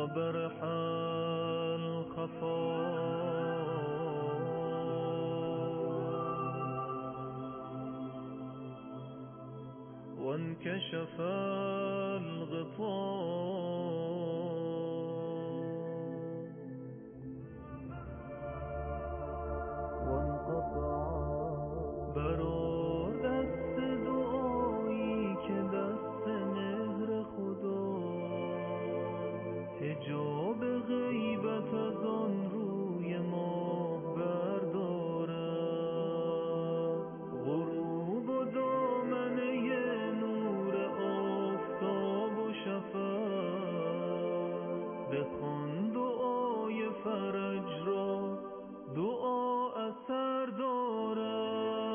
وبرح الخفا وانكشف الغطاء وانقطع برو دست دعایی که دست مهر خدا حجاب غیبت از آن روی ماه بردارد غروب و دامنه نور آفتاب و شفق بخوان دعای فرج را دعا اثر دارد.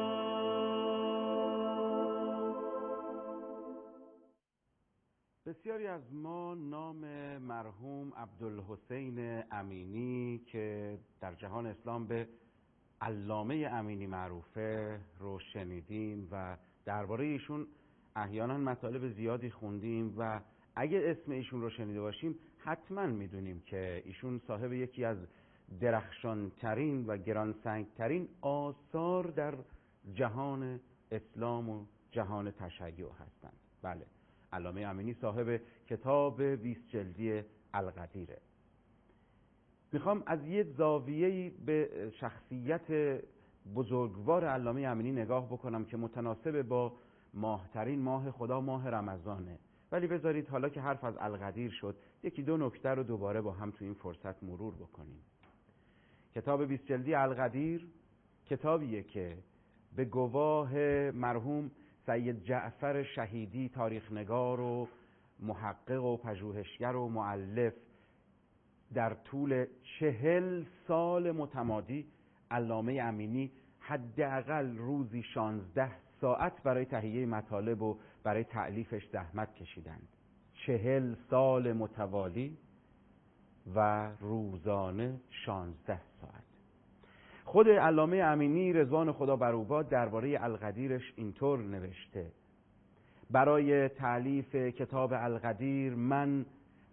بسیاری از ما نام مرحوم عبدالحسین امینی که در جهان اسلام به علامه امینی معروفه رو شنیدیم و درباره ایشون احیانا مطالب زیادی خوندیم و اگه اسم ایشون رو شنیده باشیم حتما میدونیم که ایشون صاحب یکی از درخشانترین و گرانسنگترین آثار در جهان اسلام و جهان تشیع هستند. بله، علامه امینی صاحب کتاب 20 جلدی القدیره. میخوام از یه زاویه‌ای به شخصیت بزرگوار علامه امینی نگاه بکنم که متناسب با ماهترین ماه خدا، ماه رمضانه. ولی بذارید حالا که حرف از القدیر شد یکی دو نکته رو دوباره با هم تو این فرصت مرور بکنیم. کتاب 20 جلدی القدیر کتابیه که به گواه مرحوم سید جعفر شهیدی تاریخنگار و محقق و پژوهشگر و مؤلف در طول 40 سال متمادی علامه امینی حداقل روزی 16 ساعت برای تهیه مطالب و برای تألیفش زحمت کشیدند. 40 سال متوالی و روزانه 16 ساعت. خود علامه امینی رضوان خدا بر او باد درباره القدیرش اینطور نوشته: برای تألیف کتاب القدیر من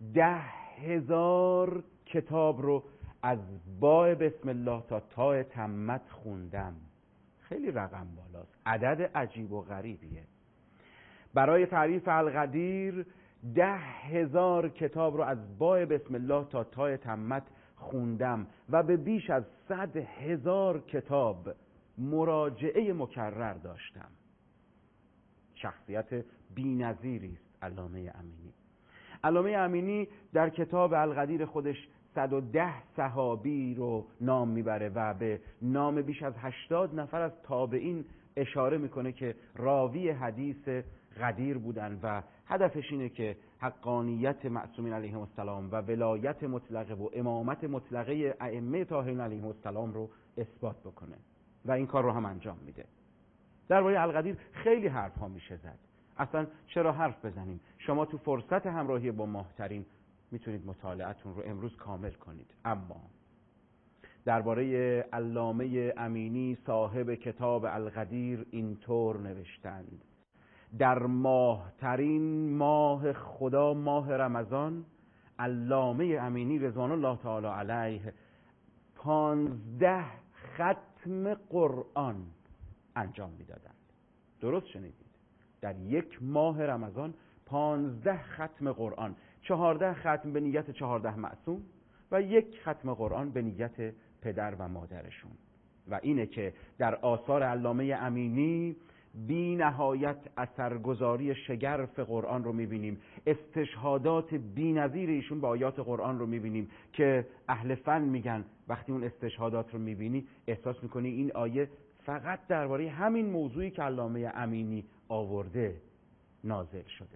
10,000 کتاب رو از باء بسم الله تا تاء تمت خوندم. خیلی رقم بالاست، عدد عجیب و غریبیه. برای تعریف القدیر 10,000 کتاب رو از باء بسم الله تا تاء تمت خوندم و به بیش از 100,000 کتاب مراجعه مکرر داشتم. شخصیت بی‌نظیری است علامه امینی. علامه امینی در کتاب القدیر خودش 110 صحابی رو نام میبره و به نام بیش از 80 نفر از تابعین اشاره میکنه که راوی حدیث قدیر بودن و هدفش اینه که حقانیت معصومین علیهم السلام و ولایت مطلقه و امامت مطلقه ائمه طاهرین علیهم السلام رو اثبات بکنه و این کار رو هم انجام میده. درباره القدیر خیلی حرف ها میشه زد. اصلا چرا حرف بزنیم؟ شما تو فرصت همراهی با ماهترین میتونید مطالعتون رو امروز کامل کنید. اما درباره علامه امینی صاحب کتاب القدیر اینطور نوشتند: در ماهترین ماه خدا، ماه رمضان، علامه امینی رضوان الله تعالی علیه 15 ختم قرآن انجام میدادند. درست شنیدید، در یک ماه رمضان 15 ختم قرآن، 14 ختم به نیت 14 معصوم و یک ختم قرآن به نیت پدر و مادرشون. و اینه که در آثار علامه امینی بی نهایت اثرگذاری شگرف قرآن رو میبینیم، استشهادات بی نظیر ایشون با آیات قرآن رو میبینیم که اهل فن میگن وقتی اون استشهادات رو میبینی احساس میکنی این آیه فقط درباره همین موضوعی که علامه امینی آورده نازل شده.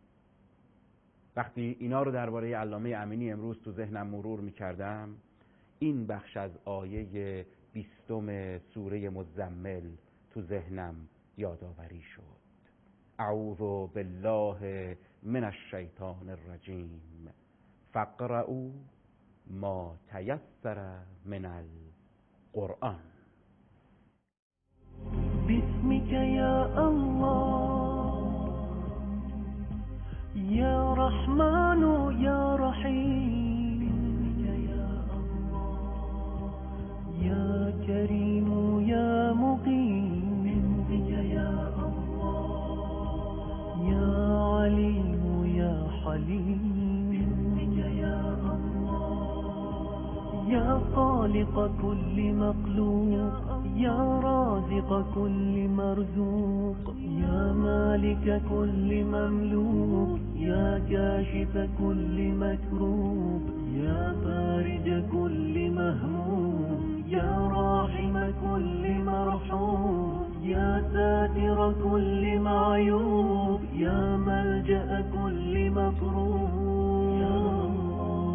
وقتی اینا رو درباره علامه امینی امروز تو ذهنم مرور میکردم، این بخش از آیه 20 سوره مزمل تو ذهنم یادآوری شد: اعوذ بالله من الشیطان الرجیم فاقرؤوا ما تیسر من القرآن. بسمك یا الله یا رحمن یا رحیم خالق كل مخلوق يا رازق كل مرزوق يا مالك كل مملوك يا كاشف كل مكروب يا فارج كل مهموم يا راحم كل مرحوم يا ساتر كل معيوب يا ملجأ كل مكروب يا الله.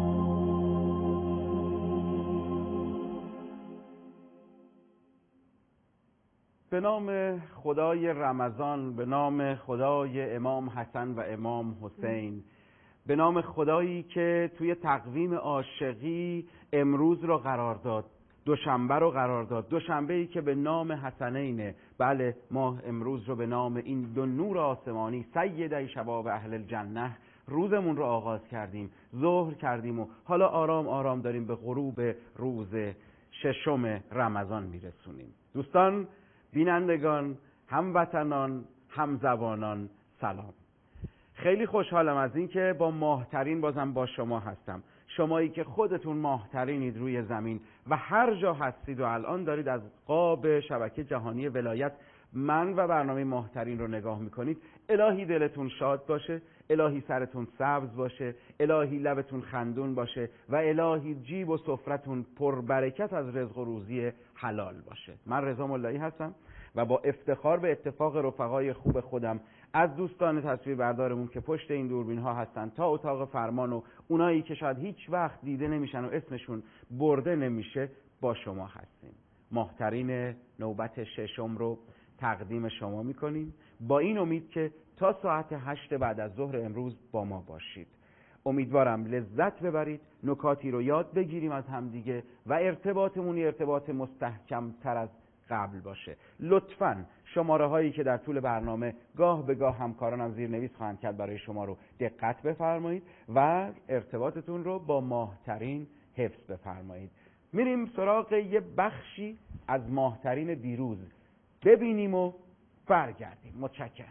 به نام خدای رمضان، به نام خدای امام حسن و امام حسین، به نام خدایی که توی تقویم عاشقی امروز رو قرار داد، دوشنبه رو قرار داد، دوشنبه‌ای که به نام حسنینه. بله، ما امروز رو به نام این دو نور آسمانی سیدی شباب اهل الجنه روزمون رو آغاز کردیم، ظهر کردیم و حالا آرام آرام داریم به غروب روز ششم رمضان میرسونیم. دوستان، بینندگان، هموطنان، همزبانان، سلام. خیلی خوشحالم از این که با ماهترین بازم با شما هستم. شمایی که خودتون ماهترینید روی زمین و هر جا هستید و الان دارید از قاب شبکه جهانی ولایت من و برنامه ماهترین رو نگاه میکنید. الهی دلتون شاد باشه، الهی سرتون سبز باشه، الهی لبتون خندون باشه و الهی جیب و سفرتون پربرکت از رزق و روزی حلال باشه. من رضا ملایی هستم و با افتخار به اتفاق رفقای خوب خودم از دوستان تصویر بردارمون که پشت این دوربین ها هستن تا اتاق فرمان و اونایی که شاید هیچ وقت دیده نمیشن و اسمشون برده نمیشه با شما هستیم. ماهترین نوبت ششم رو تقدیم شما میکنیم با این امید که تا ساعت 8 بعد از ظهر امروز با ما باشید. امیدوارم لذت ببرید، نکاتی رو یاد بگیریم از همدیگه و ارتباطمون ارتباط مستحکم تر از قبل باشه. لطفاً شماره هایی که در طول برنامه گاه به گاه همکارانم زیرنویس خواهند کرد برای شما رو دقت بفرمایید و ارتباطتون رو با ماهترین حفظ بفرمایید. میریم سراغ یه بخشی از ماهترین دیروز، ببینیم و برگردیم. متشکرم.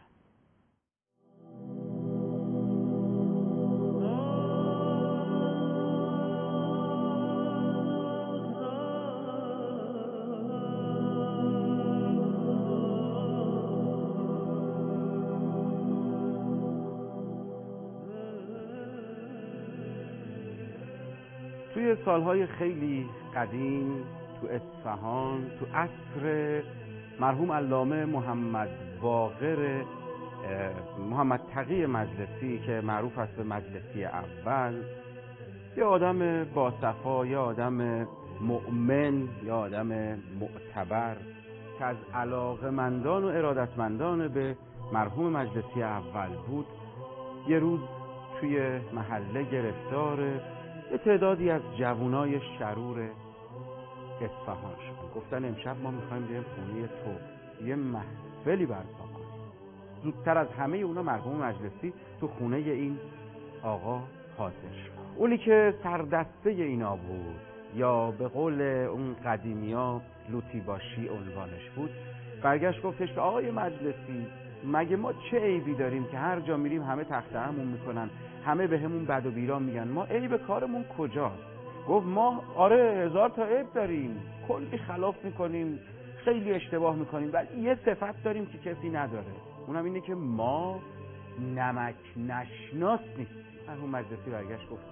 توی سالهای خیلی قدیم تو اصفهان، تو عصر مرحوم علامه محمد باقر محمد تقی مجلسی که معروف است به مجلسی اول، یه آدم باصفا، یه آدم مؤمن، یه آدم معتبر که از علاقه‌مندان و ارادتمندان به مرحوم مجلسی اول بود، یه روز توی محله گرفتار یه تعدادی از جوانای شرور اصفهان شد. گفتن امشب ما میخوایم بریم خونه تو، یه محفلی برپا کنیم. زودتر از همه اونا مرحوم مجلسی تو خونه این آقا حاضر شد. اونی که سردسته اینا بود، یا به قول اون قدیمیا لوتی باشی عنوانش بود، برگشت گفتش که آقای مجلسی، مگه ما چه عیبی داریم که هر جا میریم همه تخته همون میکنن، همه به همون بد و بیرا میگن، ما عیب کارمون کجاست؟ گفت ما آره 1000 تا عیب داریم، کلی خلاف میکنیم، خیلی اشتباه میکنیم، ولی یه صفت داریم که کسی نداره، اونم اینه که ما نمک نشناس نیستیم. مرحوم مجلسی برگشت گفت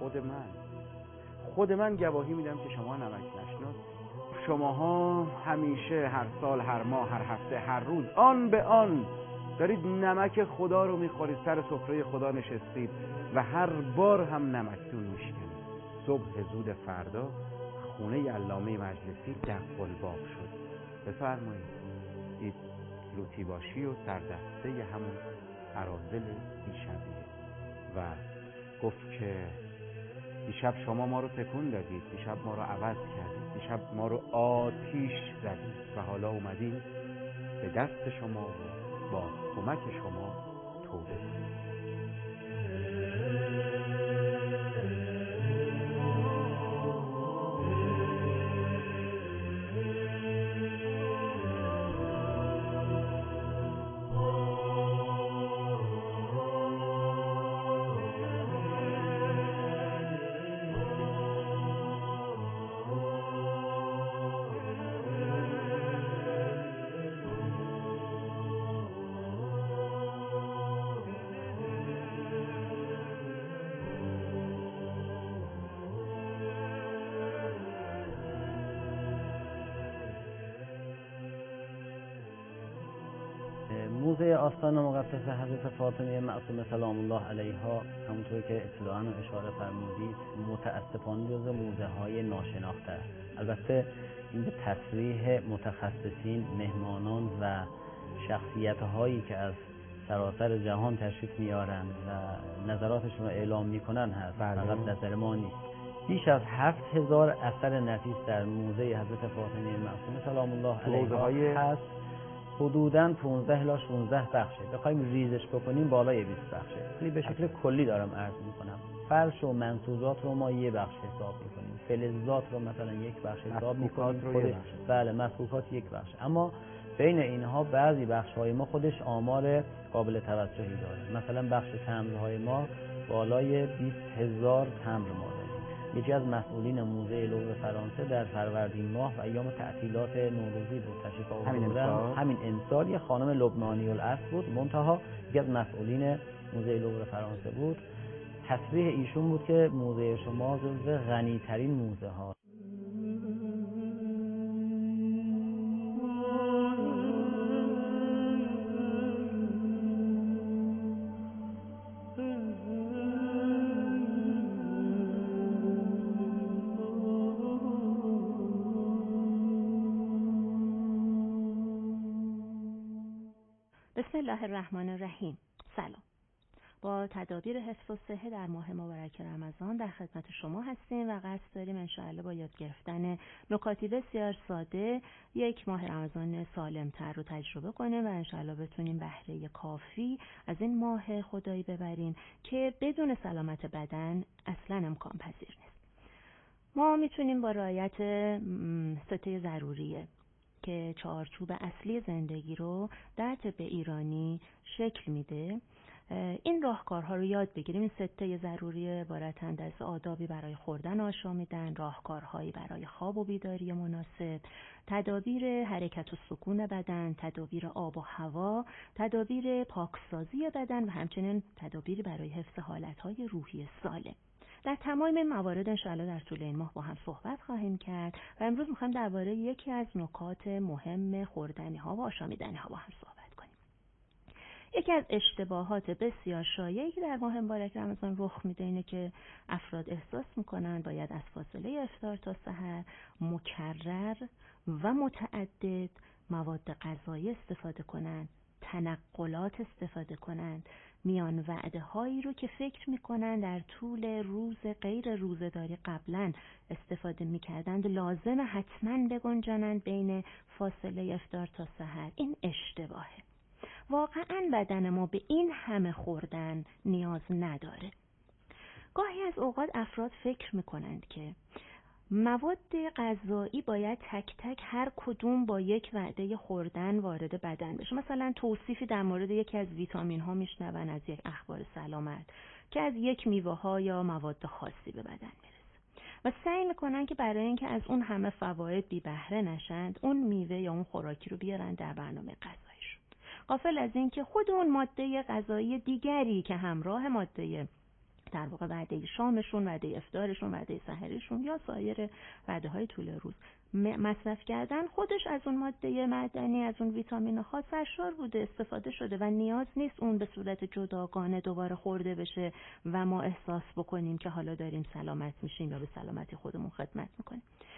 خود من گواهی میدم که شما نمک نشناس. شماها همیشه، هر سال، هر ماه، هر هفته، هر روز، آن به آن دارید نمک خدا رو میخورید، سر سفره خدا نشستید و هر بار هم نمکتون میشکنید. صبح زود فردا خونه علامه مجلسی دق الباب شد. بفرمایید. دید لوتی باشی و سردسته همون اراذل دیشبیه و گفت که دیشب شما ما رو تکون دادید، دیشب ما رو عوض کردید، دیشب ما رو آتیش زدید و حالا اومدیم به دست شما و با کمک شما توبه کنید. آستان مقدس حضرت فاطمه معصومه سلام الله علیها همونطور که اطلاعاً اشاره فرمودید متاسفانه جزو موزه‌های ناشناخته است. البته این به تصریح متخصصین، مهمانان و شخصیت‌هایی که از سراسر جهان تشریف میارن و نظراتشون رو اعلام میکنن هست. فقط نظر ما نیست. بیش از 7000 اثر نفیس در موزه حضرت فاطمه معصومه سلام الله علیها هست. حدوداً 15 الی 16 بخشه. بخوایم ریزش بکنیم بالای 20 بخشه. ولی به شکل کلی دارم عرض میکنم. فرش و منسوجات رو ما یه بخش حساب میکنیم. فلزات رو مثلا یک بخش حساب میکنیم. بله، مفکوکات یک بخش. اما بین اینها بعضی بخش‌های ما خودش آمار قابل توجهی داره. مثلا بخش تمبرهای ما بالای 20000 تمبر ما داریم. یکی از مسئولین موزه لوور فرانسه در فروردین ماه و ایام تعطیلات نوروزی بود تشریف آوردن. همین امسال یه خانم لبنانی الاصل بود، منتها یکی از مسئولین موزه لوور فرانسه بود. تصریح ایشون بود که موزه شما جزو غنی‌ترین موزه ها. بسم الله الرحمن الرحیم. سلام. با تدابیر حفظ و صحه در ماه مبارک رمضان در خدمت شما هستیم و قصد داریم انشاءالله با یاد گرفتن نکاتی بسیار ساده یک ماه رمضان سالمتر رو تجربه کنیم و انشاءالله بتونیم بهره کافی از این ماه خدایی ببریم که بدون سلامت بدن اصلا امکان پذیر نیست. ما میتونیم با رعایت سته ضروریه که چارچوب اصلی زندگی رو در طب ایرانی شکل میده این راهکارها رو یاد بگیریم. این سته ضروری عبارتند از آدابی برای خوردن آشامیدن، راهکارهایی برای خواب و بیداری مناسب، تدابیر حرکت و سکون بدن، تدابیر آب و هوا، تدابیر پاکسازی بدن و همچنین تدابیری برای حفظ حالتهای روحی سالم. در تمام این موارد انشاءالله در طول این ماه با هم صحبت خواهیم کرد و امروز میخوایم درباره یکی از نکات مهم خوردنی ها و آشامیدنی ها با هم صحبت کنیم. یکی از اشتباهات بسیار شایعی که در ماه مبارک رمضان رخ میده اینه که افراد احساس میکنن باید از فاصله افطار تا سحر مکرر و متعدد مواد غذایی استفاده کنن، تنقلات استفاده کنن، میان وعده هایی رو که فکر میکنن در طول روز غیر روزداری قبلا استفاده میکردند لازم حتما بگنجانند بین فاصله افطار تا سحر. این اشتباهه. واقعا بدن ما به این همه خوردن نیاز نداره. گاهی از اوقات افراد فکر میکنند که مواد غذایی باید تک تک هر کدوم با یک وعده خوردن وارد بدن بشه. مثلا توصیفی در مورد یکی از ویتامین ها میشنون از یک اخبار سلامت که از یک میوه ها یا مواد خاصی به بدن میرسه و سعی میکنن که برای اینکه از اون همه فواید بی بهره نشند اون میوه یا اون خوراکی رو بیارن در برنامه غذاییشون، غافل از این که خود اون ماده غذایی دیگری که همراه ماده در واقع وعده شامشون، وعده افطارشون، وعده سحریشون یا سایر وعده های طول روز مصرف کردن خودش از اون ماده معدنی، از اون ویتامین خاص سرشار بوده، استفاده شده و نیاز نیست اون به صورت جداگانه دوباره خورده بشه و ما احساس بکنیم که حالا داریم سلامت میشیم یا به سلامتی خودمون خدمت میکنیم.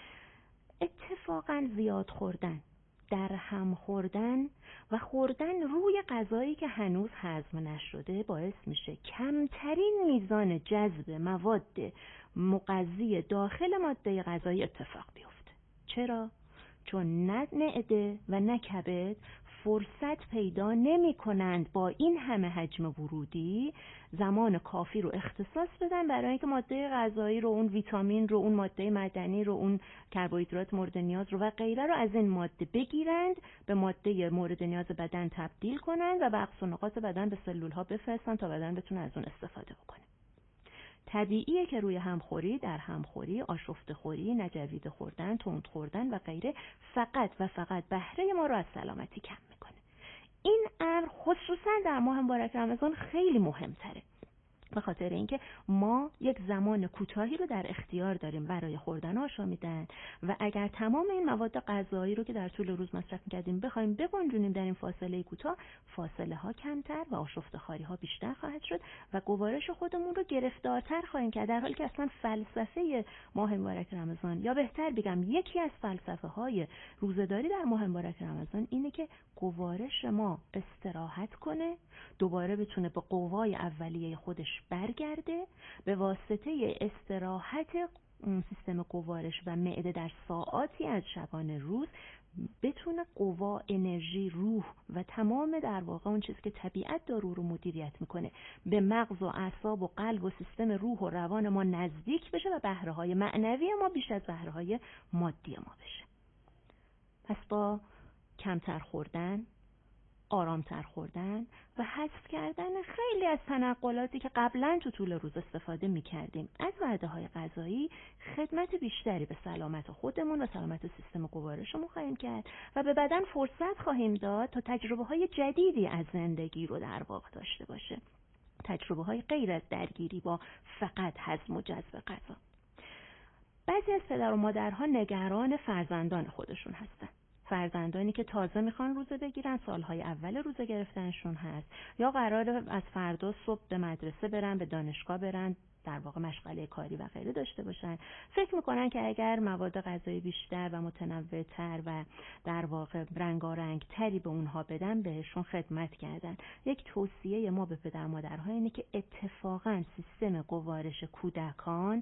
اتفاقا زیاد خوردن، در هم خوردن و خوردن روی غذایی که هنوز هضم نشده باعث میشه کمترین میزان جذب مواد مغذی داخل ماده غذایی اتفاق بیفته. چرا؟ چون نه معده و نه کبد فرصت پیدا نمی کنند با این همه حجم ورودی زمان کافی رو اختصاص بدن برای اینکه ماده غذایی رو، اون ویتامین رو، اون ماده معدنی رو، اون کربوهیدرات مورد نیاز رو و غیره رو از این ماده بگیرند، به ماده مورد نیاز بدن تبدیل کنند و به اقصا نقاط بدن به سلول ها بفرستن تا بدن بتونه از اون استفاده بکنه. طبیعیه که روی همخوری، در همخوری، آشفته خوری، نجوید خوردن، تند خوردن و غیره فقط و فقط بهره ما رو از سلامتی کم میکنه. این امر خصوصا در ماه مبارک رمضان خیلی مهمتره. به خاطر اینکه ما یک زمان کوتاهی رو در اختیار داریم برای خوردن آشامیدن و اگر تمام این مواد غذایی رو که در طول روز مصرف می‌کردیم بخوایم بگنجونیم در این فاصله کوتاه، فاصله ها کمتر و آشفته خواری ها بیشتر خواهد شد و گوارش خودمون رو گرفتارتر خواهیم کرد، در حالی که اصلا فلسفه ماه مبارک رمضان، یا بهتر بگم یکی از فلسفه های روزه‌داری در ماه مبارک رمضان اینه که گوارش ما استراحت کنه، دوباره بتونه به قوای اولیه خودش برگرده، به واسطه استراحت سیستم گوارش و معده در ساعاتی از شبانه روز بتونه قوا، انرژی، روح و تمام در واقع اون چیزی که طبیعت داره رو مدیریت میکنه به مغز و اعصاب و قلب و سیستم روح و روان ما نزدیک بشه و بهره‌های معنوی ما بیش از بهره‌های مادی ما بشه. پس با کمتر خوردن، آرامتر خوردن و حذف کردن خیلی از تنقلاتی که قبلا تو طول روز استفاده می‌کردیم از وعده‌های غذایی، خدمت بیشتری به سلامت خودمون و سلامت سیستم گوارشمون خواهیم کرد و به بدن فرصت خواهیم داد تا تجربه‌های جدیدی از زندگی رو در واقع داشته باشه، تجربه‌های غیر از درگیری با فقط هضم و جذب غذا. بعضی از پدر و مادرها نگران فرزندان خودشون هستن، فرزندانی که تازه میخوان روزه بگیرن، سالهای اول روزه گرفتنشون هست، یا قراره از فردا صبح به مدرسه برن، به دانشگاه برن، در واقع مشغله کاری و غیره داشته باشن. فکر میکنن که اگر مواد غذایی بیشتر و متنوع‌تر و در واقع رنگارنگ تری به اونها بدن بهشون خدمت کردن. یک توصیه ما به پدر مادرها اینه که اتفاقا سیستم گوارش کودکان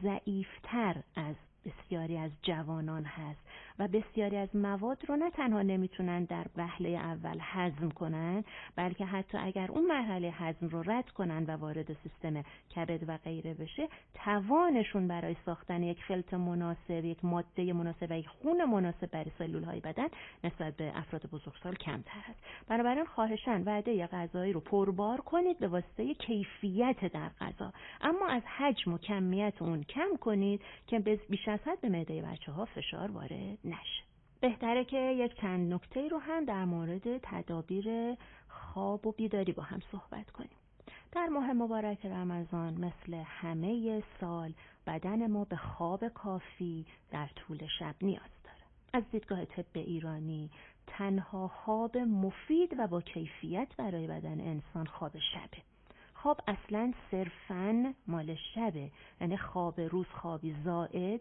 ضعیفتر از بسیاری از جوانان هست و بسیاری از مواد رو نه تنها نمیتونن در وهله اول هضم کنن، بلکه حتی اگر اون مرحله هضم رو رد کنن و وارد سیستم کبد و غیره بشه، توانشون برای ساختن یک خلط مناسب، یک ماده مناسب و یک خون مناسب برای سلولهای بدن نسبت به افراد بزرگسال کمتر است. بنابراین خواهشاً وعده غذایی رو پربار کنید به واسطه کیفیت در غذا، اما از حجم و کمیت اون کم کنید که بیش از حد به معده بچه‌ها فشار وارد نشه. بهتره که یک چند نکته رو هم در مورد تدابیر خواب و بیداری با هم صحبت کنیم. در ماه مبارک رمضان مثل همه سال بدن ما به خواب کافی در طول شب نیاز داره. از دیدگاه طب ایرانی تنها خواب مفید و با کیفیت برای بدن انسان خواب شبه. خواب اصلاً صرفاً مال شبه، یعنی خواب روز خوابی زائد،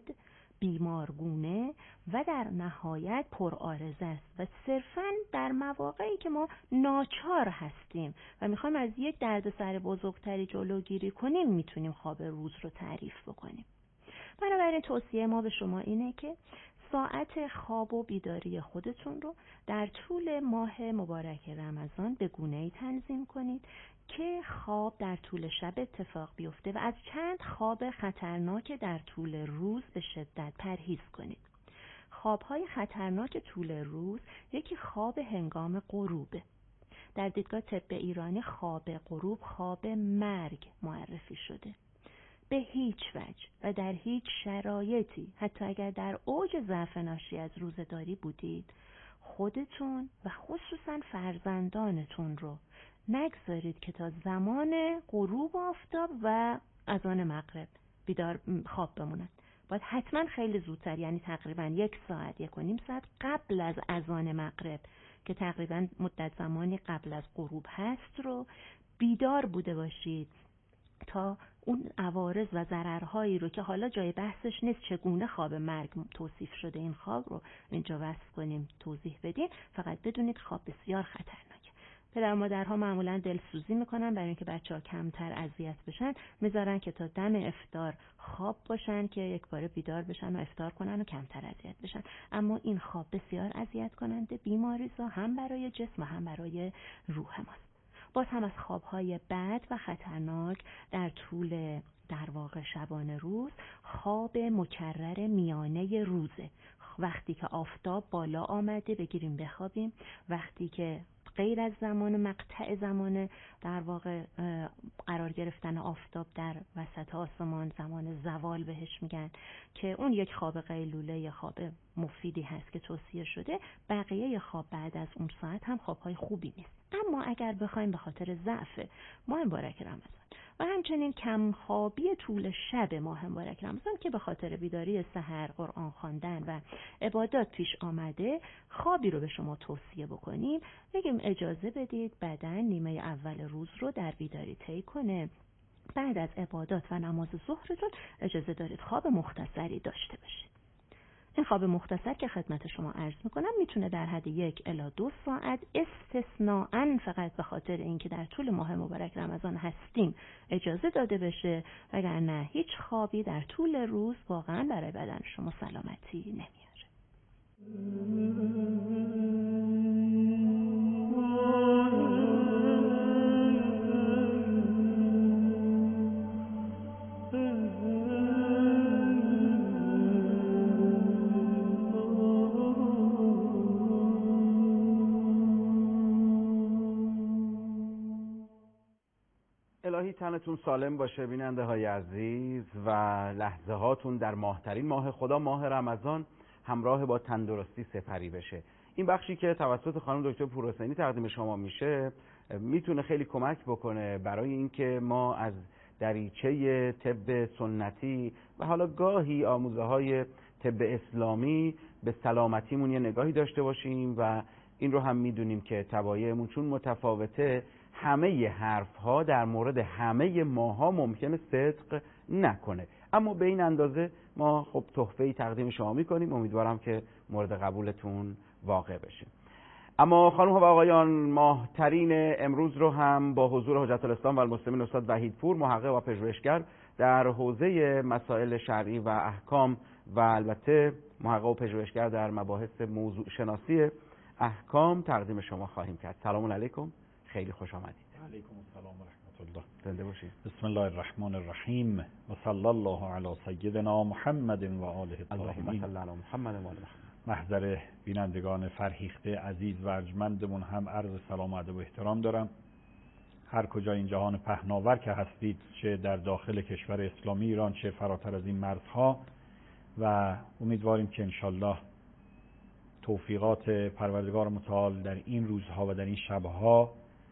بیمارگونه و در نهایت پرعارضه است و صرفاً در مواقعی که ما ناچار هستیم و میخوایم از یک دردسر بزرگتری جلوگیری کنیم میتونیم خواب روز رو تعریف بکنیم. بنابراین توصیه ما به شما اینه که ساعت خواب و بیداری خودتون رو در طول ماه مبارک رمضان به گونه‌ای تنظیم کنید که خواب در طول شب اتفاق بیفته و از چند خواب خطرناک در طول روز به شدت پرهیز کنید. خوابهای خطرناک طول روز، یکی خواب هنگام غروبه. در دیدگاه طب ایرانی خواب غروب خواب مرگ معرفی شده. به هیچ وجه و در هیچ شرایطی، حتی اگر در اوج ضعف ناشی از روزه‌داری بودید، خودتون و خصوصا فرزندانتون رو نگذارید که تا زمان غروب آفتاب و اذان مغرب بیدار خواب بمونن. باید حتما خیلی زودتر، یعنی تقریبا 1 ساعت 1.5 ساعت قبل از اذان مغرب که تقریبا مدت زمانی قبل از غروب هست رو بیدار بوده باشید تا اون عوارض و ضررهایی رو که حالا جای بحثش نیست چگونه خواب مرگ توصیف شده این خواب رو اینجا وصف کنیم توضیح بدیم، فقط بدونید خواب بسیار خطرناکه. پدر و مادرها معمولا دلسوزی میکنن برای اینکه بچه‌ها کمتر اذیت بشن، میذارن که تا دم افطار خواب باشن که یک بار بیدار بشن و افطار کنن و کمتر اذیت بشن، اما این خواب بسیار اذیت کننده، بیماریزا هم برای جسم و هم برای روح ماست. باز هم از خوابهای بد و خطرناک در طول در واقع شبانه روز، خواب مکرر میانه روزه. وقتی که آفتاب بالا آمده بگیریم بخوابیم، وقتی که غیر از زمان مقطع زمان در واقع قرار گرفتن آفتاب در وسط آسمان، زمان زوال بهش میگن که اون یک خواب قیلوله، یک خواب مفیدی هست که توصیه شده. بقیه خواب بعد از اون ساعت هم خوابهای خوبی نیست. اما اگر بخوایم به خاطر ضعف ماه مبارک رمضان و همچنین کمخوابی طول شب ماه مبارک رمضان که به خاطر بیداری سحر، قرآن خواندن و عبادات پیش آمده خوابی رو به شما توصیه بکنیم، بگیم اجازه بدید بدن نیمه اول روز رو در بیداری طی کنه. بعد از عبادات و نماز ظهرتون اجازه دارید خواب مختصری داشته باشید. این خواب مختصر که خدمت شما عرض میکنم میتونه در حد 1 الی 2 ساعت استثناءً فقط به خاطر اینکه در طول ماه مبارک رمضان هستیم اجازه داده بشه، وگرنه هیچ خوابی در طول روز واقعا برای بدن شما سلامتی نمیاره. الهی تنتون سالم باشه بیننده های عزیز و لحظه هاتون در ماهترین ماه خدا، ماه رمضان، همراه با تندرستی سپری بشه. این بخشی که توسط خانم دکتر پورحسینی تقدیم شما میشه میتونه خیلی کمک بکنه برای اینکه ما از دریچه طب سنتی و حالا گاهی آموزه های طب اسلامی به سلامتیمون یه نگاهی داشته باشیم و این رو هم میدونیم که طبایعمون چون متفاوته همه حرف ها در مورد همه ماها ممکنه صدق نکنه، اما به این اندازه ما خب تحفه‌ای تقدیم شما میکنیم، امیدوارم که مورد قبولتون واقع بشه. اما خانم ها و آقایان، ماهترین امروز رو هم با حضور حجت الاسلام و المسلمین استاد وحیدپور، محقق و پژوهشگر در حوزه مسائل شرعی و احکام و البته محقق و پژوهشگر در مباحث موضوع شناسی احکام تقدیم شما خواهیم کرد. سلام علیکم، خیلی خوش آمدید. علیکم السلام و رحمت الله. زنده باشید. بسم الله الرحمن الرحیم و صلی الله علی سیدنا محمد و آله الطاهرین. اللهم صل علی محمد و آل محمد. محضر بینندگان فرهیخته عزیز و ارجمندمون هم عرض سلام و ادب و احترام دارم. هر کجا این جهان پهناور که هستید، چه در داخل کشور اسلامی ایران چه فراتر از این مرزها، و امیدواریم که انشالله توفیقات پروردگار متعال در این روزها و در این شبها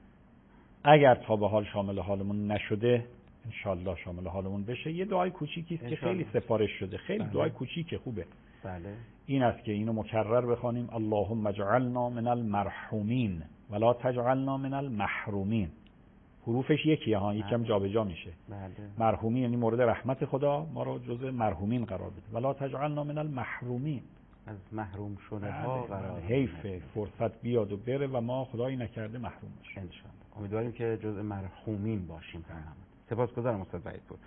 اگر تا به حال شامل حالمون نشده انشالله شامل حالمون بشه. یه دعای کوچیکی است که خیلی سفارش شده، خیلی دعای کوچیکه، خوبه. بله. این است که اینو مکرر بخوانیم: اللهم اجعلنا من المرحومین ولا تجعلنا من المحرومین. حروفش یکیه ها، یکم جابجا میشه. بله. مرحومین یعنی مورد رحمت خدا، ما رو جزء مرحومین قرار بده. ولا تجعلنا من المحرومین، از محروم شده ها قرار. حیف فرصت بیاد و بره و ما خدایی نکرده محروم بشیم. انشالله. امیدواریم که جزء مرحومین باشیم. سپاسگزارم استاد وحیدپور.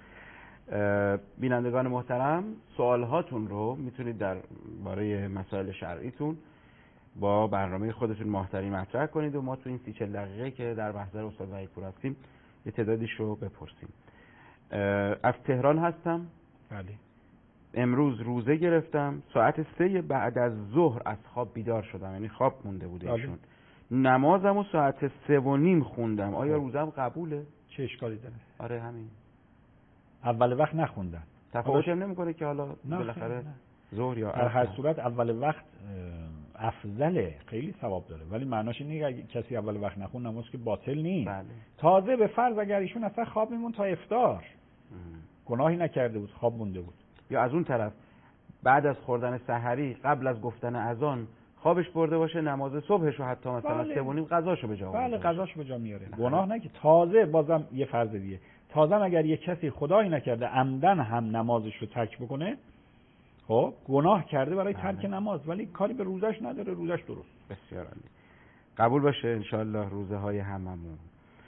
بینندگان محترم، سوال هاتون رو میتونید در باره مسائل شرعیتون با برنامه خودتون ماهتری مطرح کنید و ما تو این 30-40 دقیقه که در محضر استاد وحیدپور هستیم یه تعدادیش رو بپرسیم. از تهران هستم. بله. امروز روزه گرفتم، ساعت 3 بعد از ظهر از خواب بیدار شدم، یعنی خواب مونده بوده ایشون. نمازمو ساعت 3:30 خوندم. آیا روزم قبوله؟ چه اشکالی داره؟ آره همین. اول وقت نخوندن. تفاوتی هم نمیکنه که حالا بالاخره ظهر یا در هر صورت اول وقت افضله، خیلی ثواب داره، ولی معناش اینه که کسی اول وقت نخون نماز که باطل نیست. بله. تازه به فرض اگر ایشون اصلا خواب میمون تا افطار، گناهی نکرده بود، خواب مونده بود. یا از اون طرف بعد از خوردن سحری قبل از گفتن اذان خوابش برده باشه، نماز صبحش رو حتی مثلا 3:30 قضاشو به جا بله قضاشو به جا میاره. گناه نه که تازه بازم یه فرض دیگه، تازه اگر یه کسی خدایی نکرده عمدن هم نمازش رو ترک بکنه، خب گناه کرده برای ترک نماز، ولی کاری به روزش نداره، روزش درست. بسیار عالی. قبول باشه انشالله روزه های هممون.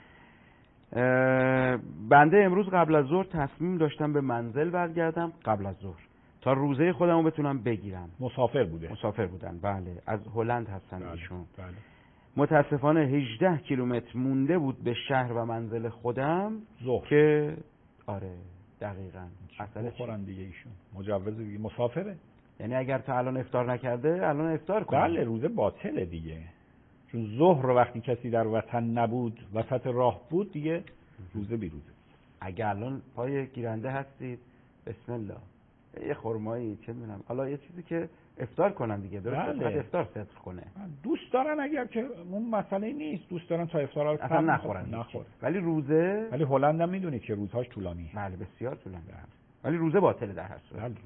بنده امروز قبل از ظهر تصمیم داشتم به منزل برگردم قبل از ظهر تا روزه خودمو بتونم بگیرم. مسافر بودن. بله، از هلند هستن ایشون. بله. متاسفانه 18 کیلومتر مونده بود به شهر و منزل خودم ظهر. که آره دقیقاً اصلا بخورن دیگه ایشون مجوز دیگه، مسافره. یعنی اگر تا الان افطار نکرده الان افطار کنه. بله روزه باطله دیگه، چون ظهر رو وقتی کسی در وطن نبود، وسط راه بود، دیگه روزه بیروزه. اگر الان پای گیرنده هستید بسم الله یه خرمایی چه میدونم، حالا یه چیزی که افطار کنن دیگه، درست بله. فقط افطار صدق کنه. دوست دارن اگر که اون مسئله نیست، دوست دارن تا افطار رو اصلا نخورن. ولی روزه، ولی هلند هم میدونید که روزهاش طولانیه. بله بسیار طولانی هست. ولی روزه باطله در هر صورت. بله.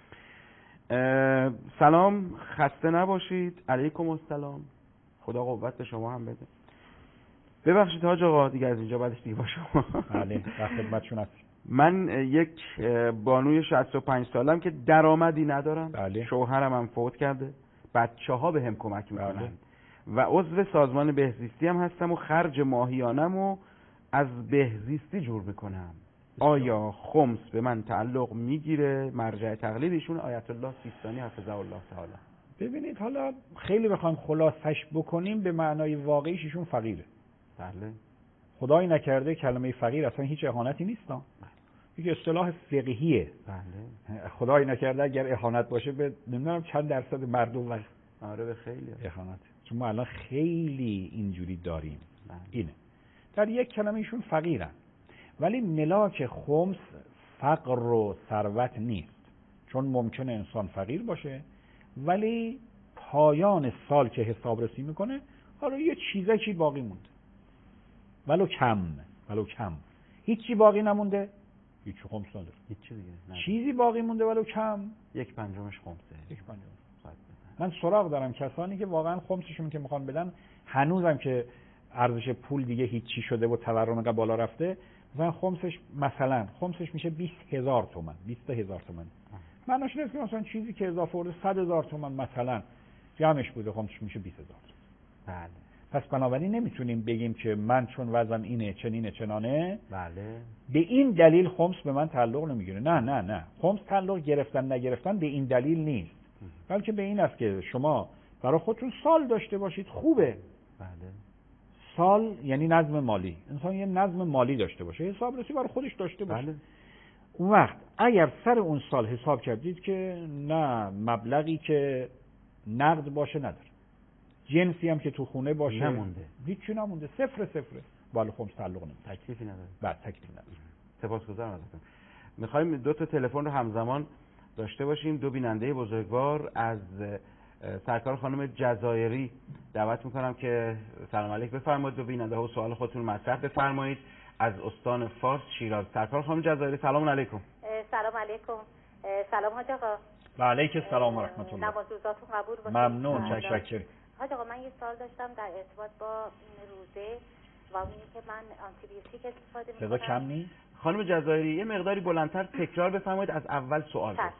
سلام، خسته نباشید. علیکم السلام. خدا قوت به شما هم بده. ببخشید حاج آقا دیگه از اینجا بعدش دیگه با شما. بله در خدمتشون هستم. من یک بانوی 65 سالم که درآمدی ندارم. بله. شوهرم هم فوت کرده. بچه‌ها بهم کمک میکنن. بله. و عضو سازمان بهزیستی هم هستم و خرج ماهیانمو از بهزیستی جور میکنم. آیا خمس به من تعلق میگیره؟ مرجع تقلید ایشون آیت الله سیستانی حفظه الله تعالی. ببینید حالا خیلی بخوایم خلاصش بکنیم به معنای واقعیش ایشون فقیره. بله. خدای نکرده کلمه فقیر اصلا هیچ اهانتی نیست. یک اصطلاح فقهیه. بله. خدای نکرده اگر اهانت باشه به نمیدونم چند درصد مردم وقت. آره به خیلی اهانت. چون ما الان خیلی اینجوری داریم. بله. اینه. در یک کلمه ایشون فقیرن. ولی ملاک خمس فقر و ثروت نیست. چون ممکنه انسان فقیر باشه ولی پایان سال که حسابرسی میکنه حالا یه چیزی باقی مونده. ولو کم. هیچی باقی نمونده. هیچ خمس نداره. هیچی دیگه. چیزی باقی مونده ولو کم. 1/5 خمسه. 1/5. من سراغ دارم کسانی که واقعا خمسشون که میخوان بدن هنوزم که ارزش پول دیگه هیچی شده و تورم اینقدر بالا رفته، مثلا خمسش میشه 20,000 تومان، 20,000 تومان. معناش نیست که مثلا چیزی که اضافه ورده 100,000 تومان مثلا جمعش بوده خمسش میشه 20,000. بله. پس بنابراین نمیتونیم بگیم که من چون وضعم اینه چنینه چنانه، بله، به این دلیل خمس به من تعلق نمیگیره. نه خمس تعلق گرفتن نگرفتن به این دلیل نیست، بلکه به این است که شما برای خودتون سال داشته باشید. خوبه. بله. سال یعنی نظم مالی. انسان یه نظم مالی داشته باشه، حسابرسی برای خودش داشته باشه. بله. اون وقت اگر سر اون سال حساب کردید که نه مبلغی که نقد باشه نداره، جنسی هم که تو خونه باشه نمونده، هیچی نمونده، صفره، بالا خمس تعلق نمیده، تکلیفی نداره. بعد تکلیف نداره. سپاسگزارم ازتون. می‌خوایم 2 تا تلفن رو همزمان داشته باشیم. 2 بیننده بزرگوار از سرکار خانم جزایری دعوت میکنم که سلام علیک بفرمایید. 2 بیننده ها و سوال خودتون مطرح بفرمایید. از استان فارس شیراز، سرکار خانم جزایری سلام علیکم. سلام علیکم. سلام حاج آقا. و علیک السلام و رحمت الله. نماز روزاتون قبول باشه. ممنون، متشکرم. حاج آقا من یه سوال داشتم در ارتباط با روزه و اون که من آنتی بیوتیک استفاده می‌کنم. صدا کم نیست؟ خانم جزایری یه مقداری بلندتر تکرار بفرمایید از اول سوال رو.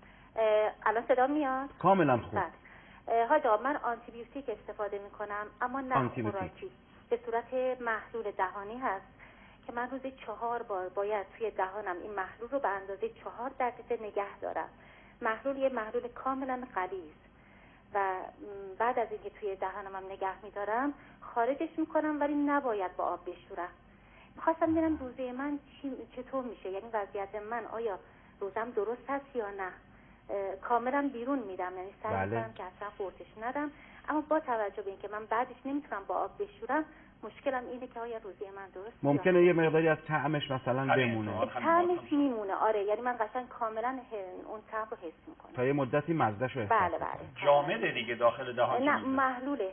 الان صدا میاد؟ کاملا خوب. حاج آقا من آنتی بیوتیک استفاده می‌کنم اما نه خوراکی، به صورت محلول دهانی هست که من روزی 4 بار باید توی دهانم این محلول رو به اندازه 4 دقیقه نگه دارم. محلول یه محلول کاملا غلیظ و بعد از اینکه توی دهانم هم نگه می‌دارم خارجش می‌کنم ولی نباید با آب بشورم. می‌خواستم ببینم روزه من چطور میشه، یعنی وضعیت من آیا روزم درست هست یا نه. کاملا بیرون میرم، یعنی سعی می‌کنم که اصلا قورتش ندم، اما با توجه به اینکه من بعدش نمیتونم با آب بشورم مشکلم اینه که آیا روزی من درست ممکنه یه مقداری از طعمش مثلا بمونه. طعمش میمونه، آره، یعنی من قشنگ کاملا اون طعم رو حس میکنم تا یه مدتی مزه‌شو احساس بله جامده دیگه داخل دهان. نه محلول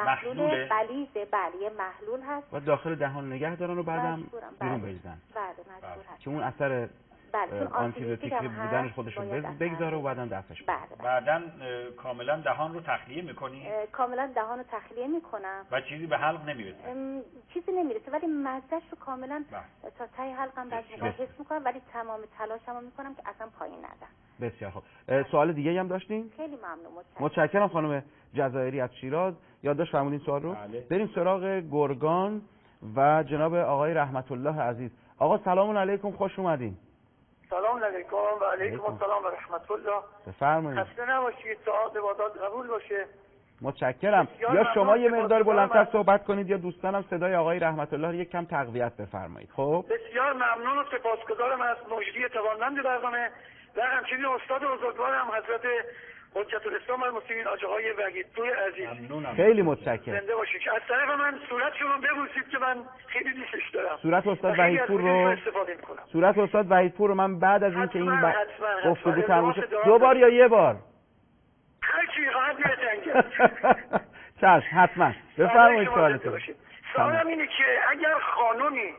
غلیظه. بله یه محلول هست و داخل دهان نگه دارن و بعدم بیرون بریزن. بله مجبور هست که اون اثر آنتی بیوتیک بودنش خودش رو بگذاره و بعدن دفعش. بعدن کاملا دهان رو تخلیه میکنی؟ کاملا دهان رو تخلیه میکنم و چیزی به حلق نمیرسه؟ چیزی نمیرسه ولی مزهش رو کاملا تا ته حلقم بعد حس میکنم، ولی تمام تلاشمو میکنم که اصلا پایین ندم. بسیار خوب. سوال دیگه هم داشتین؟ خیلی ممنون. متشکرم خانم جزایری از شیراز. یادداشت فرمودین سوال رو؟ بریم سراغ گرگان و جناب آقای رحمت الله عزیز. آقا سلام علیکم، خوش اومدین. سلام علیکم و علیکم السلام و رحمت الله. بفرمایید. خسته نباشید، دعا عبادات قبول باشه. متشکرم. یا شما یه مقدار بلندتر صحبت کنید یا دوستانم صدای آقای رحمت الله رو یک کم تقویت بفرمایید. خب بسیار ممنون و سپاسگزارم از مجری توانمند برنامه و همچنین استاد بزرگوارم حضرت حجت الاسلام المسلمین آقای وحیدپور عزیز. خیلی متشکرم. زنده باشید. از طرف من صورتشون رو ببوسید که من خیلی دوستش دارم. صورت استاد وحیدپور رو صورت استاد وحیدپور رو من بعد از اینکه این گفتگو تموم شد 2 بار یا 1 بار هر کی می‌خواد بیاد جنگ. چشم حتما بفرمایید سوالتون. سوالم اینه که اگر خانومی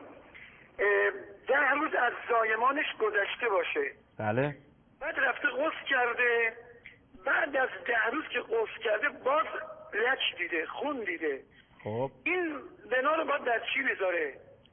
10 روز از زایمانش گذشته باشه، بله، بعد رفته غسل کرده، بعد از 10 روز که غسل کرده باز لک دیده، خون دیده، خب این بنا رو باید در چی بذاره؟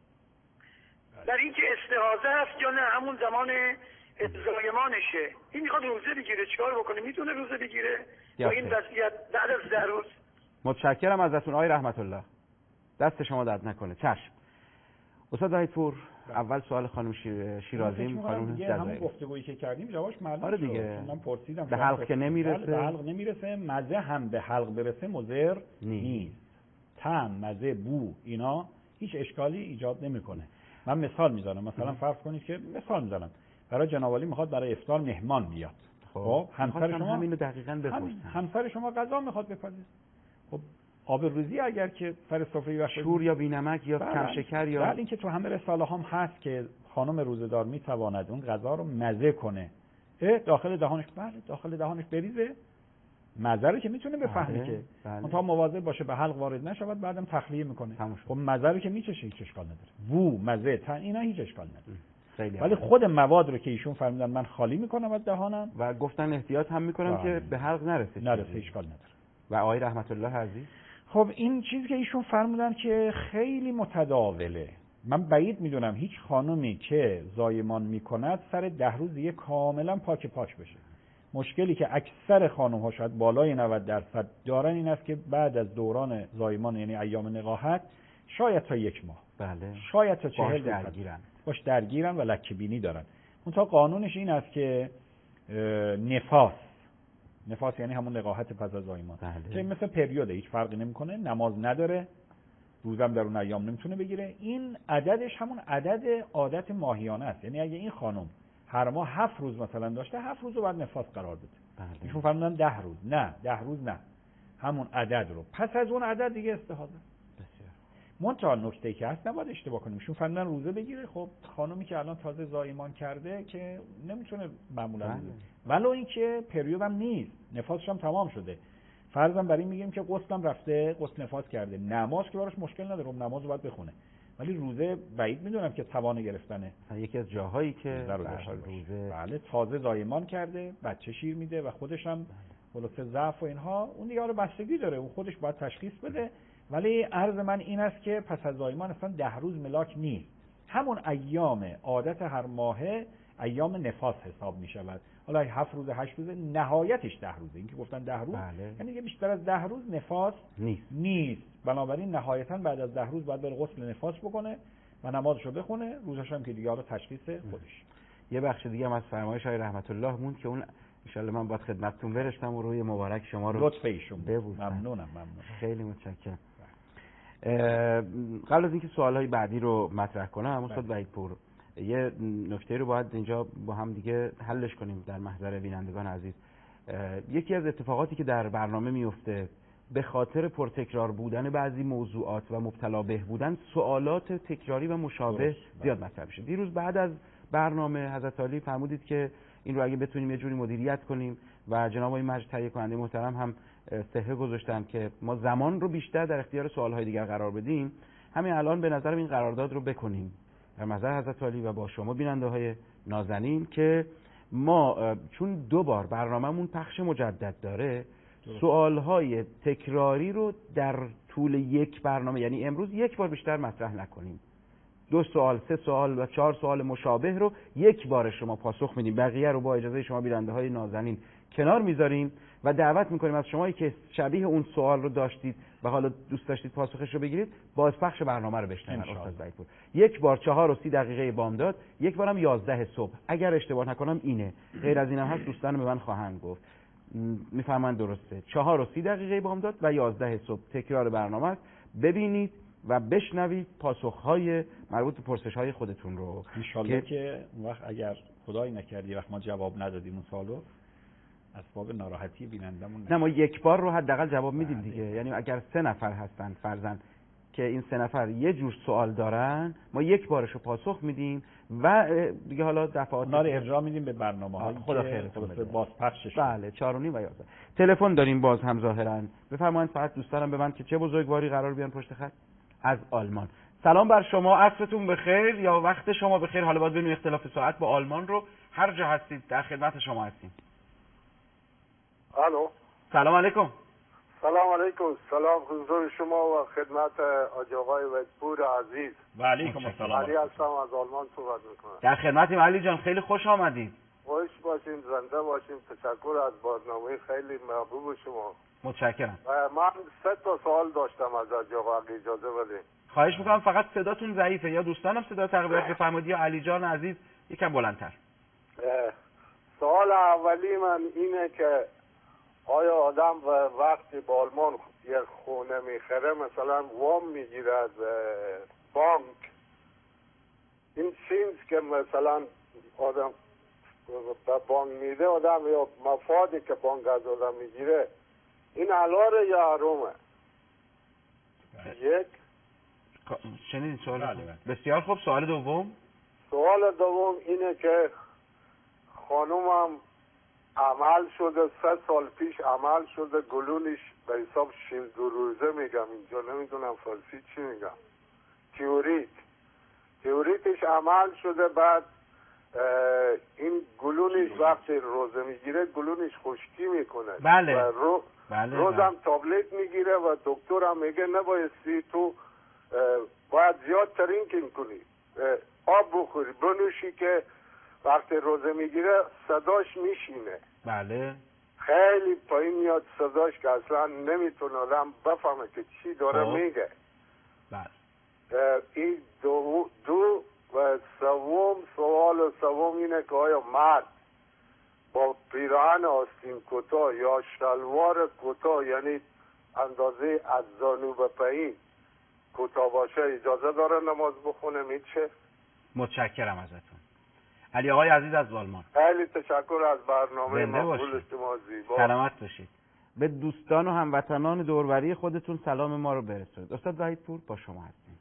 در این که استحاضه هست یا نه همون زمان زایمانشه؟ این میخواد روزه بگیره، چیکار بکنه؟ میتونه روزه بگیره با این وضعیت بعد از 10 روز؟ متشکرم ازتون آقای رحمت الله، دست شما درد نکنه. چشم. استاد وحیدپور، اول سوال خانم شیرازی، خانم دیگه همون گفتگویی که کردیم جواش معلوم آره دیگه. من پرسیدم به حلق که نمیرسه، به حلق نمیرسه، مزه هم به حلق برسه مضر نیست. طعم، مزه، بو، اینا هیچ اشکالی ایجاد نمیکنه. من مثال میزنم، مثلا فرض کنید که مثال میزنم برای جناب عالی میخواد برای افطار مهمان بیاد. خب همسر شما همینو دقیقاً بپرسن. همسر شما غذا میخواد بپزه. خب آب روزی اگر که سر سفره وقت شور یا بی‌نمک یا کم شکر یا این که تو همه رساله هم هست که خانم روزه‌دار میتواند اون غذا رو مزه کنه. داخل دهانش، بله داخل دهانش بریزه، مزه رو که میتونه بفهمه که تا مواظب باشه به حلق وارد نشود، بعدم تخلیه میکنه. خب مزه رو که میچشه، هیچ اشکال نداره. بو، مزه، اینا هیچ اشکال نداره. ولی خود مواد رو که ایشون فرمودن من خالی میکنم از دهانم و گفتن احتیاط هم میکنم که به حلق نرسه اشکال نداره. و آقای رحمت الله عزیز، خب این چیزی که ایشون فرمودن که خیلی متداوله. من بعید میدونم هیچ خانمی که زایمان میکند سر 10 روز دیگه کاملا پاک بشه. مشکلی که اکثر خانم‌ها شاید بالای 90% دارن این است که بعد از دوران زایمان، یعنی ایام نقاهت، شاید تا 1 ماه، بله، شاید تا 40 باش درگیرن و لکه بینی دارن. منتها قانونش این است که نفاس یعنی همون نقاهت پس از زایمان که مثل پریوده، هیچ فرقی نمیکنه، نماز نداره، روزم در اون ایام نمیتونه بگیره. این عددش همون عادت ماهیانه است. یعنی اگه این خانم هر ماه 7 روز مثلا داشته، 7 روز رو بعد نفاس قرار بده. ایشون فرمودن 10 روز، نه 10 روز نه، همون عدد رو، پس از اون عدد دیگه استحاضه. منتها نکته‌ای که هست نباید اشتباه کنیم. ایشون فرمودن روزه بگیره. خب خانومی که الان تازه زایمان کرده که نمیتونه معمولا ولو اینکه پریود هم نیست، نفاسش هم تمام شده، فرضاً برای میگیم که غسلم رفته، غسل نفاس کرده، نماز که براش مشکل نداره، اون نماز رو باید بخونه، ولی روزه بعید میدونم که توان گرفتنه. یکی از جاهایی که روزه بله تازه زایمان کرده، بچه شیر میده و خودش هم خلاصه ضعف و اینها، اون دیگه رو بستگی داره، اون خودش باید تشخیص بده. ولی عرض من این است که پس از زایمان اصلا 10 روز ملاک نیست، همون ایام عادت هر ماهه ایام نفاس حساب می شود. حالا 7 روز 8 روز نهایتش 10 روزه، این که گفتن 10 روز یعنی دیگه بیشتر از 10 روز نفاس نیست. بنابراین نهایتا بعد از 10 روز باید بره غسل نفاس بکنه و نمازشو بخونه، روزش هم که دیگه حالا تشخیص خودش. یه بخش دیگه هم از فرمایش های رحمت الله مون که اون ان شاء الله من باید خدمتتون برسم و روی مبارک شما رو لطف ایشون ممنونم. خیلی متشکرم. قبل از اینکه سوالهای بعدی رو مطرح کنم استاد وحیدپور، یه نکته رو باید اینجا با هم دیگه حلش کنیم در محضر بینندگان عزیز. یکی از اتفاقاتی که در برنامه میفته به خاطر پرتکرار بودن بعضی موضوعات و مبتلا به بودن سوالات تکراری و مشابه زیاد مطرح میشه. دیروز بعد از برنامه حضرت عالی فرمودید که این رو اگه بتونیم یه جوری مدیریت کنیم و جناب آقای مجید تهیه کننده محترم هم صحه گذاشتن که ما زمان رو بیشتر در اختیار سوالهای دیگر قرار بدیم، همین الان به نظرم این قرارداد رو بکنیم در نظر حضرت عالی و با شما بیننده های نازنین که ما چون 2 بار برنامه‌مون پخش مجدد داره، سوالهای تکراری رو در طول یک برنامه، یعنی امروز 1 بار بیشتر مطرح نکنیم. 2 سوال، 3 سوال و 4 سوال مشابه رو 1 بار شما پاسخ میدیم، بقیه رو با اجازه شما بیننده های نازنین کنار میذاریم و دعوت میکنیم از شمایی که شبیه اون سوال رو داشتید و حالا دوست داشتید پاسخش رو بگیرید، بازپخش برنامه رو بشنوید. استاد وحیدپور 1 بار 4 و 30 دقیقه بامداد، 1 بارم 11 صبح، اگر اشتباه نکنم اینه، غیر از اینم هست دوستان به من خواهند گفت، میفهمن درسته. 4 و 30 دقیقه بامداد و 11 صبح تکرار برنامه است. ببینید و بشنوید پاسخهای مربوط به پرسش‌های خودتون رو ان شاءالله که اون وقت اگر خدایی نکردی وقت ما جواب ندادیم اون سوالو، اسباب ناراحتی بینندمون نه، ما یک بار رو حداقل جواب میدیم دیگه. یعنی اگر 3 نفر هستن فرضاً که این 3 نفر یه جور سوال دارن، ما یک بارشو پاسخ میدیم و دیگه حالا دفعات اونا رو ارجاع میدیم به برنامه‌های خدا خیرتون بده، بازپخشش. بله 4:30 و 11. تلفن داریم باز هم ظاهرا. بفرمایید. فقط دوست دارم ببند که چه بزرگواری قرار بیان پشت خط از آلمان. سلام بر شما، عصرتون بخیر یا وقت شما بخیر. حالا باید ببینیم اختلاف ساعت با آلمان رو هر جا هستید در خدمت شما هستیم. الو، سلام علیکم. سلام علیکم. سلام حضور شما و خدمت آقای ویدپور عزیز. و علیکم السلام. علی هستم از آلمان صحبت میکنم. در خدمتیم علی جان، خیلی خوش آمدید. خوش باشین، زنده باشین. تشکر از برنامه خیلی محبوب شما. متشکرم. من 3 تا سوال داشتم از آقا، اگه اجازه بدین. خواهش میکنم. فقط صداتون ضعیفه، یا دوستانم صدا تقویت بفرمایید یا علی جان عزیز یکم بلندتر. سوال اولی من اینه که آیا آدم وقتی با آلمان یک خونه میخره مثلا وام میگیره از بانک، این چیز که مثلا آدم به بانک میده آدم یا مفادی که بانک از آدم میگیره، این حلاله یا حرامه؟ یک. شنیدین سوال؟ بسیار خوب. سوال دوم؟ سوال دوم اینه که خانومم عمل شده 3 سال پیش عمل شده، گلونش به حساب 2 روزه میگم، اینجا نمیدونم فارسی چی میگم، تیوریتش عمل شده. بعد این گلونش وقتی روزه میگیره گلونش خشکی میکنه. بله. و روزم تابلت میگیره و دکترم میگه نبایستی تو باید زیاد درینکینگ کنی، آب بخوری، بنوشی که وقتی روزه میگیره صداش میشینه. بله. خیلی پایین میاد صداش که اصلا نمیتونه آدم بفهمه که چی داره میگه. بله. این دو و سوال سوم اینه که آیا مرد با پیراهن آستین کوتاه یا شلوار کوتاه، یعنی اندازه از زانو به پایین کوتاه باشه، اجازه داره نماز بخونه؟ میشه؟ متشکرم ازتون. علی آقای عزیز از آلمان، خیلی تشکر از برنامه مقبول شما. زیبا. سلامت باشید. به دوستان و هموطنان دوروری خودتون سلام ما رو برسونید. استاد وحیدپور با شما هستیم.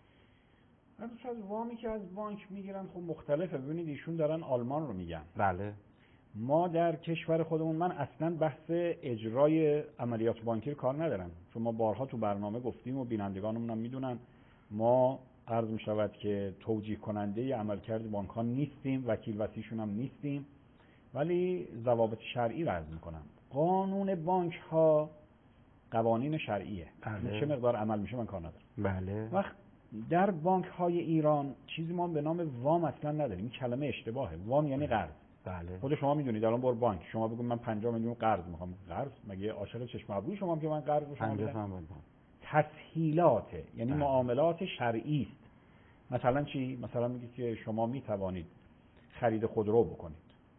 از وامی که از بانک میگیرن خب مختلفه. ببینید ایشون دارن آلمان رو میگن. بله. ما در کشور خودمون، من اصلا بحث اجرای عملیات بانکی رو کار ندارم، چون ما بارها تو برنامه گفتیم و بینندگانمون هم میدونن ما عرض می شود که توجیه کننده عملکرد بانک ها نیستیم، وکیل وصیشون هم نیستیم، ولی ضوابط شرعی رو عرض میکنم. قانون بانک ها قوانین شرعیه. بله. چه مقدار عمل میشه من کار ندارم. بله. وقت در بانک های ایران چیزی ما به نام وام اصلا نداریم. این کلمه اشتباهه. وام یعنی قرض. بله. خود شما میدونید الان بر بانک شما بگو من 50 میلیون قرض میخوام. قرض مگه عاشق چشم ابروی شما که من قرض به شما بدم؟ تسهیلاته، یعنی معاملات شرعی است. مثلا چی؟ مثلا میگید که شما میتوانید خرید خودرو بکنید.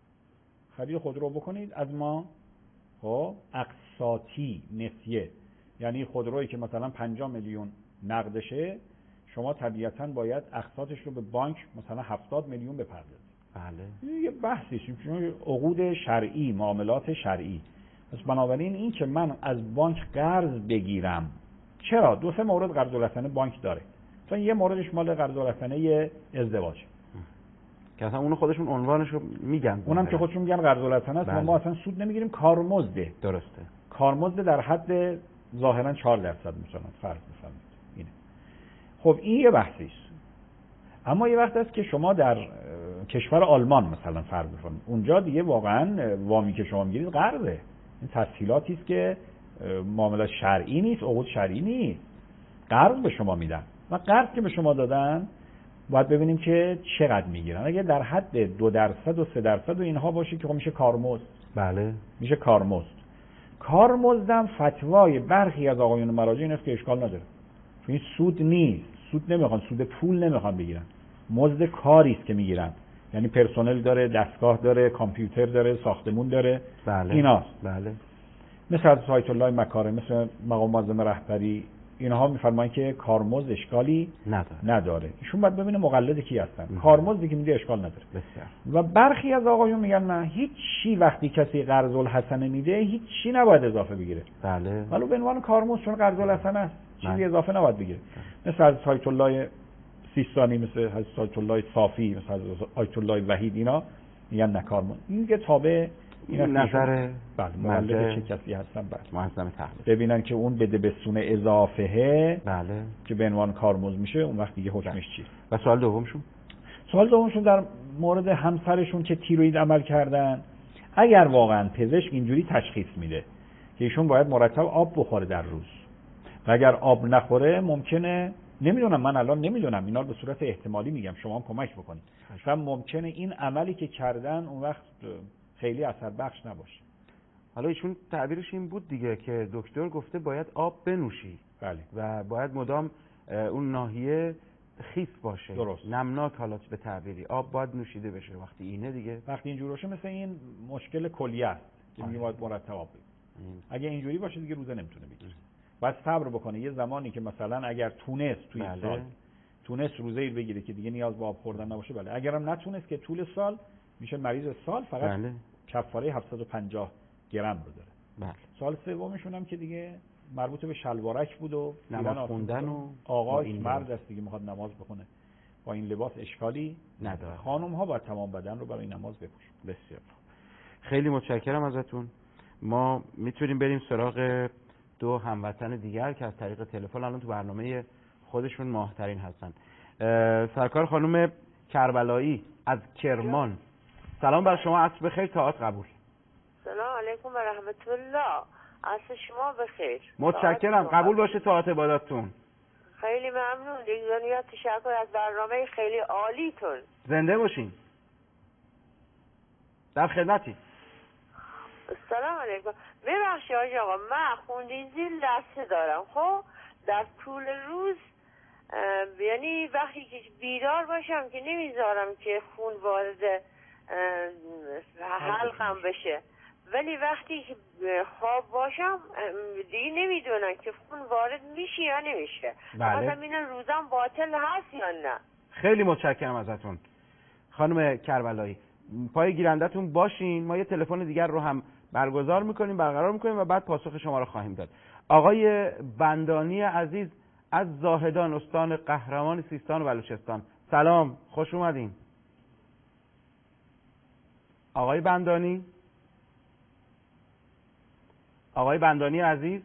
خرید خودرو بکنید از ما، خب اقساطی نسیه، یعنی خودرویی که مثلا 50 میلیون نقدشه، شما طبیعتاً باید اقساطش رو به بانک مثلا 70 میلیون بپردازید. بله. یه بحثی چون عقود شرعی، معاملات شرعی. پس بنابراین این که من از بانک قرض بگیرم، چرا 2-3 مورد قرض الحسنه بانک داره. مثلا یه موردش مال قرض الحسنه ازدواج که اصلا اونو خودشون عنوانش رو میگن، اونم که خودشون میگن قرض الحسنه است. ما اصلا سود نمیگیریم، کارمزده. درسته. کارمزد در حد ظاهرا 4% مثلا فرض بفرمایید اینه. خب این یه بحثی است. اما یه وقت است که شما در کشور آلمان مثلا فرض بفرمایید، اونجا دیگه واقعا وامی که شما میگیرید قرضه. این تسهیلاتی است که معاملات شرعی نیست، عقود شرعی نیست. قرض به شما میدن و قرض که به شما دادن باید ببینیم که چقدر میگیرن. اگه در حد 2% و 3% و اینها باشه که خب میشه کارمزد. بله. میشه کارمزد. کارمزدم فتوای برخی از آقایون مراجع این است که اشکال نداره، چون این سود نیست. سود نمیخوان، سود پول نمیخوان بگیرن، مزد کاری است که میگیرن. یعنی پرسنل داره، دستگاه داره، کامپیوتر داره، ساختمون داره. بله. ایناست. بله. مثل حضرت آیت الله مکارم، مثل مقام معظم رهبری، اینها میفرمایند که کارمزد اشکالی نداره. ایشون باید ببینه مقلد کی هستن. کارمزدی که میده اشکال نداره. بسیار. و برخی از آقایون میگن نه، هیچ چی وقتی کسی قرض الحسنه میده هیچ چی نباید اضافه بگیره. بله. ولی به عنوان کارمزد چون قرض الحسنه است چیزی اضافه نباید بگیره. مثل از آیت الله سیستانی، مثل از آیت الله صافی، مثل از آیت الله وحید، اینا میگن نه کارمزد. این که تابع این نظر مقلد چه کسی هستن معظم تحلیل ببینن که اون بده به سون اضافه بله که به عنوان کارمزد میشه، اون وقت دیگه حکمش چیه. و سوال دومشون در مورد همسرشون که تیروئید عمل کردن، اگر واقعا پزشک اینجوری تشخیص میده که ایشون باید مرتب آب بخوره در روز و اگر آب نخوره ممکنه، نمیدونم، من الان نمیدونم، اینا رو به صورت احتمالی میگم، شما هم کمک بکنید، شاید ممکنه این عملی که کردن اون وقت خیلی اثر بخش نباشه. حالا ایشون تعبیرش این بود دیگه که دکتر گفته باید آب بنوشی. بله. و باید مدام اون ناحیه خیس باشه. درست. نمناک، حالات به تعبیری آب باید نوشیده بشه. وقتی اینه دیگه، وقتی اینجوری باشه مثل این مشکل کلیه است که میگه باید مرتب آب بگیری. اگه اینجوری باشه دیگه روزه نمیتونه بگیره. باید صبر بکنه یه زمانی که مثلا اگر تونست توی سال تونست روزه بگیره که دیگه نیاز به آب خوردن نباشه، بله. اگرم نتونست که طول سال میشه مریض سال، فقط کفاره 750 گرم رو داره. بله. سال سومشون هم که دیگه مربوط به شلوارک بود و نماز خوندن و آقای مرد است دیگه، میخواد نماز بخونه با این لباس اشکالی نداره. خانم ها باید تمام بدن رو برای نماز بپوشن. بسیار خیلی متشکرم ازتون. ما میتونیم بریم سراغ دو هموطن دیگر که از طریق تلفن الان تو برنامه خودشون ماهترین هستن. سرکار خانم کربلایی از کرمان، سلام بر شما، عصر بخیر، طاعت قبول. سلام علیکم و رحمت الله، عصر شما بخیر. متشکرم، قبول باشه طاعت عبادتتون. خیلی ممنون، دنیا تشکر از برنامه خیلی عالیتون. زنده باشین، در خدمتی. سلام علیکم. ببخشید آقا، من خونریزی لثه دارم. خب در طول روز، یعنی وقتی که بیدار باشم که نمیذارم که خون وارد حلقم بشه، ولی وقتی که خواب باشم دیگه نمیدونم که خون وارد میشه یا نمیشه. بله. مثلا این روزم باطل هست یا نه. خیلی متشکرم ازتون خانم کربلایی. پای گیرندتون باشین، ما یه تلفن دیگر رو هم برگزار میکنیم، برقرار میکنیم و بعد پاسخ شما رو خواهیم داد. آقای بندانی عزیز از زاهدان، استان قهرمان سیستان و بلوچستان، سلام، خوش اومدین. آقای بندانی، آقای بندانی عزیز،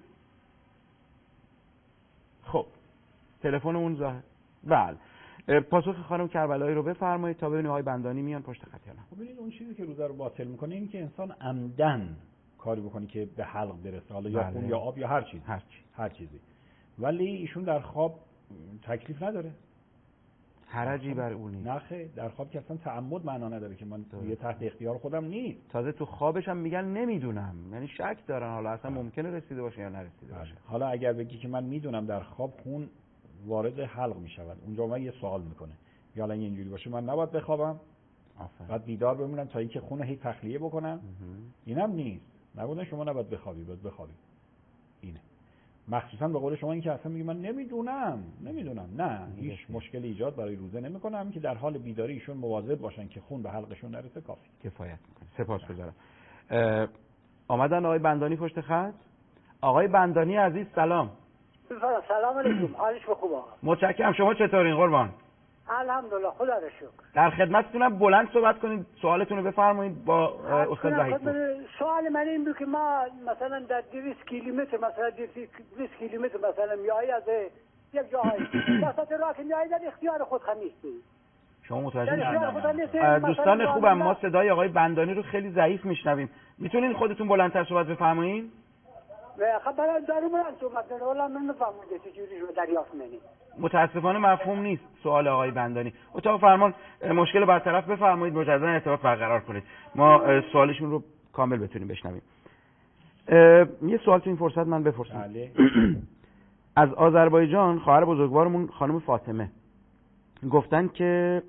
خب تلفنمون زاهد. بله، پاسخ خانم کربلایی رو بفرمایید تا ببینیم آقای بندانی میان پشت خط یا نه. خب ببینید اون چیزی که روزه رو باطل میکنه این که انسان عمدن کاری بکنه که به حلق برسه، حالا یا خون یا آب یا هر چیزی. ولی ایشون در خواب تکلیف نداره، حرجی بر اون نیست. نه خیر، در خواب که اصلا تعمد معنا نداره که من یه تحت اختیار خودم نیست. تازه تو خوابش هم میگن نمیدونم، یعنی شک دارن حالا اصلا ممکنه رسیده باشه یا نرسیده باشه. حالا اگر بگی که من میدونم در خواب خون وارد حلق میشود، اونجا من یه سوال میکنه، یا الان اینجوری باشه من نباید بخوابم، بعد بیدار بمونم تا اینکه خون رو هی تخلیه بکنم؟ اینم نیست. نگفتن شما نباید بخوابی، باید بخوابی. اینه. مخصوصا به قول شما این که اصلا میگه من نمیدونم، نه، هیچ مشکلی ایجاد برای روزه نمیکنم که در حال بیداری ایشون مواظب باشن که خون به حلقشون نرسه، کافی کفایت میکنه. سپاسگزارم. آمدن آقای بندانی پشت خط. آقای بندانی عزیز سلام. سلام علیکم، حالش خوبه؟ متشکرم، شما چطورین قربان؟ الحمدلله، خدا را شکر. در خدمتتونم، بلند صحبت کنید، سوالتون رو بفرمایید با استاد وحید. سوال من این بود که ما مثلا در 200 کیلومتر مثلا 200 کیلومتر مثلا میای از یک جایی وسط راه که میای در اختیار خود نیستی. شما متوجه نشدید؟ دوستان خوبم، ما صدای آقای بندانی رو خیلی ضعیف میشنویم. میتونین خودتون بلندتر صحبت بفرمایید؟ خبر دارم من صحبت کنم، ولی من نفهمیدم چه جوری رو دریافت کنی. متاسفانه مفهوم نیست سوال آقای بندانی. اتاق فرمان مشکل برطرف بفرمایید، مجددا ارتباط برقرار کنید، ما سوالشون رو کامل بتونیم بشنویم. یه سوال تو این فرصت من بپرسم. از آذربایجان خواهر بزرگوارمون خانم فاطمه گفتن که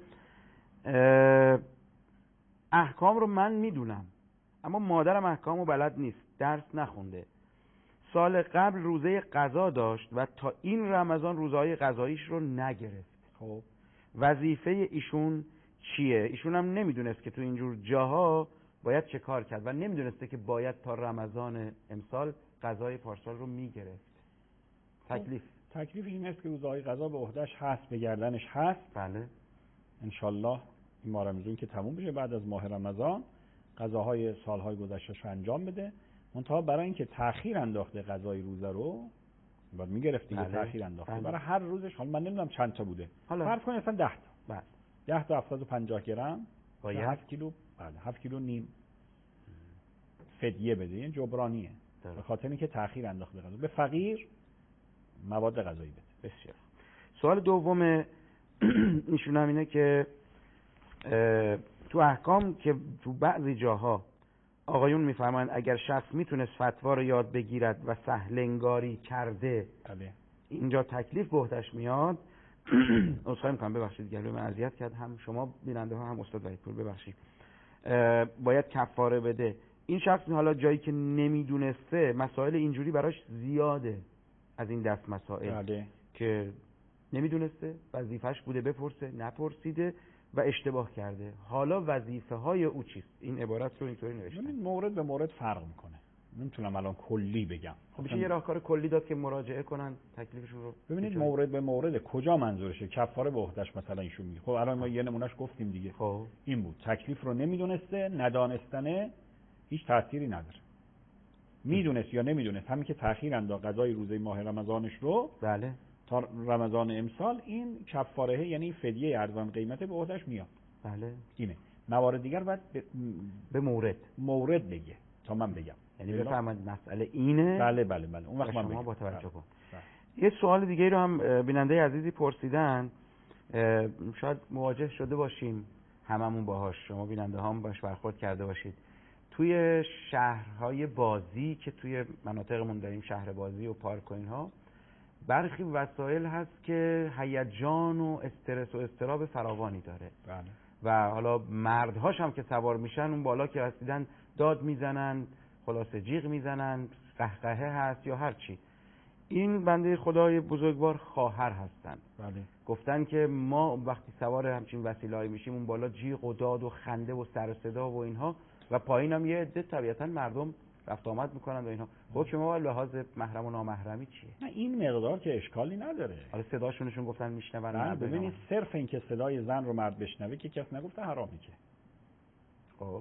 احکام رو من میدونم اما مادرم احکام رو بلد نیست، درس نخونده. سال قبل روزه قضا داشت و تا این رمضان روزهای قضاییش رو نگرفت. خب وظیفه ایشون چیه؟ ایشون هم نمیدونست که تو اینجور جاها باید چه کار کرد و نمیدونسته که باید تا رمضان امسال قضای پارسال رو میگرفت. تکلیف این است که روزهای قضا به عهدهش هست، به گردنش هست. بله انشالله این ماه رمضان که تموم بشه، بعد از ماه رمضان قضاهای سالهای گذشتهش رو انجام بده. منتها برای اینکه تأخیر انداخته قضای روزه رو باید میگرفت دیگه. تأخیر انداخته برای هر روزش. حالا من نمیدونم چند تا بوده، فرض کنید مثلا 10 تا. بله 10 تا 750 گرم باید 7 کیلو. بله 7 کیلو نیم فدیه بده. این جبرانیه به خاطر اینکه تأخیر انداخته قضا. به فقیر مواد غذایی بده. بسیار. سوال دوم ایشون هم اینه که تو احکام که تو بعضی جاها آقایون میفرمایند اگر شخص میتونست فتوا رو یاد بگیرد و سهلنگاری کرده اینجا تکلیف به عهده‌اش میاد. عذرخواهی میکنم ببخشید گلوی من اذیت کرد، هم شما بیننده ها هم استاد وحیدپور ببخشید. باید کفاره بده. این شخص حالا جایی که نمیدونسته مسائل اینجوری براش زیاده از این دست مسائل که نمیدونسته، وظیفش بوده بپرسه، نپرسیده و اشتباه کرده. حالا وظیفه های او چیست؟ این عبارت رو اینطوری نوشتن. ببینید مورد به مورد فرق میکنه. نمیتونم الان کلی بگم. خب میشه یه راهکار کلی داد که مراجعه کنن تکلیفشون رو. ببینید مورد به مورد کجا منظورشه؟ کفاره به عهده‌اش مثلا ایشون میگه. خب الان ما یه نمونهش گفتیم دیگه. خب این بود. تکلیف رو نمیدونسته، ندانستنه هیچ تأثیری نداره. میدونست یا نمیدونست، همین که تأخیر انداخت قضای روزه ماه رمضانش رو بله تا رمضان امسال، این کفاره یعنی فدیه ارزان قیمته به عهده‌اش میاد. بله اینه. موارد دیگر باید به مورد بگه تا من بگم. یعنی بفهمید مسئله اینه. بله اون وقت شما با توجه کن. یه سوال دیگه رو هم بیننده عزیزی پرسیدن، شاید مواجه شده باشیم هممون باهاش، شما بیننده هم باش برخورد کرده باشید. توی شهرهای بازی که توی مناطقمون داریم، شهر بازی و پارک و اینها، برخی وسایل هست که هیجان و استرس و اضطراب فراوانی داره. بله. و حالا مردهاش هم که سوار میشن اون بالا که رسیدن داد میزنن، خلاصه جیغ میزنن، قهقهه هست یا هر چی. این بنده خدای بزرگوار خواهر هستن. بله. گفتن که ما وقتی سوار همچین وسیله‌ای میشیم اون بالا جیغ و داد و خنده و سر و صدا و اینها، و پایین هم یه عده طبیعتا مردم رفت آمد میکنن و اینها. حکم ما لحاظ محرم و نامحرمی چیه؟ نه این مقدار که اشکالی نداره. حالا صداشونشون گفتن میشنون. ببینید صرف این که صدای زن رو مرد بشنوه که کس نگفته حرامی که. خب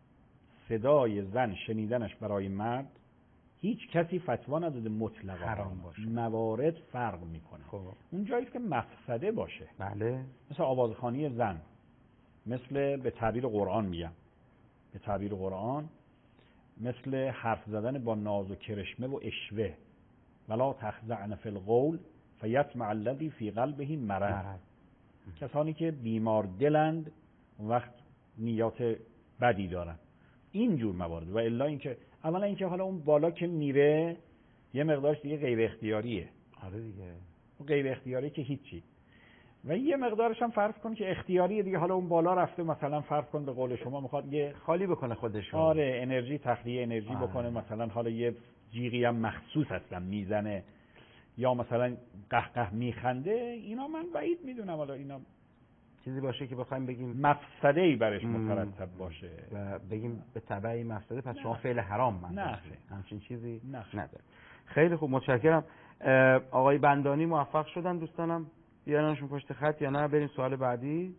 صدای زن شنیدنش برای مرد هیچ کسی فتوا نداده مطلقا حرام باشه. موارد فرق میکنه. خب اون جایی که مفسده باشه. بله. مثل آوازخوانی زن، مثل به تعبیر قرآن میگم، به تعبیر قرآن مثل حرف زدن با ناز و کرشمه و اشوه، ولا تخضعن فی القول فیطمع الذی فی قلبه مرض. کسانی که بیمار دلند وقت نیات بدی دارن، اینجور موارد. و الا اینکه اولا اینکه حالا اون بالا که میره یه مقدارش دیگه غیر اختیاریه. آره دیگه. اون غیر اختیاری که هیچی. و یه مقدارش هم فرض کن که اختیاریه دیگه. حالا اون بالا رفته مثلا فرض کن به قول شما میخواد یه خالی بکنه خودشو. آره انرژی، تخلیه انرژی بکنه. مثلا حالا یه جیغی هم مخصوص هستن میزنه یا مثلا قهقه میخنده. اینا من بعید میدونم حالا اینا چیزی باشه که بخوایم بگیم مفسده‌ای برش مترتب باشه و بگیم به تبع مفسده پس شما فعل حرام من نه همچین چیزی نداره. خیلی خوب متشکرم. آقای بندانی موفق شدن دوستانم بیارنشون پشت خط یا نه؟ بریم سوال بعدی.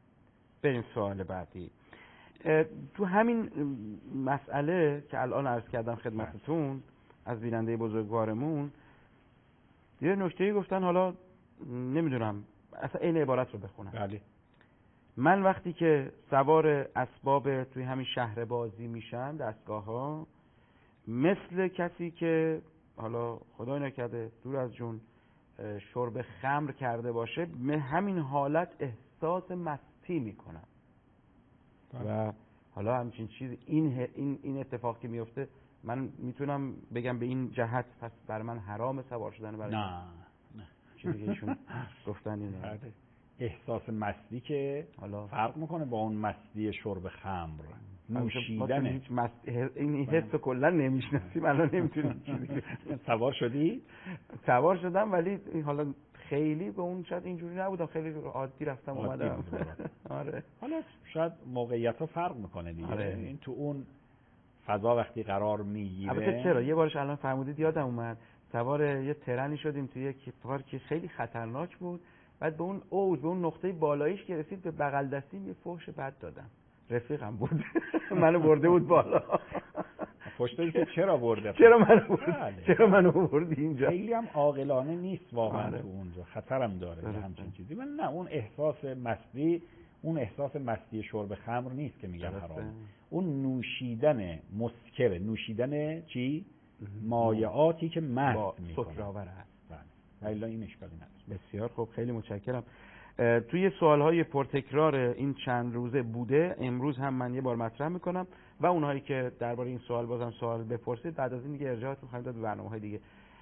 تو همین مسئله که الان عرض کردم خدمتتون از بیننده بزرگوارمون یه نکته‌ای گفتن، حالا نمیدونم اصلا این عبارت رو بخونم. بله. من وقتی که سوار اسباب توی همین شهر بازی میشن دستگاه ها، مثل کسی که حالا خدای نکرده دور از جون شرب خمر کرده باشه، همین حالت احساس مستی میکنم. و حالا همچین چیز این اتفاق که میفته من میتونم بگم به این جهت پس بر من حرام سوار شدن برای نه چیزی که ایشون گفتن اینه. احساس مستی که حالا فرق میکنه با اون مستی شرب خمر. نوشیدن هیچ این حس کلا نمیشناسیم، الان نمیتونیم چیزی. سوار شدی؟ سوار شدم، ولی حالا خیلی به اون شاید اینجوری نبودم، خیلی عادی رفتم اومدم. آره. حالا شاید موقعیت‌ها فرق میکنه دیگه. آره. این تو اون فضا وقتی قرار میگیره. البته چرا یه بارش الان فرمودید یادم اومد، سوار یه ترنی شدیم توی یک پارک خیلی خطرناک بود، بعد به اون اوج، به اون نقطه بالاییش که رسید، به بغل دستیم یه فحش بد دادم. رفیقم بود منو برده بود بالا. پشتش که چرا برده؟ چرا منو بردی اینجا؟ خیلی هم عاقلانه نیست واقعا. آره. تو اونجا خطرم داره همچین چیزی. ولی نه، اون احساس مستی شرب خمر نیست که میگن حرامه. اون نوشیدن مسکر، نوشیدن چی؟ مایعاتی که مست میکنه، سکرآور هست. بله. ولی این اشکالی نداره. بسیار خوب، خیلی متشکرم. توی سوالهای پرتکرار این چند روزه بوده، امروز هم من یه بار مطرح میکنم و اونهایی که درباره این سوال بازم سوال بپرسید، بعد از این دیگه ارجاعتون خواهیم داد به برنامه‌های دیگه.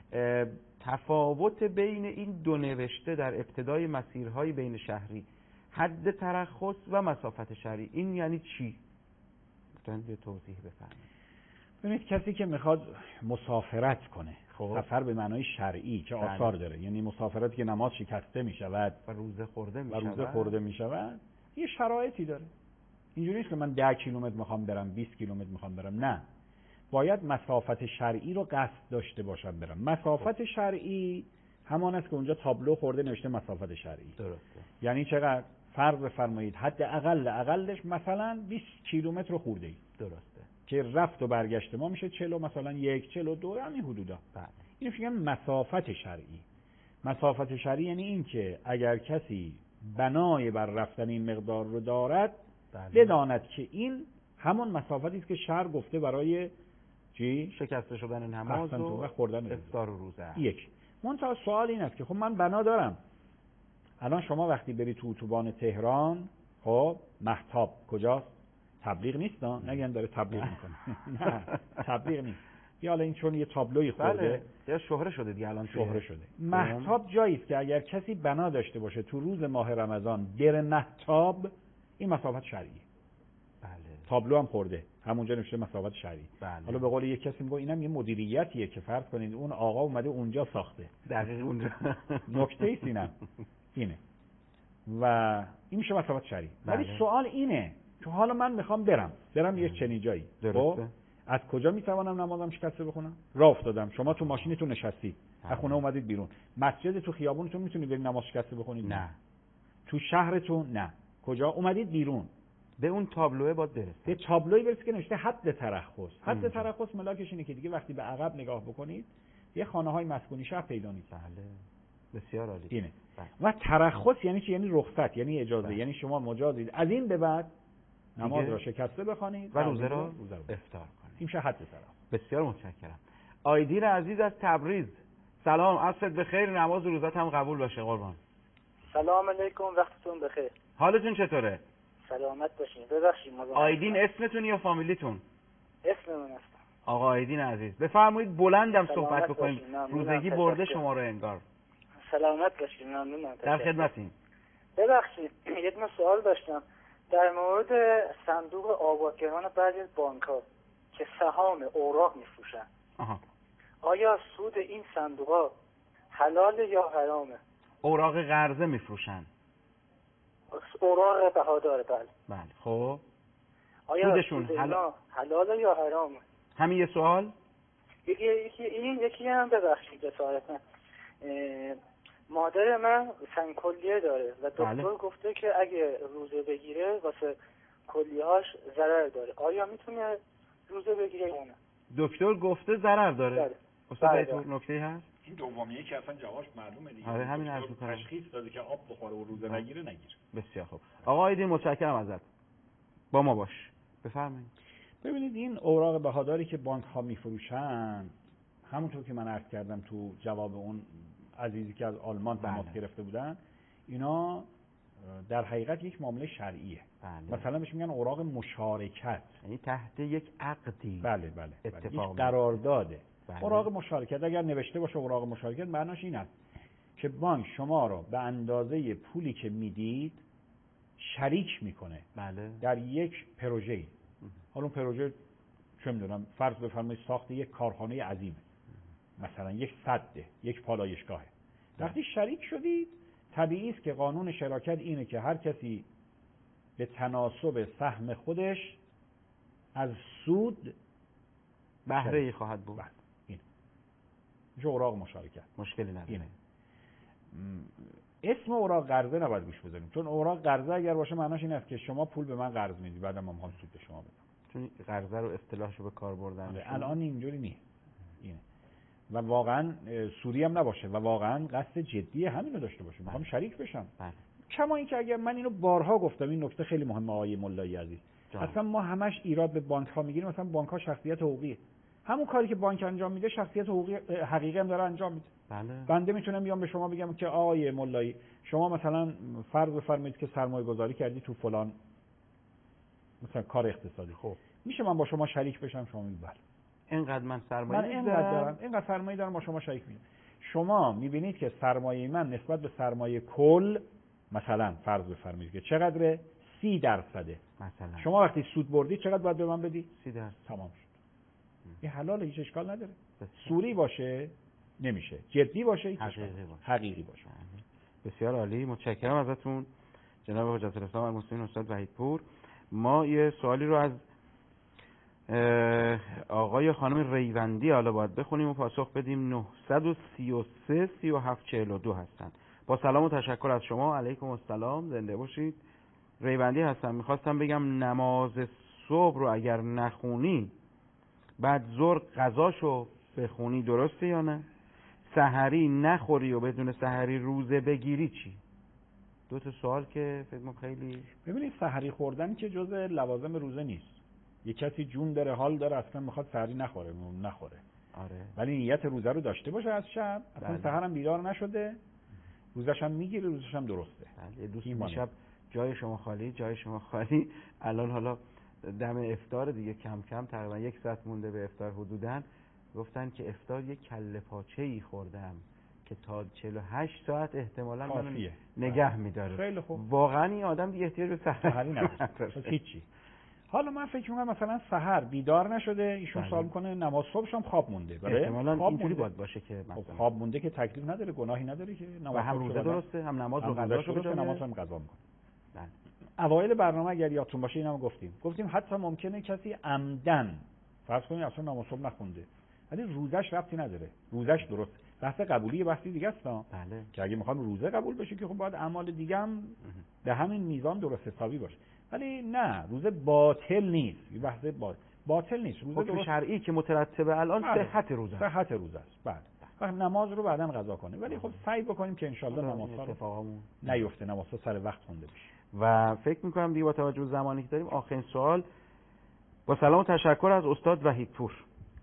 تفاوت بین این دو نوشته در ابتدای مسیرهای بین شهری، حد ترخص و مسافت شهری، این یعنی چی؟ لطفاً یه توضیح بفرمایید. ببینید، کسی که میخواد مسافرت کنه، سفر به معنای شرعی که آثار داره، یعنی مسافرتی که نماز شکسته میشود و روزه خورده میشود، یه شرایطی داره. اینجوری نیست که من 10 کیلومتر میخوام برم، 20 کیلومتر میخوام برم، نه، باید مسافت شرعی رو قصد داشته باشم برم. مسافت شرعی همان است که اونجا تابلو خورده نوشته مسافت شرعی. درسته. یعنی چقدر؟ فرض بفرمایید حد اقلش مثلا 20 کیلومتر خورده ای. درسته. که رفت و برگشت ما میشه 40 مثلا 1 42 همین حدودا. بله. اینو میگن مسافت شرعی. مسافت شرعی یعنی این که اگر کسی بنای بر رفتن این مقدار رو دارد، بداند که این همون مسافتی است که شرع گفته برای چی؟ شکسته شدن نماز و خوردن افطار و روزه. یک. منتها سوال این است که خب من بنا دارم. الان شما وقتی بری تو اتوبان تهران، خب مهتاب کجاست؟ تبلیغ نیست، نگن داره تبلیغ میکنه. نه، تبلیغ نیست. یا حالا این چون یه تابلوی خورده، یا شهره شده دیگه، الان شهره شده. مهتاب جایی است که اگر کسی بنا داشته باشه تو روز ماه رمضان بره مهتاب، این مسافت شرعیه. بله. تابلو هم خورده، همونجا نوشته مسافت شرعی. بله. حالا به قول یک کسی میگه اینم یه مدیریتیه که فرض کنید اون آقا اومده اونجا ساخته. دقیق اونجا. نکته ایست اینه. و این میشه مسافت شرعی. ولی سوال اینه که حالا من میخوام برم یه چنین جایی. درسته. از کجا میتوانم نمازم شکسته بخونم؟ راه افتادم، شما تو ماشینتون نشستی، از خونه اومدید بیرون، مسجد تو خیابونتون میتونید برید نماز شکسته بخونید؟ نه. تو شهرتون؟ نه. کجا اومدید بیرون؟ به اون تابلوه باید برسید. به تابلوی برسید که نوشته حد ترخص. حد ترخص ملاکش اینه که دیگه وقتی به عقب نگاه بکنید یه خانه‌های مسکونی شهر پیدا نیست. بله. بسیار عالی. اینه. و ترخص یعنی چی؟ یعنی رخصت، یعنی اجازه. یعنی شما مجازید از این به بعد نماز را شکسته بخوانید و روزه را افطار کنید. این میشه حد ترخص. بسیار متشکرم. آیدین عزیز از تبریز، سلام، عصرت بخیر، نماز و روزت هم قبول باشه قربان. سلام علیکم، وقتتون بخیر. حالتون چطوره؟ سلامت باشین. ببخشید آیدین اسمتون یا فامیلیتون؟ اسممون است. آقا آیدین عزیز، بفرمایید بلندم صحبت بکنید، روزگی برده شما رو انگار. سلامت باشین. ممنونم. در خدمتیم. ببخشید یه دونه سوال داشتم در مورد صندوق آگاهگران بعضی از بانک‌ها که سهام اوراق میفروشن. آیا سود این صندوق‌ها حلال یا حرامه؟ اوراق قرضه میفروشن. اوراق بهادار. بله. خب آیا سودشون حلال یا حرامه؟ همین یه سوال. یکی هم ببخشید جسارتاً، مادر من سنگ کلیه داره و دکتر گفته که اگه روزه بگیره واسه کلیه‌هاش ضرر داره. آیا میتونه روزه بگیره یا نه؟ دکتر گفته ضرر داره. استاد نکته هست؟ این دومیه که اصلا جواش معلومه دیگه. آره همین عرض می‌کنم. تشخیص داده که آب بخوره و روزه نگیره نگیره. بسیار خوب. آقا آیدین متشکرم ازت. با ما باش. بفرمایید. ببینید این اوراق بهاداری که بانک‌ها می‌فروشن، همونطور که من عرض کردم تو جواب اون عزیزی که از آلمان تماس گرفته بودن، اینا در حقیقت یک معامله شرعیه. مثلا بهش میگن اوراق مشارکت، یعنی تحت یک عقدی. بله. یک قرارداده. اوراق مشارکت اگر نوشته باشه اوراق مشارکت، معناش این است که بانک شما رو به اندازه پولی که میدید شریک میکنه در یک پروژه. حالا اون پروژه چه میدونم فرض بفرمایید ساخت یک کارخانه عظیمه، مثلا یک سده، یک پالایشگاهه. وقتی شریک شدید طبیعی است که قانون شراکت اینه که هر کسی به تناسب سهم خودش از سود بهره‌ای خواهد بود. این اوراق مشارکت مشکلی نداره. اینه. اسم اوراق قرضه نباید گوش بزنیم، چون اوراق قرضه اگر باشه معناش این است که شما پول به من قرض میدی بعدم من میخوام سود به شما بدم، چون قرضه رو اصطلاحشو به کار بردن. الان اینجوری نیست. اینه و واقعا سوری هم نباشه و واقعا قصد جدی همین رو داشته باشه، میخوام شریک بشم. کما اینکه اگر من اینو بارها گفتم، این نکته خیلی مهمه آقای ملایی عزیز، اصلا ما همش ایراد به بانک ها میگیریم. مثلا بانک ها شخصیت حقوقیه، همون کاری که بانک انجام میده شخصیت حقوقی حقیقی هم داره انجام میده. بنده میتونم بیام به شما بگم که آقای ملایی شما مثلا فرض بفرمایید که سرمایه گذاری کردی تو فلان مثلا کار اقتصادی، خب میشه من با شما شریک بشم؟ شما میگید بله. اینقدر من سرمایه دارم، اینقدر سرمایه دارم، با شما شریک میشم. شما میبینید که سرمایه من نسبت به سرمایه کل مثلا فرض بفرمایید که چقدره؟ 30%. مثلا شما وقتی سود بردی چقدر باید به من بدی؟ 30%. تمام شد. این حلاله، هیچ اشکال نداره. سوری باشه نمیشه، جدی باشه حقیقی باشه. بسیار عالی، متشکرم ازتون جناب حجت الاسلام المسلمین استاد وحیدپور. ما یه سوالی رو از آقای خانم ریوندی حالا باید بخونیم و پاسخ بدیم. 933 37 42 هستن. با سلام و تشکر از شما. علیکم السلام، زنده باشید. ریوندی هستم، میخواستم بگم نماز صبح رو اگر نخونی بعد ظهر قضاشو بخونی درسته یا نه؟ سحری نخوری و بدون سحری روزه بگیری چی؟ دو تا سوال که فکر کنم خیلی. ببینید سحری خوردن که جز لوازم روزه نیست. یه کسی جون داره، حال داره، اصلا میخواد سحری نخوره. آره. ولی نیت روزه رو داشته باشه از شب، اصلا سحر هم بیدار نشده، روزش هم میگیره، روزش هم درسته. بله. دوست شب جای شما خالی، جای شما خالی. الان حالا دم افطار دیگه، کم کم تقریبا 1 ساعت مونده به افطار حدوداً، گفتن که افطار یک کله پاچه‌ای خوردم که تا 48 ساعت احتمالاً منو نگه می‌داره. خیلی خوب. واقعاً این آدم دیگه احتیاج به سحری نداره. هیچی. حالا من فکر می‌کنم مثلا سحر بیدار نشده، ایشون سوال می‌کنه نماز صبحش هم خواب مونده. احتمالاً اینجوری باید باشه که مثلا خواب مونده که تکلیف نداره، گناهی نداره که نماز هم روزه درسته، هم نماز رو قضا شده، نماز هم قضا می‌کنه. اوایل برنامه اگر یادتون باشه اینم گفتیم حتی ممکنه کسی عمدن فرض کنید اصلا نماز صبح نخونده ولی روزش ربطی نداره، روزش درست. بحث قبولی بحثی دیگه است. بله. که اگه میخوام روزه قبول بشه که خب باید اعمال دیگه هم به همین میزان درست حسابی باشه. ولی نه، روزه باطل نیست. این بحث باطل نیست. روزه درست شرعی که مترتبه الان صحت روزه. صحت روزه است. بله. نماز رو بعداً قضا کنه. ولی خب سعی بکنیم که ان شاءالله نمازها رو نیفته، نمازها سر وقت خونده بشه. و فکر میکنم دیگه با توجه به زمانی که داریم آخرین سوال. با سلام و تشکر از استاد وحیدپور.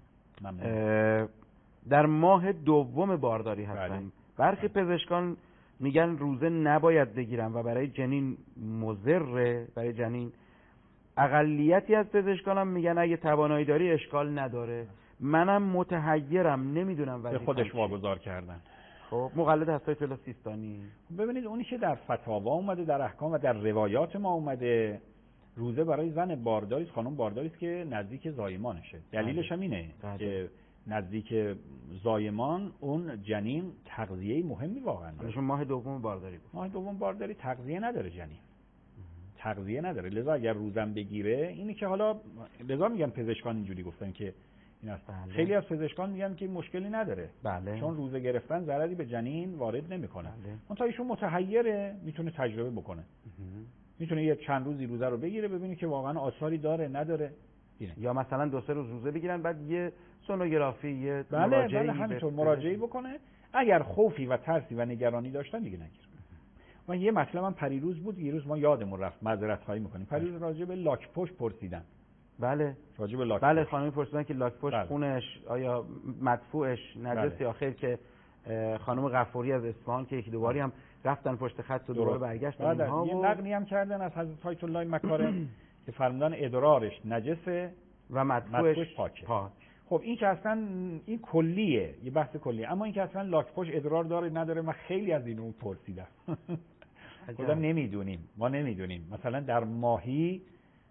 در ماه دوم بارداری هستم. برخی پزشکان میگن روزه نباید بگیرم و برای جنین مضره، برای جنین. اقلیتی از پزشکانم میگن اگه توانایی داری اشکال نداره. منم متحیرم، نمیدونم به خودش واگذار کردن. خب مقلد هستای طلا سیستانی. ببینید اونی که در فتاوا اومده، در احکام و در روایات ما اومده، روزه برای زن بارداری، خانم بارداری است که نزدیک زایمانشه. دلیلش هم اینه که نزدیک زایمان اون جنین تغذیه مهمی واقعا داره. چون ماه دوم بارداری بود. ماه دوم بارداری تغذیه نداره جنین. تغذیه نداره. لذا اگر روزم بگیره، اینی که حالا لذا میگن پزشکان اینجوری گفتن که این است. خیلی از پزشکان میگن که مشکلی نداره. بله. چون روزه گرفتن ضرری به جنین وارد نمیکنه. اون تا ایشون متحیره، میتونه تجربه بکنه. میتونه یه چند روزی روزه رو بگیره ببینه که واقعا آثاری داره نداره. یا مثلا 2-3 روز روزه بگیرن بعد یه سونوگرافی، یه بله همینطور مراجعه بکنه. اگر خوفی و ترسی و نگرانی داشتن دیگه نگیر. و یه مطلب من پریروز بود، یه روز ما یادمون رفت، معذرت خواهی میکنیم. پریروز راجع به لاک پشت پرسیدن. بله. راجع به لاک بله خانمی پرسیدن که لاک پشت خونش آیا مدفوعش نجس یا خیر، که خانم غفوری از اصفهان که یکی دوباری هم رفتن پشت خط و دوباره برگشتن اینها. یه نقلی هم کردن از حضرت آیت الله مکارم که فرمودن ادرارش نجسه و مدفوعش پاکه. خب این که اصلا این کلیه، یه بحث کلیه. اما این که اصلا لاک پشت ادرار داره نداره، من خیلی از اینو پرسیدم. خدا نمیدونیم، ما نمیدونیم. مثلا در ماهی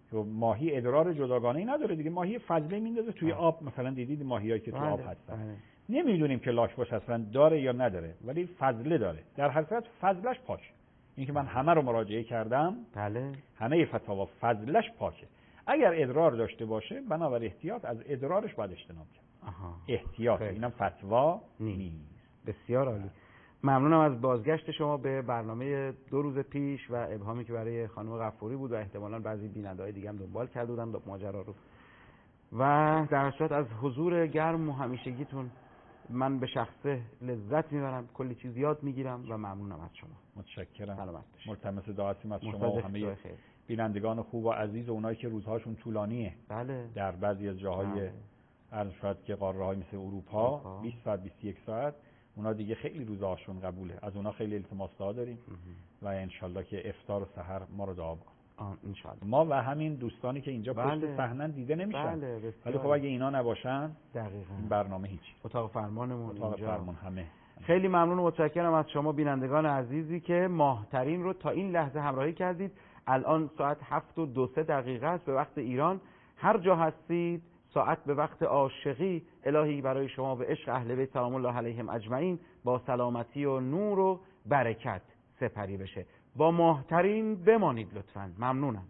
ماهی ادرار جداگانه‌ای نداره دیگه، ماهی فضله میندازه توی آب، مثلا دیدید ماهیایی که توی آب هستن، نمیدونیم که لاک‌پشت اصلا داره یا نداره، ولی فضله داره. در هر صورت فضلش پاکه. این که من همه رو مراجعه کردم، بله، همه فتاوا فضلش پاکه. اگر ادرار داشته باشه بنابر احتیاط از ادرارش باید اجتناب کرد. احتیاط، اینم فتوا نیست. بسیار عالی. ممنونم از بازگشت شما به برنامه 2 روز پیش و ابهامی که برای خانم غفوری بود و احتمالاً بعضی بیننده‌های دیگه هم دنبال کرده بودن ماجرا رو. و در صورت از حضور گرم و همیشگیتون من به شخصه لذت میبرم، کلی چیز یاد میگیرم و ممنونم از شما. متشکرم. سلامت باشید. ملتمس دعاتیم از شما و همه بینندگان خوب و عزیز و اونایی که روزهاشون طولانیه. بله. در بعضی از جاهای عرض شد که قاره‌های مثل اروپا 20 ساعت 21 ساعت، اونا دیگه خیلی روزهاشون قبوله. از اونا خیلی التماس‌ها داریم و انشالله که افطار و سحر ما رو دعا بکن. انشالله. ما و همین دوستانی که اینجا پشت صحنه دیده نمیشن. ولی خب اگه اینا نباشن دقیقاً این برنامه هیچی. اتاق فرمانمون اتاق اینجا. فرمان همه. خیلی ممنون و متشکرم از شما بینندگان عزیزی که ماهترین رو تا این لحظه همراهی کردید. الان ساعت 7:02 است به وقت ایران. هر جا هستید ساعت به وقت عاشقی الهی برای شما به عشق اهل بیت سلام الله علیهم اجمعین با سلامتی و نور و برکت سپری بشه. با ماهترین بمانید لطفاً. ممنونم.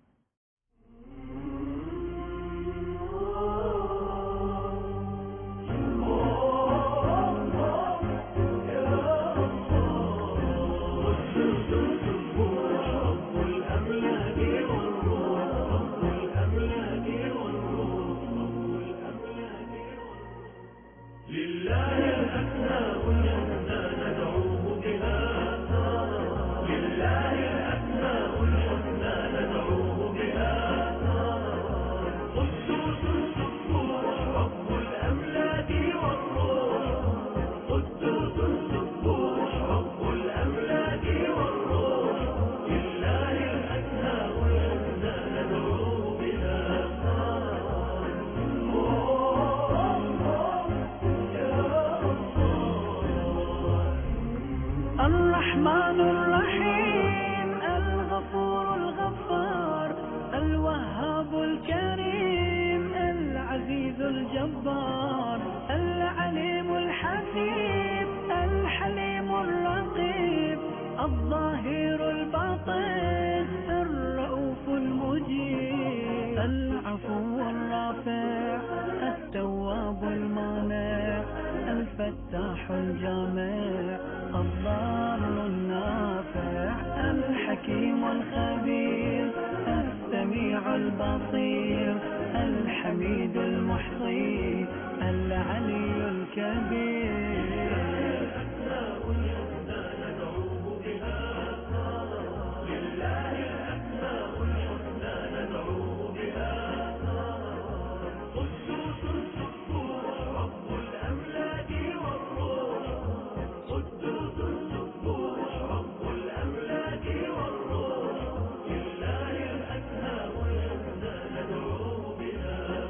الرحمن الرحيم الغفور الغفار الوهاب الكريم العزيز الجبار العليم الحكيم الحليم الرقيب الظاهر الباطن الرؤوف المجيب العفو الرافع التواب المانع الفتاح الجامع الضار النافع الحكيم الخبير السميع البصير الحميد المحصي العلي الكبير. الأسماء الحسنى ندعوه بها لله، الأسماء الحسنى ندعوه بها قدوس سبوح رب الأملاك والروح قدوس سبوح رب الأملاك والروح لله الأسماء الحسنى ندعوه بها.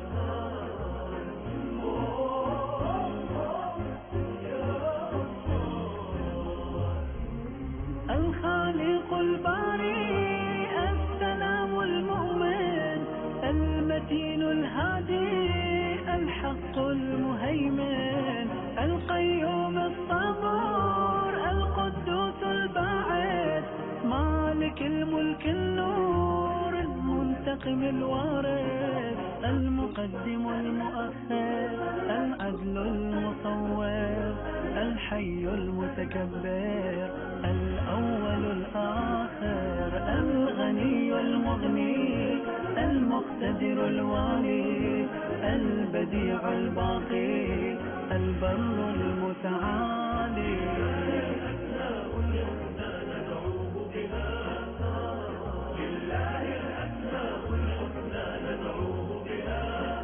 الخالق الباري السلام المؤمن المتين الهادي الحق المهيمن القيوم الصبور القدوس الباعث مالك الملك النور المنتقم الوارث المقدم المؤخر العدل المصور الحي المتكبر الأول الآخر الغني المغني المقتدر الوالي البديع الباقي البر المتعالي. الأسماء الحسنى ندعوه بها لله، الأسماء الحسنى ندعوه بها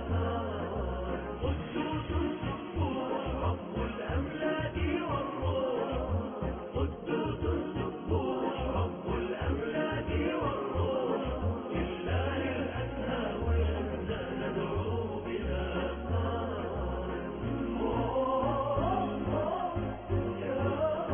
قدوس سبوح رب الأملاك والروح قدوس سبوح رب الأملاك والروح لله الأسماء الحسنى ندعوه بها.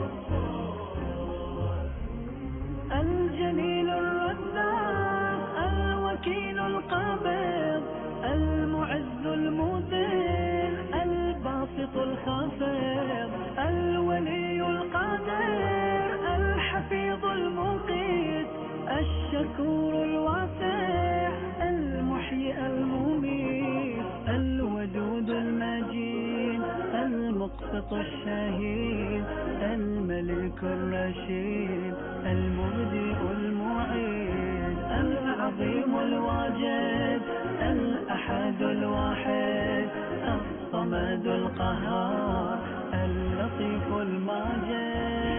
المشفق الشهيد الملك الرشيد المبدئ المعيد العظيم الواجد الأحد الواحد الصمد القهار اللطيف الماجد.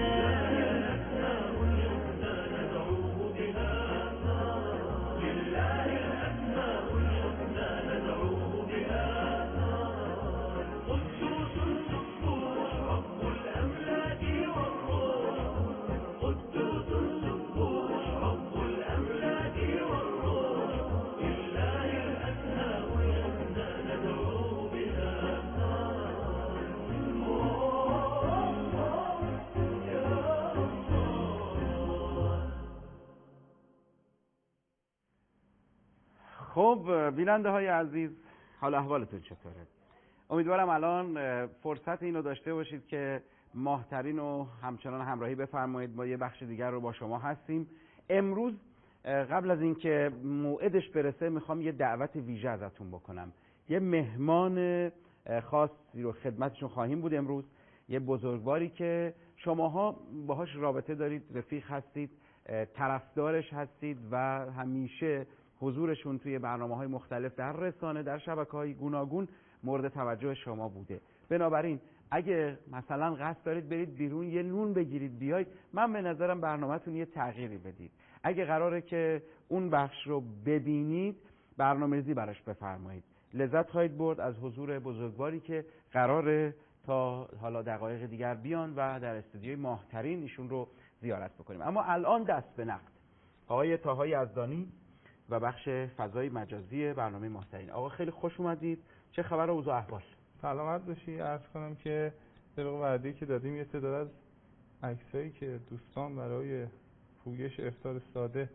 خب بیننده های عزیز، حال احوالتون چطوره؟ امیدوارم الان فرصت اینو داشته باشید که ماهترین و همچنان همراهی بفرمایید. با یه بخش دیگر رو با شما هستیم. امروز قبل از اینکه موعدش برسه میخوام یه دعوت ویژه ازتون بکنم. یه مهمان خاصی رو خدمتشون خواهیم بود امروز. یه بزرگواری که شماها باهاش رابطه دارید، رفیق هستید، طرفدارش هستید و همیشه حضورشون توی برنامه‌های مختلف در رسانه، در شبکه‌های گوناگون مورد توجه شما بوده. بنابراین اگه مثلا قصد دارید برید بیرون یه نون بگیرید بیاید، من به نظرم برنامه‌تون یه تغییری بدید. اگه قراره که اون بخش رو ببینید، برنامه‌ریزی براش بفرمایید. لذت خواهید برد از حضور بزرگواری که قراره تا حالا دقایق دیگر بیان و در استودیوی ماهترین ایشون رو زیارت بکنیم. اما الان دست به نقد. آقای طاهای یزدانی و بخش فضای مجازی برنامه ماهترین. آقا خیلی خوش اومدید. چه خبر و اوضاع احوال؟ سلامت باشی. عرض کنم که طبق وعده‌ای که دادیم یه تعداد از عکسایی که دوستان برای پویش افطار ساده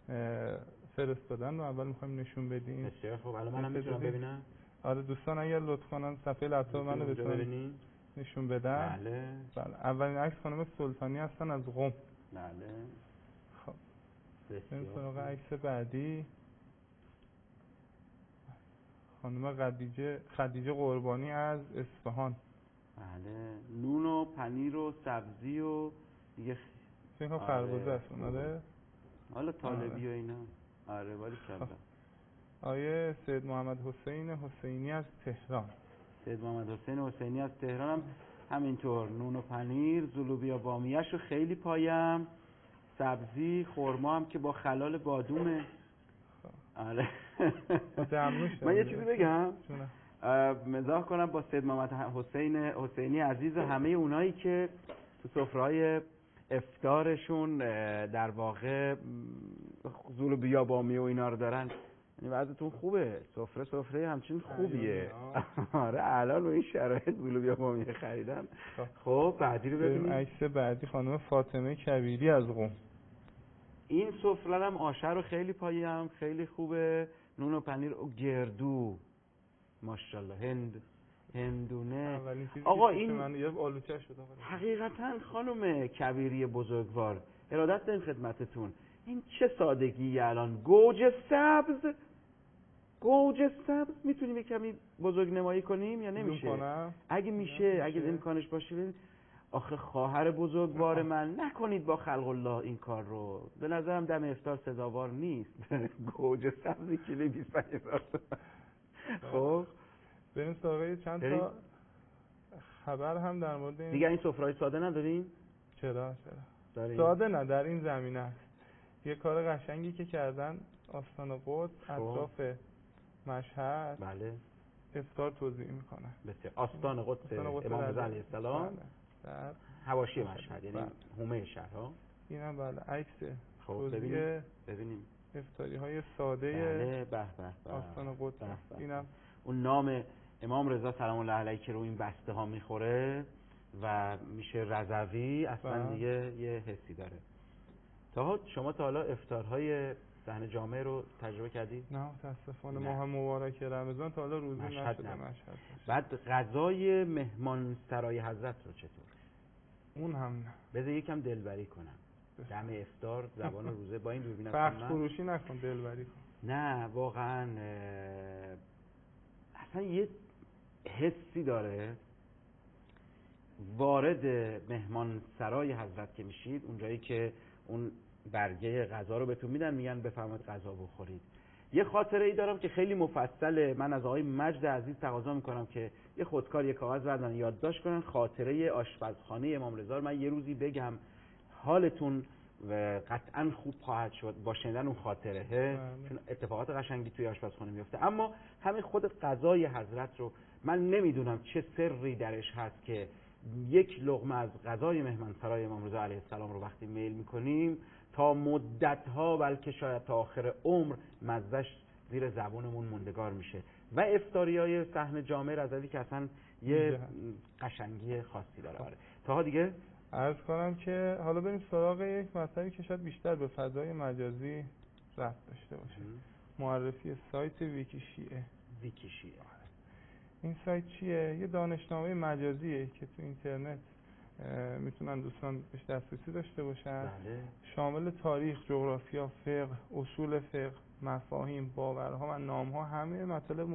فرستادن رو اول می‌خوایم نشون بدیم. بسیار خب. الان منم میتونم ببینم؟ آره دوستان اگر لطف کنن صفحه لپتاپ منو بتونن نشون بدن. بله. اولین عکس خانم سلطانی هستن از قم. بله. خب. بریم سراغ عکس بعدی. خانم خدیجه قربانی از اصفهان. بله. نون و پنیر و سبزی و دیگه فکر خربزه است اونه. حالا طالبی و اینا. آره ولی کلا. آیه سید محمد حسینی از تهران. سید محمد حسینی از تهران هم همینطور نون و پنیر، زلوبیا بامیه‌شو خیلی پایم، سبزی، خرما هم که با خلال بادومه. آره. من یه چیزی بگم؟ مزاح کنم با سید محمد حسینی عزیز، همه اونایی که تو سفره‌های افطارشون در واقع زلوبیا بامیه و اینا رو دارن. یعنی وضعتون خوبه، سفره همچین خوبیه. آره الان این شرایط زلوبیا بامیه خریدن. خب بعدی رو ببینیم. عکس بعدی خانم فاطمه کبیری از قم. این سفره هم آشه رو خیلی پایم، خیلی خوبه. نون و پنیر و گردو، ماشاءالله. هندونه. آقا این من یه آلوچه شد. حقیقتا خانم کبیری بزرگوار، ارادت داریم خدمتتون. این چه سادگی الان. گوجه سبز میتونیم یک کمی بزرگ نمایی کنیم یا نمیشه؟ اگه میشه، اگه امکانش باشه. آخه خواهر بزرگوار من، نکنید با خلق الله این کار رو. به نظرم دم افطار سزاوار نیست. گوجه سبزی کیلویی 25000. خب بریم سراغ چند تا خبر هم در مورد این. دیگه این سفره‌های ساده نداریم؟ چرا ساده نه، در این زمینه است. یه کار قشنگی که کردن آستان قدس اطراف مشهد. بله. افطار توزیع میکنن. بسیار. آستان قدس امام رضا علیه السلام در حواشی مشهد، یعنی حومه شهرها. اینم بله عکس. خب ببینیم افطاری های ساده. بله. آستان قدس. اینم اون نام امام رضا سلام الله علیه که رو این بسته ها میخوره و میشه رضوی، اصلا دیگه یه حسی داره. شما تا حالا افطارهای صحن جامع رو تجربه کردید؟ نه متاسفانه. ماه مبارک رمضان تا حالا روزی نشده. مشهد. بعد غذای مهمان سرای حضرت رو چطور؟ اون هم نه. بذار یکم دلبری کنم. دم افطار زبان روزه با این دوربین بخش فروشی نکن، دلبری کن. نه واقعا اصلا یه حسی داره وارد مهمان سرای حضرت که میشید، اونجایی که اون برگه غذا رو بهتون میدن، میگن بفرمایید غذا بخورید. یه خاطره ای دارم که خیلی مفصله. من از آقای مجد عزیز تقاضا میکنم که یه خودکار، یه کاغذ بردارن یادداشت کنن خاطره آشپزخانه امام رضا. من یه روزی بگم حالتون قطعا خوب خواهد شد با شنیدن اون خاطره، چون اتفاقات قشنگی توی آشپزخانه میفته. اما همین خود غذای حضرت رو من نمیدونم چه سری درش هست که یک لقمه از غذای مهمانسرای امام رضا علیه السلام رو وقتی میل میکنیم تا مدت‌ها، بلکه شاید تا آخر عمر، مزه‌اش زیر زبونمون موندگار میشه. و افطاریای صحن جامع رضوی که اصلا یه قشنگی خاصی داره. تا دیگه عرض کنم که حالا بریم سراغ یک مسئله که شاید بیشتر به فضای مجازی ربط داشته باشه. معرفی سایت ویکی شیعه. ویکی شیعه این سایت چیه؟ یه دانشنامه مجازیه که تو اینترنت میتونن دوستان بهش دسترسی داشته باشن. شامل تاریخ، جغرافیا، فقه، اصول فقه، مفاهیم، باورها و نامها، همه مطالب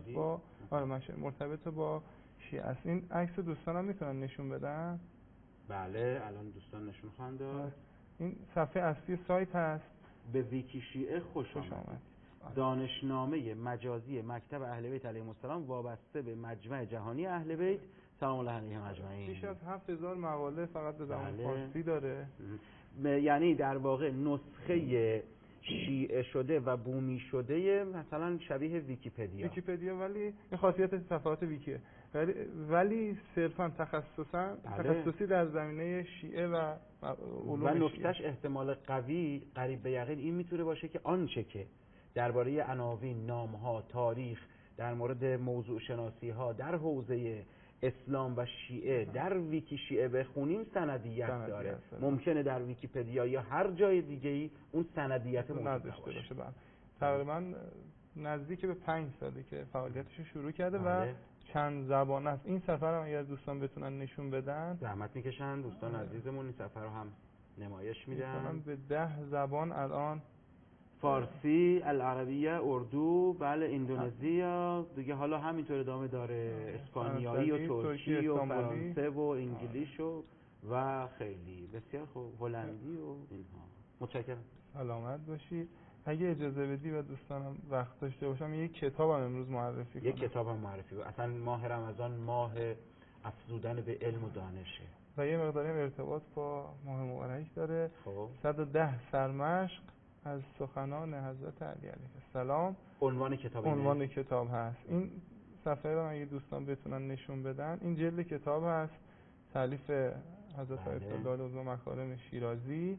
مرتبط با شیعه است. این عکس دوستانم میتونن نشون بدن؟ بله الان دوستان نشون خواهند داد. این صفحه اصلی سایت هست. به ویکی شیعه خوش آمد. دانشنامه مجازی مکتب اهل بیت علیهم السلام وابسته به مجمع جهانی اهل بیت سلام الله علیهم اجمعین. بیش از 7000 مقاله فقط به زبان فارسی داره. یعنی در واقع نسخه شیعه شده و بومی شده، مثلا شبیه ویکی‌پدیا، ولی این خاصیت صفحات ویکیه، ولی صرفا تخصصی در زمینه شیعه و علوم و نکتهش احتمال قوی قریب به یقین این میتونه باشه که آنچه که درباره عناوین، نام‌ها، تاریخ، در مورد موضوع شناسی‌ها در حوزه اسلام و شیعه در ویکی شیعه بخونیم سندیت داره. ممکنه در ویکی‌پدیا یا هر جای دیگه‌ای اون سندیت موجود باشه. تقریبا نزدیک به 5 ساله که فعالیتش رو شروع کرده و چند زبان است. این سفر هم اگر دوستان بتونن نشون بدن زحمت میکشن دوستان عزیزمون، این سفر رو هم نمایش میدن به 10 زبان الان: فارسی، العربیه، اردو، بله اندونزیا دیگه، حالا همینطور ادامه داره، اسپانیایی و ترکی و فرانسه و انگلیش و خیلی بسیار خوب، هلندی و اینها. متشکرم. سلامت باشید. اگه اجازه بدی و دوستانم وقت داشته باشم یک کتابم امروز معرفی کنم. یک کتابم معرفی کنم. اصلا ماه رمضان ماه افزودن به علم و دانشه و یه مقداری ارتباط با ماه مبارک داره. 110 سرمشق از سخنان حضرت علی علیه السلام عنوان کتاب هست. این صفحه رو اگه دوستان بتونن نشون بدن، این جلد کتاب هست، تالیف حضرت آیت الله العظمی مکارم شیرازی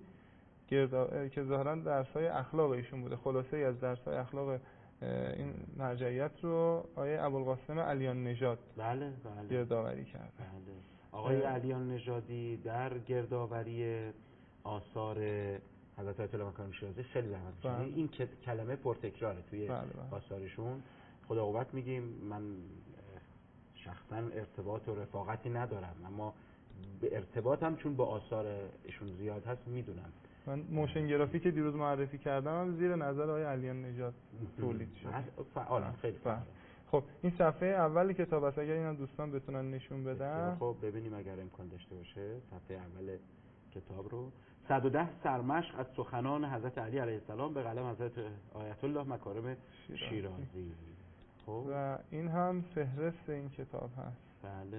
که ظاهرا درس‌های اخلاق ایشون بوده. خلاصه ای از درس‌های اخلاق این مرجعیت رو آقای ابوالقاسم علیان نژاد گردآوری کرده. آقای علیان نژادی در گردآوری آثار حضرت آیت الله مکارم شیرازی خیلی زحمت کشیدن. این کلمه پرتکراره توی آثارشون. خدا قوت میگیم. من شخصا ارتباط و رفاقتی ندارم، اما به ارتباطم چون با آثار ایشون زیاد هست میدونم. من موشن گرافی که دیروز معرفی کردم هم زیر نظر آقای علیان نژاد تولید شد. فعال، خیلی فعال. خب این صفحه اول کتاب است، اگر اینا دوستان بتونن نشون بدن. خب ببینیم اگر امکان داشته باشه صفحه اول کتاب رو. 110 سرمشق از سخنان حضرت علی علیه السلام به قلم حضرت آیت الله مکارم شیرازی. خب و این هم فهرست این کتاب هست. بله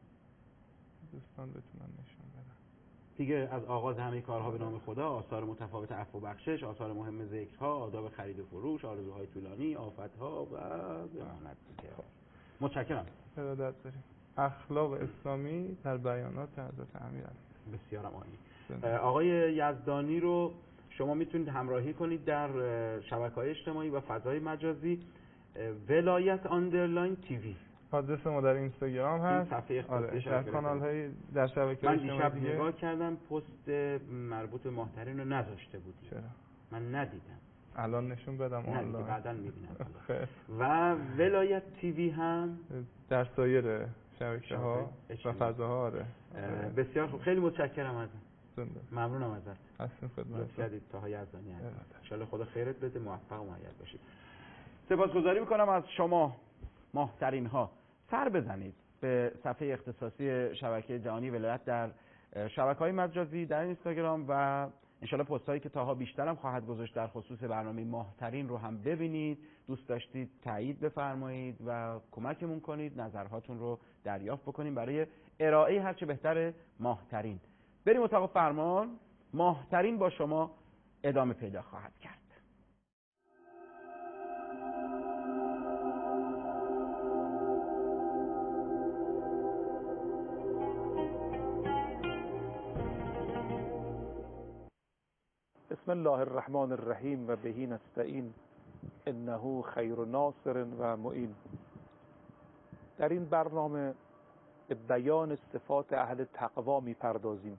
دوستان بتونن نشون بدن. دیگه از آغاز همه کارها به نام خدا، آثار متفاوت عفو و بخشش، آثار مهم ذکرها، آداب خرید و فروش، آرزوهای طولانی، آفتها و بماند دیگه. متشکرم. ارادت داریم. اخلاق اسلامی در بیانات حضرت امیرعلی. بسیار عالی. آقای یزدانی رو شما میتونید همراهی کنید در شبکه‌های اجتماعی و فضای مجازی. ولایت آندرلاین تیوی آدرس ما در اینستاگرام هست. در کانال‌های در شبکه‌های اجتماعی. من دیشب نگاه کردم پست مربوط به ماهترین رو نذاشته بودی. چرا؟ من ندیدم. الان نشون بدم آنلاین. بعداً می‌بینم. و ولایت تیوی هم در سایر شبکه‌ها و فضاها. بسیار خوب. خیلی متشکرم ازت. ممنونم ازت. هستیم خدمت. یادت تا یزدانی هست. ان شاءالله خدا خیرت بده، موفق و مؤید باشید. سپاسگزاری می‌کنم از شما محترین ها. سر بزنید به صفحه اختصاصی شبکه جهانی ولایت در شبکه‌های مجازی در اینستاگرام و انشالله پست‌هایی که تاها بیشترم خواهد گذاشت در خصوص برنامه ماهترین رو هم ببینید. دوست داشتید تایید بفرمایید و کمکمون کنید نظرهاتون رو دریافت بکنیم برای ارائه هرچه بهتر ماهترین. بریم اتاق فرمان. ماهترین با شما ادامه پیدا خواهد کرد. بسم الله الرحمن الرحیم و بهی نستعین انه خیر ناصر و معین. در این برنامه به بیان صفات اهل تقوا میپردازیم.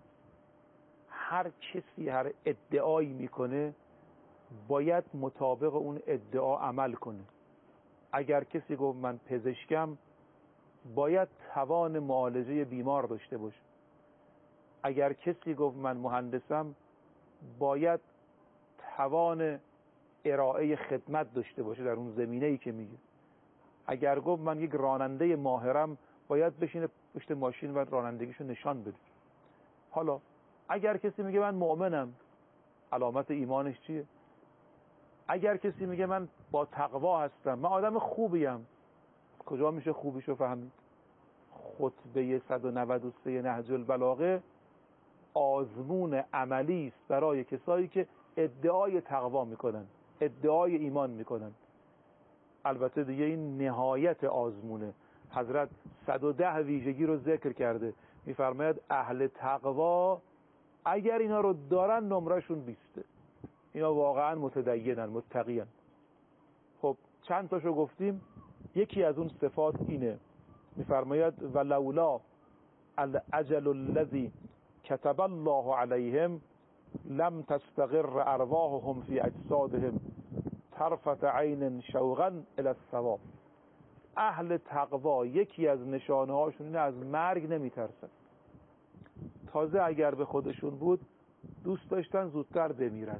هر کسی هر ادعایی میکنه باید مطابق اون ادعا عمل کنه. اگر کسی گفت من پزشکم باید توان معالجه بیمار داشته باشه. اگر کسی گفت من مهندسم باید توان ارائه خدمت داشته باشه در اون زمینه‌ای که میگه. اگر گفت من یک راننده ماهرم باید بشینه پشت ماشین و رانندگیشو نشان بده. حالا اگر کسی میگه من مؤمنم، علامت ایمانش چیه؟ اگر کسی میگه من با تقوا هستم، من آدم خوبیم، کجا میشه خوبیشو فهمید؟ خطبه 193 نهج البلاغه آزمون عملی است برای کسایی که ادعای تقوا میکنن، ادعای ایمان میکنن. البته دیگه این نهایت آزمونه. حضرت 110 ویژگی رو ذکر کرده. میفرماید اهل تقوا اگر اینا رو دارن نمرشون 20. اینا واقعا متدینن، متقین. خب چند تاشو گفتیم. یکی از اون صفات اینه. میفرماید ولولا الاجل الذی كتب الله عليهم لم تستقر ارواحهم في اجسادهم طرفة عین شوقا الى الثواب. اهل تقوا یکی از نشانه هاشون اینه از مرگ نمیترسن. تازه اگر به خودشون بود دوست داشتن زودتر بمیرن.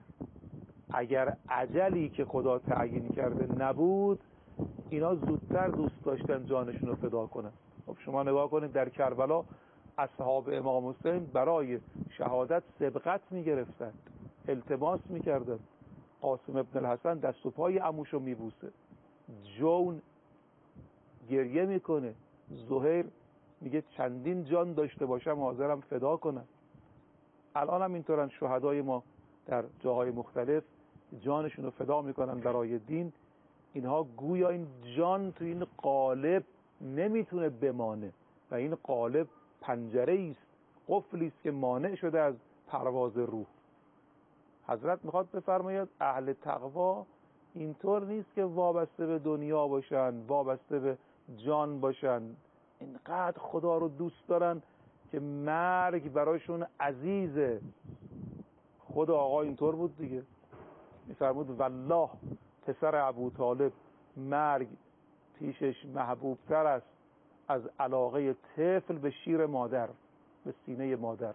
اگر اجلی که خدا تعیین کرده نبود اینا زودتر دوست داشتن جانشون رو فدا کنن. خب شما نگاه کنید در کربلا اصحاب امام حسین برای شهادت سبقت میگرفتند، التماس میکردند. قاسم ابن الحسن دست و پای عموشو میبوسه، جون گریه میکنه، زهیر میگه چندین جان داشته باشم حاضرم فدا کنم. الان هم اینطورن شهدای ما در جاهای مختلف جانشون رو فدا میکنن برای دین. اینها گویا این جان تو این قالب نمیتونه بمانه و این قالب پنجره است، قفلی است که مانع شده از پرواز روح. حضرت میخواد بفرماید اهل تقوا اینطور نیست که وابسته به دنیا باشن، وابسته به جان باشن. اینقدر خدا رو دوست دارن که مرگ برایشون عزیزه. خود آقا اینطور بود دیگه. میفرمود والله پسر ابو طالب مرگ پیشش محبوب تر است از علاقه طفل به شیر مادر، به سینه مادر.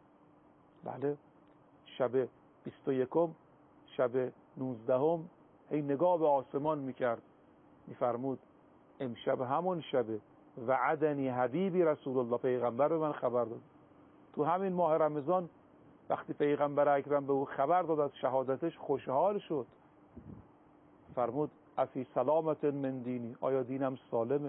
بله شب 21 شب 19 هی نگاه به آسمان میکرد. میفرمود امشب همون شبه وعدنی حبیبی رسول الله، پیغمبر به من خبر داد. تو همین ماه رمضان وقتی پیغمبر اکرم به او خبر داد از شهادتش خوشحال شد. فرمود افی سلامت من دینی، آیا دینم سالمه؟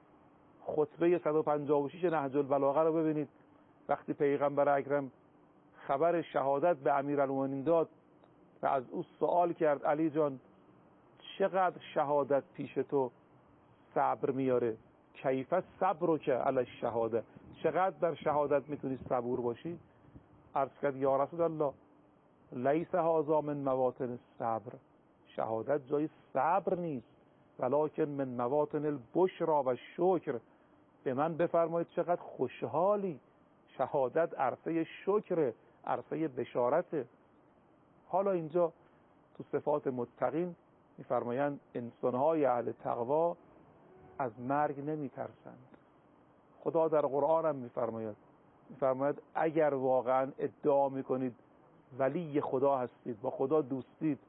خطبه 156 نهج البلاغه رو ببینید. وقتی پیغمبر اکرم خبر شهادت به امیرالمومنین داد و از او سوال کرد علی جان چقدر شهادت پیش تو صبر میاره؟ کیف صبر که علی الشهاده، چقدر در شهادت میتونی صبور باشی؟ عرض کرد یا رسول الله لیس هذا من مواطن الصبر، شهادت جای صبر نیست، ولکن من مواطن البشرا و شکر. به من بفرمایید چقدر خوشحالی. شهادت عرصه شکر، عرصه بشارته. حالا اینجا تو صفات متقین میفرمایند انسانهای اهل تقوا از مرگ نمیترسند. خدا در قرآن هم میفرماید اگر واقعا ادعا میکنید ولی خدا هستید، با خدا دوستید،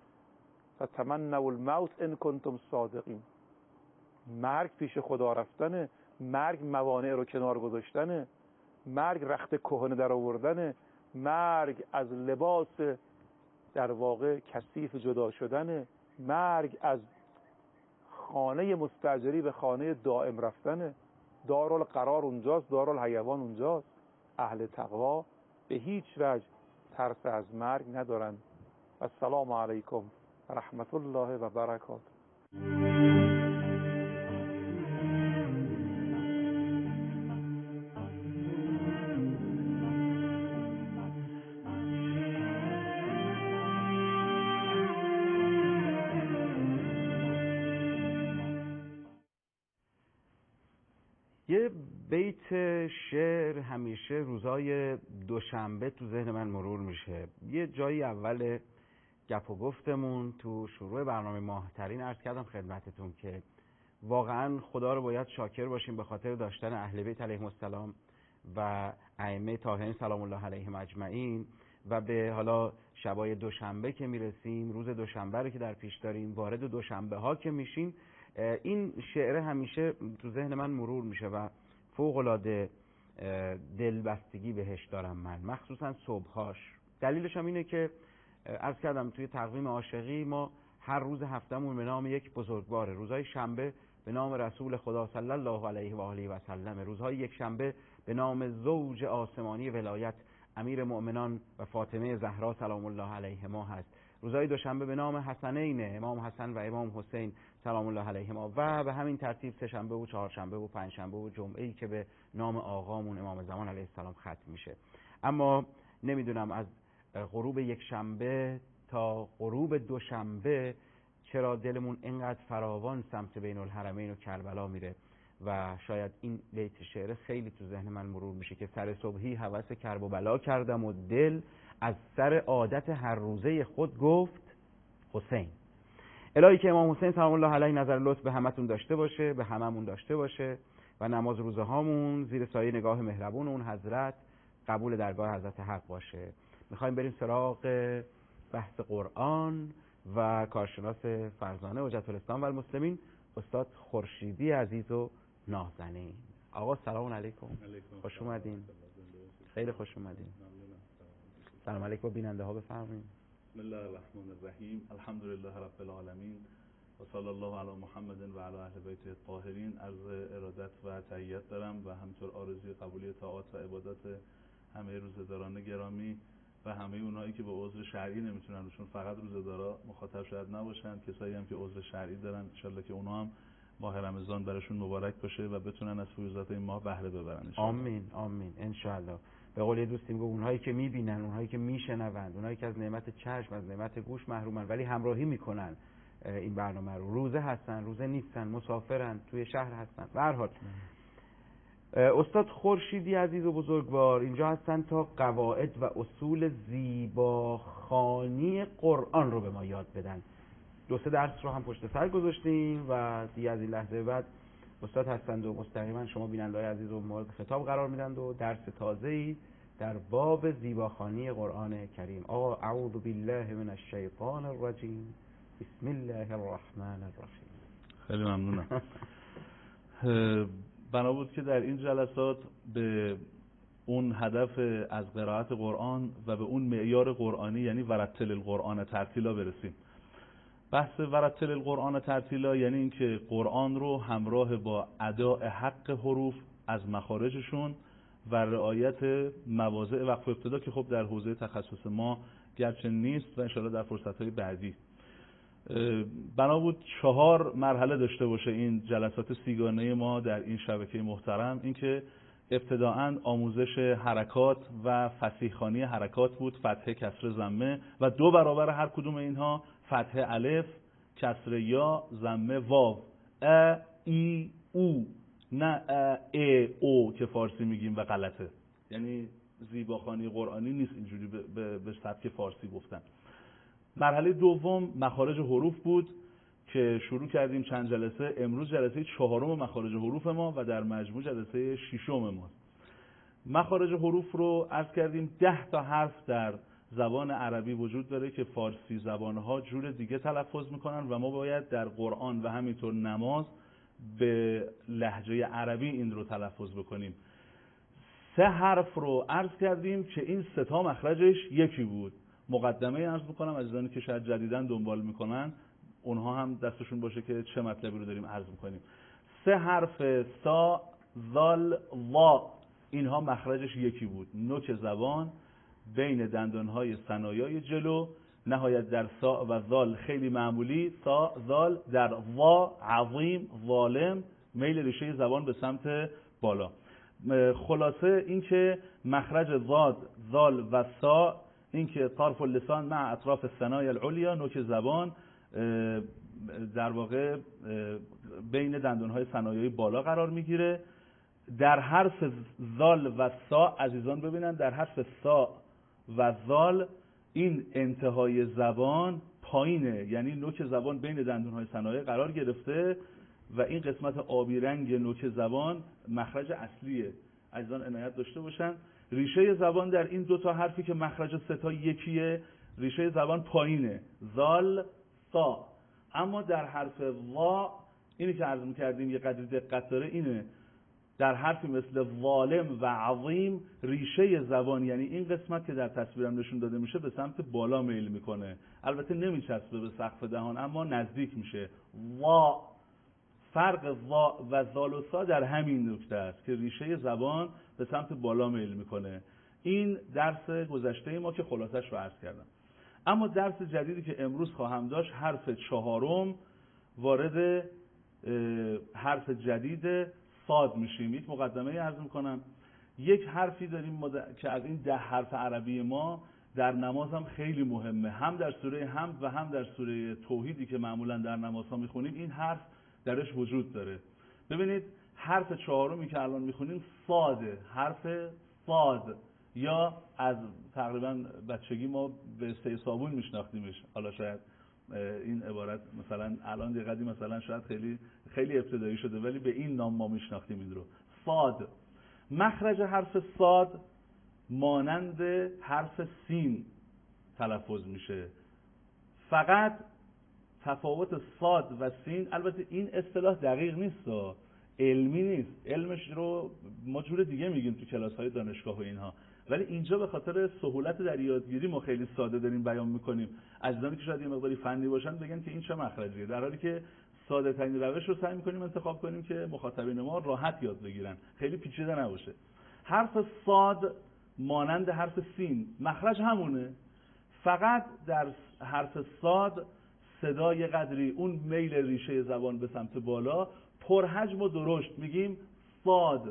فتمنوا الموت ان کنتم صادقین، مرگ پیش خدا رفتنه، مرگ موانع رو کنار گذاشتنه، مرگ رخت کهنه در آوردنه، مرگ از لباس در واقع کثیف جدا شدنه، مرگ از خانه مستاجری به خانه دائم رفتنه. دارالقرار اونجاست، دارالحیوان اونجاست. اهل تقوا به هیچ وجه ترس از مرگ ندارن. السلام علیکم رحمت الله و برکاته. یه بیت شعر همیشه روزای دوشنبه تو ذهن من مرور میشه. یه جایی اول گپ و گفتمون تو شروع برنامه ماهترین عرض کردم خدمتتون که واقعا خدا رو باید شاکر باشیم به خاطر داشتن اهل بیت علیهم السلام و ائمه طاهرین سلام الله علیهم اجمعین و به حالا شبای دوشنبه که میرسیم، روز دوشنبه رو که در پیش داریم، وارد دوشنبه ها که میشیم، این شعر همیشه تو ذهن من مرور میشه و فوق‌العاده دلبستگی بهش دارم من، مخصوصا صبحهاش. دلیلش هم اینه که عرض کردم توی تقویم عاشقی ما هر روز هفتمون به نام یک بزرگواره. روزهای شنبه به نام رسول خدا صلی الله علیه و آله و سلم، روزهای یک شنبه به نام زوج آسمانی ولایت امیر مؤمنان و فاطمه زهرا سلام الله علیهما هست. روزهای دوشنبه به نام حسنین، امام حسن و امام حسین سلام الله علیهما، و به همین ترتیب سه شنبه و چهارشنبه و پنجشنبه و جمعه‌ای که به نام آقامون امام زمان علیه السلام ختم میشه. اما نمیدونم از غروب یک شنبه تا غروب دوشنبه چرا دلمون اینقدر فراوان سمت بین الحرمین و کربلا میره و شاید این بیت شعر خیلی تو ذهن من مرور میشه که سر صبحی هوس کرب و بلا کردم و دل از سر عادت هر روزه خود گفت حسین. الهی که امام حسین سلام الله علیه نظر لطف به همتون داشته باشه، به هممون داشته باشه و نماز روزه هامون زیر سایه نگاه مهربون اون حضرت قبول درگاه حضرت حق باشه. میخوایم بریم سراغ بحث قرآن و کارشناس فرزانه حجت الاسلام و المسلمین استاد خورشیدی عزیز و نازنین. آقا سلام علیکم. خوش اومدین. خیلی خوش اومدین. سلام علیکم بیننده ها بفرمایید. بسم الله الرحمن الرحیم. الحمدلله رب العالمین و صلی الله علی محمد و علی اهل بیت الطاهرین. عرض ارادت و تحیت دارم و همطور آرزوی قبولی طاعات و عبادات همه روزداران گرامی و همه اونایی که به عذر شرعی نمیتونن، روشون فقط روزدارا مخاطب شاید نباشن، کسایی هم که عذر شرعی دارن، ان شاءالله که اونها هم ماه رمضان براشون مبارک باشه و بتونن از فیوزات این ماه بهره ببرن. آمین آمین ان شاءالله. به قول دوستی میگه اونهایی که میبینن، اونهایی که میشنوند، اونهایی که از نعمت چشم، از نعمت گوش محرومن ولی همراهی میکنن این برنامه رو، روزه هستن، روزه نیستن، مسافرن، توی شهر هستن، به هر حال استاد خورشیدی عزیز و بزرگوار اینجا هستن تا قواعد و اصول زیباخوانی قرآن رو به ما یاد بدن. دو سه درس رو هم پشت سر گذاشتیم و دیگه از این لحظه بعد استاد هستند و مستقیما شما بیننده‌های عزیز و مورد خطاب قرار میدن و درس تازه‌ای در باب زیباخوانی قرآن کریم. آقا اعوذ بالله من الشیطان الرجیم، بسم الله الرحمن الرحیم. خیلی ممنونم. بنا بود که در این جلسات به اون هدف از قرائت قرآن و به اون معیار قرآنی یعنی ورتل القرآن ترتیلا برسیم. بحث ورتل القرآن ترتیلا یعنی اینکه قرآن رو همراه با اداء حق حروف از مخارجشون و رعایت مواضع وقف ابتدا که خب در حوزه تخصص ما گرچه نیست و ان شاءالله در فرصت‌های بعدی بنا بود 4 مرحله داشته باشه این جلسات سیگانه ما در این شبکه محترم. اینکه ابتداءً آموزش حرکات و فصیح‌خوانی حرکات بود، فتحه، کسره، ضمه و 2 برابر هر کدوم اینها فتحه الف، کسره یا، ضمه واو، ا ای او، نه ا او که فارسی میگیم و غلطه، یعنی زیباخوانی قرآنی نیست اینجوری به سبک فارسی گفتن. مرحله دوم مخارج حروف بود که شروع کردیم چند جلسه. امروز جلسه 4 مخارج حروف ما و در مجموع جلسه 6 ما. مخارج حروف رو عرض کردیم 10 تا حرف در زبان عربی وجود داره که فارسی زبانها جور دیگه تلفظ میکنن و ما باید در قرآن و همینطور نماز به لهجه عربی این رو تلفظ بکنیم. 3 حرف رو عرض کردیم که این 3 تا مخرجش یکی بود. مقدمه عرض بکنم عزیزانی که شاید جدیداً دنبال میکنن اونها هم دستشون باشه که چه مطلبی رو داریم عرض میکنیم. 3 حرف سا، ذال، وا، اینها مخرجش یکی بود. نوک زبان بین دندانهای ثنایای جلو، نهایت در سا و ذال خیلی معمولی، سا، ذال، در وا عظیم، ظالم، میل ریشه زبان به سمت بالا. خلاصه این که مخرج ضاد، ذال و سا، این که طرف اللسان مع اطراف الثنایا العلیا، نوک زبان در واقع بین دندانهای ثنایای بالا قرار میگیره. در حرف ذال و سا عزیزان ببینن، در حرف سا و ذال این انتهای زبان پایینه، یعنی نوک زبان بین دندانهای ثنایای قرار گرفته و این قسمت آبی رنگ نوک زبان مخرج اصلیه. عزیزان عنایت داشته باشن. ریشه زبان در این 2 تا حرفی که مخرج 3 تا یکیه، ریشه زبان پایینه، ذال، سا. اما در حرف وا، اینی که عرض می‌کردیم یه قدری دقت داره، اینه در حرفی مثل ظالم و عظیم ریشه زبان، یعنی این قسمت که در تصویرم نشون داده میشه، به سمت بالا میل میکنه. البته نمیچسبه به سقف دهان اما نزدیک میشه. وا، فرق وا و ذال و سا در همین نکته است که ریشه زبان به سمت بالا میل میکنه. این درس گذشته ما که خلاصش رو عرض کردم. اما درس جدیدی که امروز خواهم داشت، حرف 4 وارد حرف جدید صاد میشیم. یک مقدمه عرض میکنم. یک حرفی داریم که از این 10 حرف عربی ما در نماز هم خیلی مهمه، هم در سوره حمد و هم در سوره توحیدی که معمولا در نماز ها میخونیم این حرف درش وجود داره. ببینید حرف 4 که الان میخونیم صاده، حرف صاد، یا از تقریبا بچگی ما به سه صابون میشناختیمش. حالا شاید این عبارت مثلا الان دقیقاً مثلا شاید خیلی ابتدایی شده، ولی به این نام ما میشناختیم این رو. صاد. مخرج حرف صاد مانند حرف سین تلفظ میشه، فقط تفاوت صاد و سین، البته این اصطلاح دقیق نیست، علمی نیست، علمش رو ما جور دیگه میگیم تو کلاس‌های دانشگاه و اینها، ولی اینجا به خاطر سهولت در یادگیری ما خیلی ساده داریم بیان میکنیم. عزیزانی که شاید یه مقداری فنی باشن بگن که این چه مخرجیه، در حالی که ساده ترین روش رو سعی میکنیم انتخاب کنیم که مخاطبین ما راحت یاد بگیرن، خیلی پیچیده نباشه. حرف صاد مانند حرف سین، مخرج همونه، فقط در حرف صاد صدای قدری اون میل ریشه زبان به سمت بالا پرحجم و درشت میگیم صاد.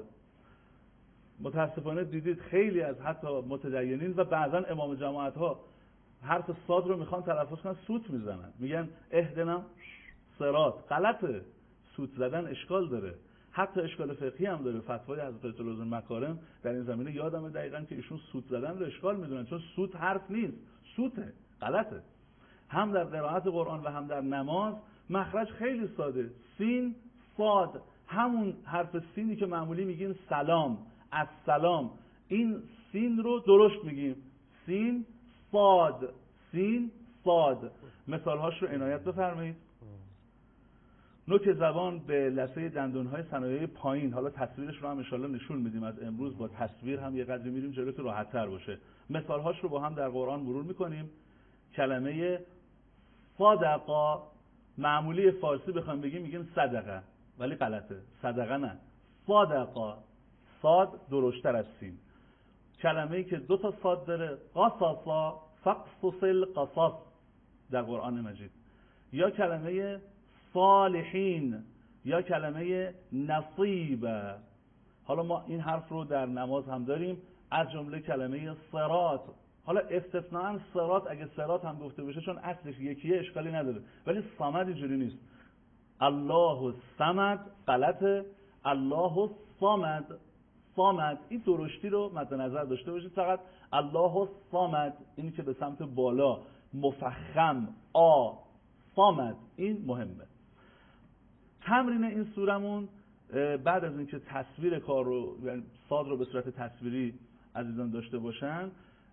متاسفانه دیدید خیلی از حتی متدینین و بعضا امام جماعت ها حرف صاد رو میخوان تلفظ کنن سوت میزنن، میگن اهدنا صراط. غلطه، سوت زدن اشکال داره، حتی اشکال فقهی هم داره. فتوای حضرت الله مکارم در این زمینه یادمه دقیقاً که ایشون سوت زدن رو اشکال میدونن، چون سوت حرف نیست، سوته، غلطه. هم در قرائت قرآن و هم در نماز مخرج خیلی ساده، سین صاد، همون حرف سینی که معمولی میگیم سلام، السلام، این سین رو درشت میگیم سین صاد، سین صاد. مثالهاش رو عنایت بفرمایید. نوک زبان به لثه دندانهای ثنایای پایین، حالا تصویرش رو هم انشالله نشون میدیم، از امروز با تصویر هم یه قدری میریم جلو که راحت تر باشه. مثالهاش رو با هم در قرآن مرور میکنیم. کلمه صدقه، معمولی فارسی بخوام بگیم میگیم صدقه، ولی غلطه، صدقه نه، صدقه، صاد درشتر از سین. کلمه‌ای که 2 تا صاد داره، قصاصا، فقصص القصص در قرآن مجید، یا کلمه صالحین، یا کلمه نصیب. حالا ما این حرف رو در نماز هم داریم، از جمله کلمه صراط. حالا استثناءً صراط، اگه صراط هم گفته بشه چون اصلش یکیه اشکالی نداره، ولی صمد اینجوری نیست. الله الصمد غلطه، الله الصمد، صمد. این درشتی رو مد نظر داشته باشید. فقط الله الصمد، اینی که به سمت بالا مفخم صمد، این مهمه. تمرین این سورمون بعد از اینکه تصویر کار رو، یعنی صاد رو به صورت تصویری عزیزان داشته باشن،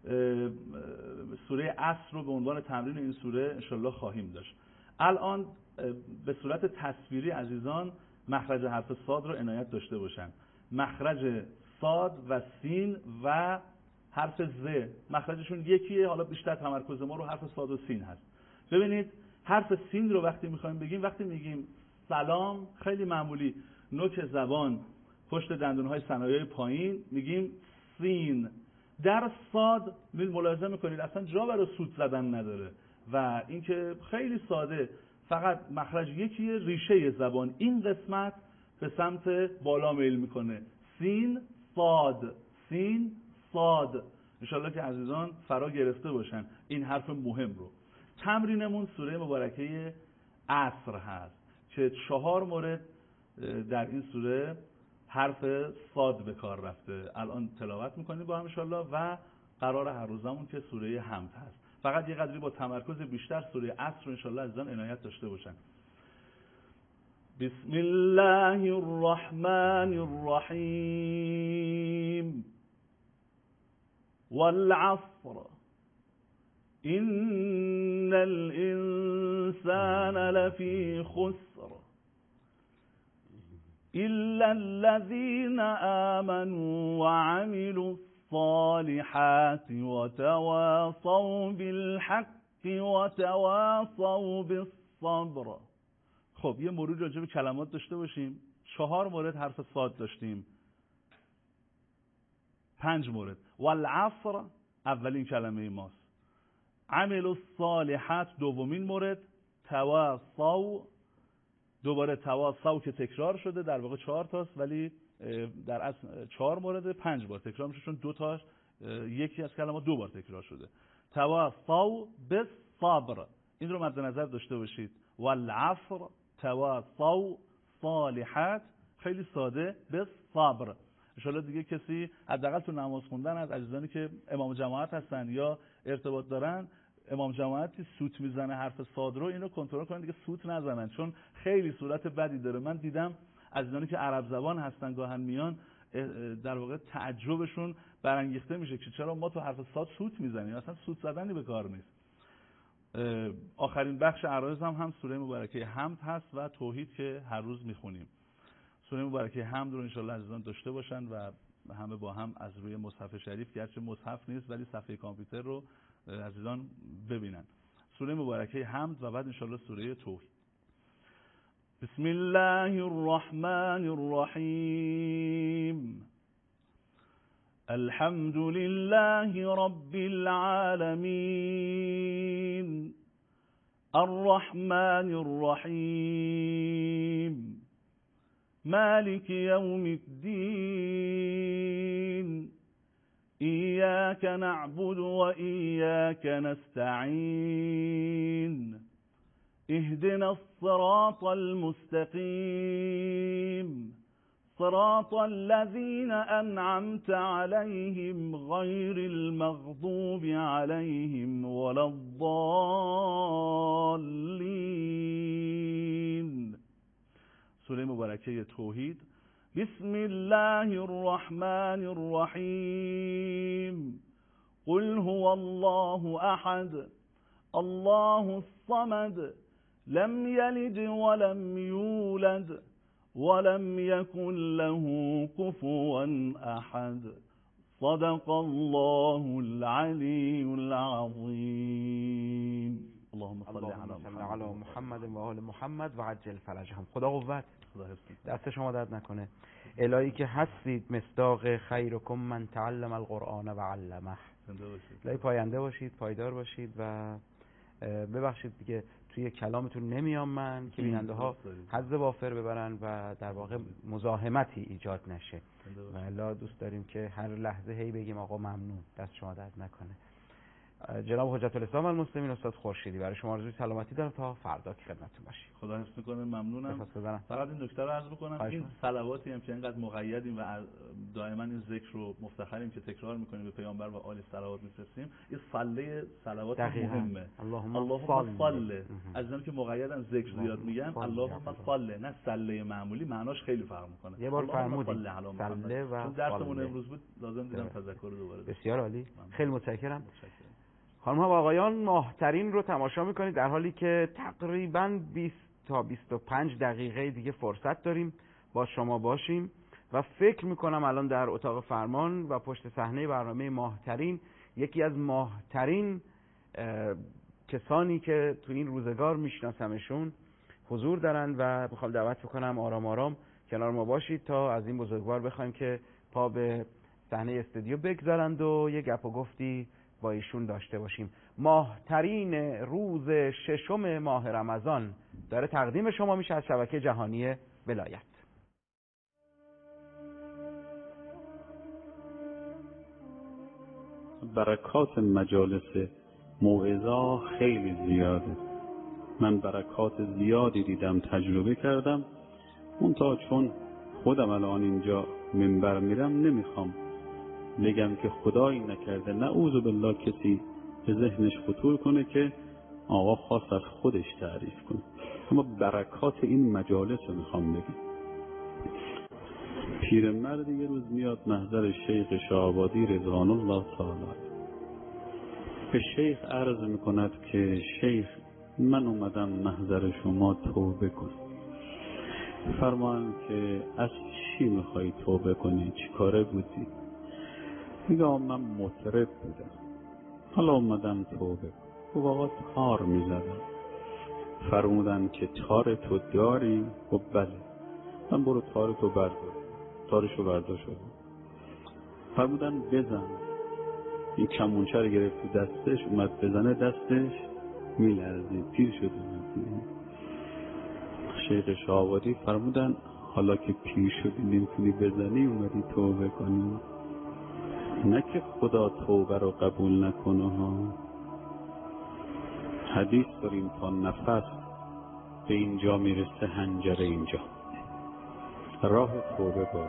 سوره عصر رو به عنوان تمرین این سوره انشالله خواهیم داشت. الان به صورت تصویری عزیزان مخرج حرف صاد رو عنایت داشته باشن. مخرج صاد و سین و حرف ز مخرجشون یکیه، حالا بیشتر تمرکز ما رو حرف صاد و سین هست. ببینید حرف سین رو وقتی میخوایم بگیم، وقتی میگیم سلام خیلی معمولی نوک زبان پشت دندونهای ثنایای پایین میگیم سین. در صاد ملاحظه میکنید اصلا جا برای سوت زدن نداره و اینکه خیلی ساده فقط مخرج یکیه، ریشه زبان این قسمت به سمت بالا میل میکنه. سین صاد، سین صاد. انشالله که عزیزان فرا گرفته باشن این حرف مهم رو. تمرینمون سوره مبارکه عصر هست که 4 مورد در این سوره حرف صاد به کار رفته. الان تلاوت میکنیم با هم انشالله و قرار هر روزمون که سوره حمد هست. فقط یه قدری با تمرکز بیشتر سوره عصر انشالله عزیزان عنایت داشته باشن. بسم الله الرحمن الرحیم والعصر إن الإنسان لفي خسر إلا الذين آمنوا وعملوا الصالحات وتواصوا بالحق وتواصوا بالصبر. خب یه مرور راجع به کلمات داشته باشیم. 4 مورد حرف صاد داشتیم، 5 مورد. والعصر اولین کلمه ماست. عمل الصالحات دومین مورد. تواصوا، دوباره تواصوا که تکرار شده، در واقع 4 تاست ولی در اصل 4 مورد 5 بار تکرار میشه چون 2 تاش یکی از کلمات 2 بار تکرار شده. تواصوا بالصبر این رو مد نظر داشته باشید. والعصر تواصوا صالحات خیلی ساده بالصبر. ان شاء الله دیگه کسی حداقل تو نماز خوندن از عزیزانی که امام جماعت هستن یا ارتباط دارن، امام جماعتی سوت میزنه حرف صاد رو، اینو کنترل کنن دیگه سوت نزنن چون خیلی صورت بدی داره. من دیدم عزیزانی که عرب زبان هستن گاهن میان در واقع تعجبشون برانگیخته میشه که چرا ما تو حرف صاد سوت میزنیم، اصلا سوت زدنی به کار نیست. آخرین بخش عرایض هم سوره مبارکه حمد هست و توحید که هر روز میخونیم. سوره مبارکه حمد رو انشالله عزیزان داشته باشن و همه با هم از روی مصحف شریف، گرچه مصحف نیست ولی صفحه کامپیوتر رو عزیزان ببینن. سوره مبارکه حمد و بعد انشالله سوره توحید. بسم الله الرحمن الرحیم الحمد لله رب العالمين الرحمن الرحيم مالك يوم الدين إياك نعبد وإياك نستعين اهدنا الصراط المستقيم صراط الذين أنعمت عليهم غير المغضوب عليهم ولا الضالين. سوره مبارکه توحید. بسم الله الرحمن الرحیم قل هو الله احد الله الصمد لم يلد ولم يولد ولم يكن له كفوا أحد صدق الله العلي العظيم. اللهم صل على محمد و آل محمد و عجل فرجهم. خدا قوت، دست شما درد نکنه. الهی که هستید مصداق خیرکم من تعلم القرآن و علمه. الهی پاینده باشید، پایدار باشید و ببخشید دیگه توی کلامتون نمیام من که بیننده ها حظ وافر ببرن و در واقع مزاحمتی ایجاد نشه و الا دوست داریم که هر لحظه هی بگیم آقا ممنون، دست شما درد نکنه. جناب حجت الاسلام المسلمین استاد خورشیدی برای شما آرزوی سلامتی دارم تا فردا که خدمتتون باشیم. خدا حفظ می‌کنه. ممنونم. فقط این نکته رو عرض بکنم، این صلواتی هم که اینقدر مقیدیم و دائما این ذکر رو مفتخریم که تکرار می‌کنیم به پیامبر و آل صلوات می‌فرستیم، این صله صلوات مهمه. اللهم صل. عزیزان که مقیدن ذکر زیاد میگن اللهم صل، نه صله معمولی، معناش خیلی فرق می‌کنه. یه بار فرمودید صله و چون درسمون امروز بود لازم دیدم تذکر دوباره. بسیار عالی، خیلی متشکرم. خانم ها و آقایان، ماهترین رو تماشا میکنید در حالی که تقریباً تا 25 دقیقه دیگه فرصت داریم با شما باشیم و فکر میکنم الان در اتاق فرمان و پشت صحنه برنامه ماهترین یکی از ماهترین کسانی که تو این روزگار میشناسمشون حضور دارن و میخوام دعوت بکنم آرام آرام کنار ما باشید تا از این بزرگوار بخوایم که پا به صحنه استودیو بگذارند و یه گپ و گفتی با ایشون داشته باشیم. ماهترین روز 6 ماه رمضان داره تقدیم شما میشه از شبکه جهانی ولایت. برکات مجالس موعظه خیلی زیاده. من برکات زیادی دیدم، تجربه کردم. منتها چون خودم الان اینجا منبر میرم نمیخوام بگم که خدایی نکرده نعوذ بالله کسی به ذهنش خطور کنه که آقا خواست از خودش تعریف کنه، اما برکات این مجالس رو میخوام بگم. پیرمرد یه روز میاد محضر شیخ شاه‌آبادی رضوان الله تعالی، به شیخ عرض میکند که شیخ من اومدم محضر شما توبه کنم. فرمان که از چی میخوای توبه کنی؟ چی کاره بودی؟ میگه من مطرب بودم، حالا اومدم توبه کنم. و آقا تار میزدم. فرمودن که تار تو داری؟ و بله. من برو تار تو بردار. تارشو بردار شد. فرمودن بزن. این کمونچه رو گرفت تو دستش، اومد بزنه دستش میلرزید، پیر شده. شیخ شاه‌آبادی فرمودن حالا که پیر شدی نمیتونی بزنی اومدی توبه کنی؟ نه که خدا توبه رو قبول نکنه ها. حدیث داریم تا نفس به اینجا میرسه حنجره اینجا راه توبه باز.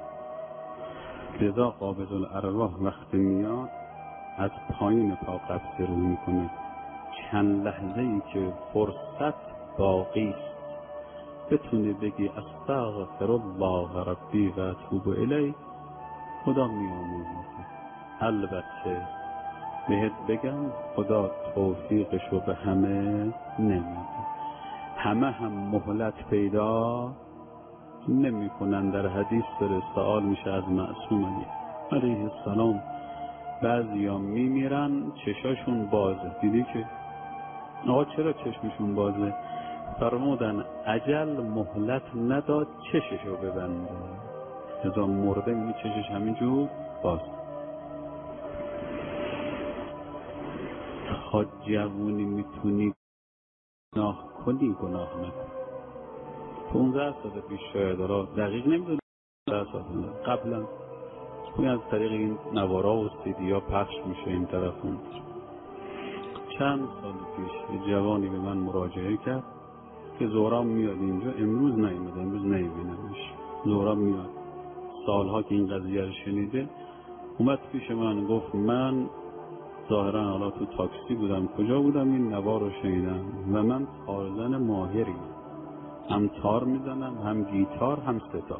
لذا قابض الارواح وقتی میاد از پایین پا قبض رو میکنه. چند لحظه ای که فرصت باقی است بتونی بگی استغفر الله ربی و اتوب الیه، خدا میآموزه. البته بهت بگم خدا توفیقشو به همه نمیده. همه هم مهلت پیدا نمی کنن. در حدیث داره سوال میشه از معصوم علیه السلام، بعضی ها میمیرن چشاشون بازه. دیدی که آقا چرا چشمشون بازه؟ فرمودن عجل مهلت نداد چششو ببنده، ازا مرده می چشش همینجور باز. تا جوونی میتونی گناه کنی گناه نکن. 15 سال پیش شاید را دقیق نمیدونم 15 سال قبلا این از طریق این نوارا و سیدیا پخش میشه این طرف اون. چند سال پیش یه جوانی به من مراجعه کرد که زهرام میاد اینجا، امروز نیومده، امروز نمیبینمش. زهرام میاد سالها که این قضیه رو شنیده اومد پیش من گفت من ظاهرا حالا تو تاکسی بودم کجا بودم این نوار رو شنیدم و من تارزن ماهری، هم تار میزنم هم گیتار هم ستار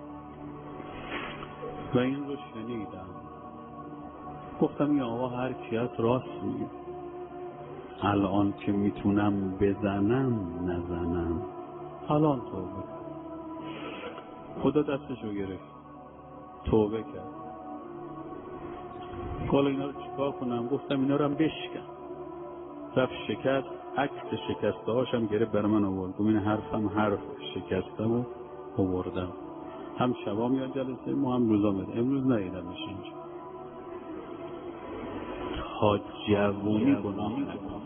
و این رو شنیدم. گفتم این آقا هر کی از راست میگه، الان که میتونم بزنم نزنم، الان توبه. خدا دستشو گرفت توبه کرد. حالا اینا رو چیکار کنم؟ گفتم اینا رو هم بشکن. رفت شکست، عکس شکسته هاشم گرفت بر من آورد. گفت این حرفم حرف شکسته و آوردم. هم شبا میاد جلسه ما هم روزا میاد. امروز ندیدمش اینجا. تا جوونی گناه نکن.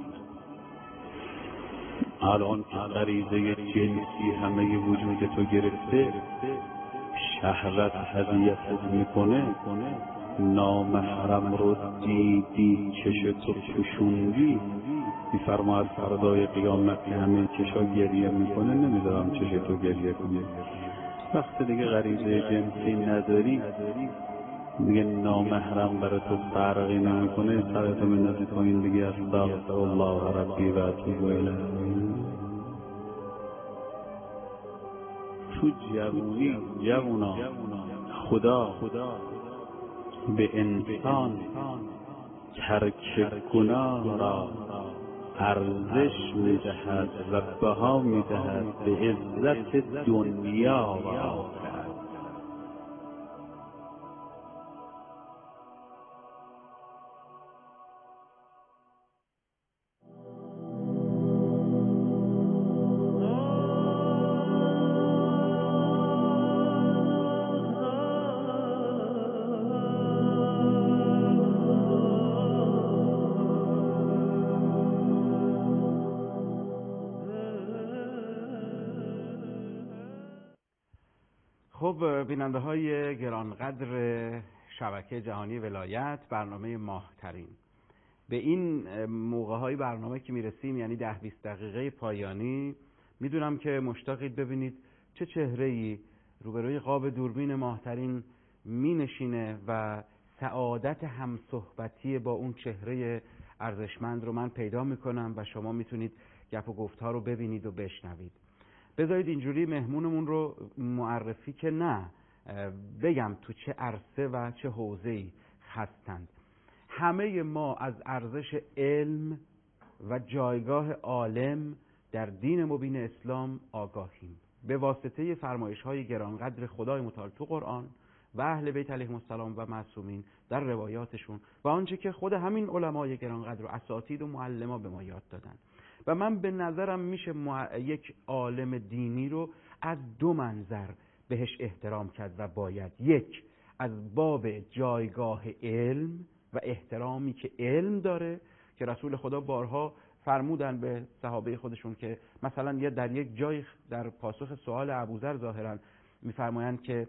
الان که غریزه جنسی همه وجود تو گرفته، شهوت اذیتت میکنه، نامحرم رو دیدی چش تو پوشوندی، میفرما از فردای قیامت همه چشا گریه میکنه، نمیدارم چش تو گریه کنه. وقتی دیگه غریزه جنسی نداری دیگه نامحرم برای تو فرقی نمیکنه، سرتو بندازی پایین بگی استغفر الله ربی و اتوب الیه. تو جوونی جوونا خدا به انسان ترک گناه را ارزش میدهد و بها میدهد به عزت دنیا و آخرت. خب بیننده های گرانقدر شبکه جهانی ولایت، برنامه ماهترین، به این موقع های برنامه که میرسیم، یعنی 10-20 دقیقه پایانی، میدونم که مشتاقید ببینید چه چهره‌ای روبروی قاب دوربین ماهترین مینشینه و سعادت همصحبتی با اون چهره ارزشمند رو من پیدا میکنم و شما میتونید گپ و گفت‌ها رو ببینید و بشنوید. بذارید اینجوری مهمونمون رو معرفی که نه بگم تو چه عرصه و چه حوزه‌ای هستند. همه ما از ارزش علم و جایگاه عالم در دین مبین اسلام آگاهیم به واسطه فرمایش‌های گرانقدر خدای متعال تو قرآن و اهل بیت علیهم السلام و معصومین در روایاتشون و آنچه که خود همین علمای گرانقدر و اساتید و معلما به ما یاد دادن. و من به نظرم میشه یک عالم دینی رو از دو منظر بهش احترام کرد و باید: یک، از باب جایگاه علم و احترامی که علم داره که رسول خدا بارها فرمودن به صحابه خودشون که مثلا در یک جای در پاسخ سوال ابوذر ظاهرا میفرمایند که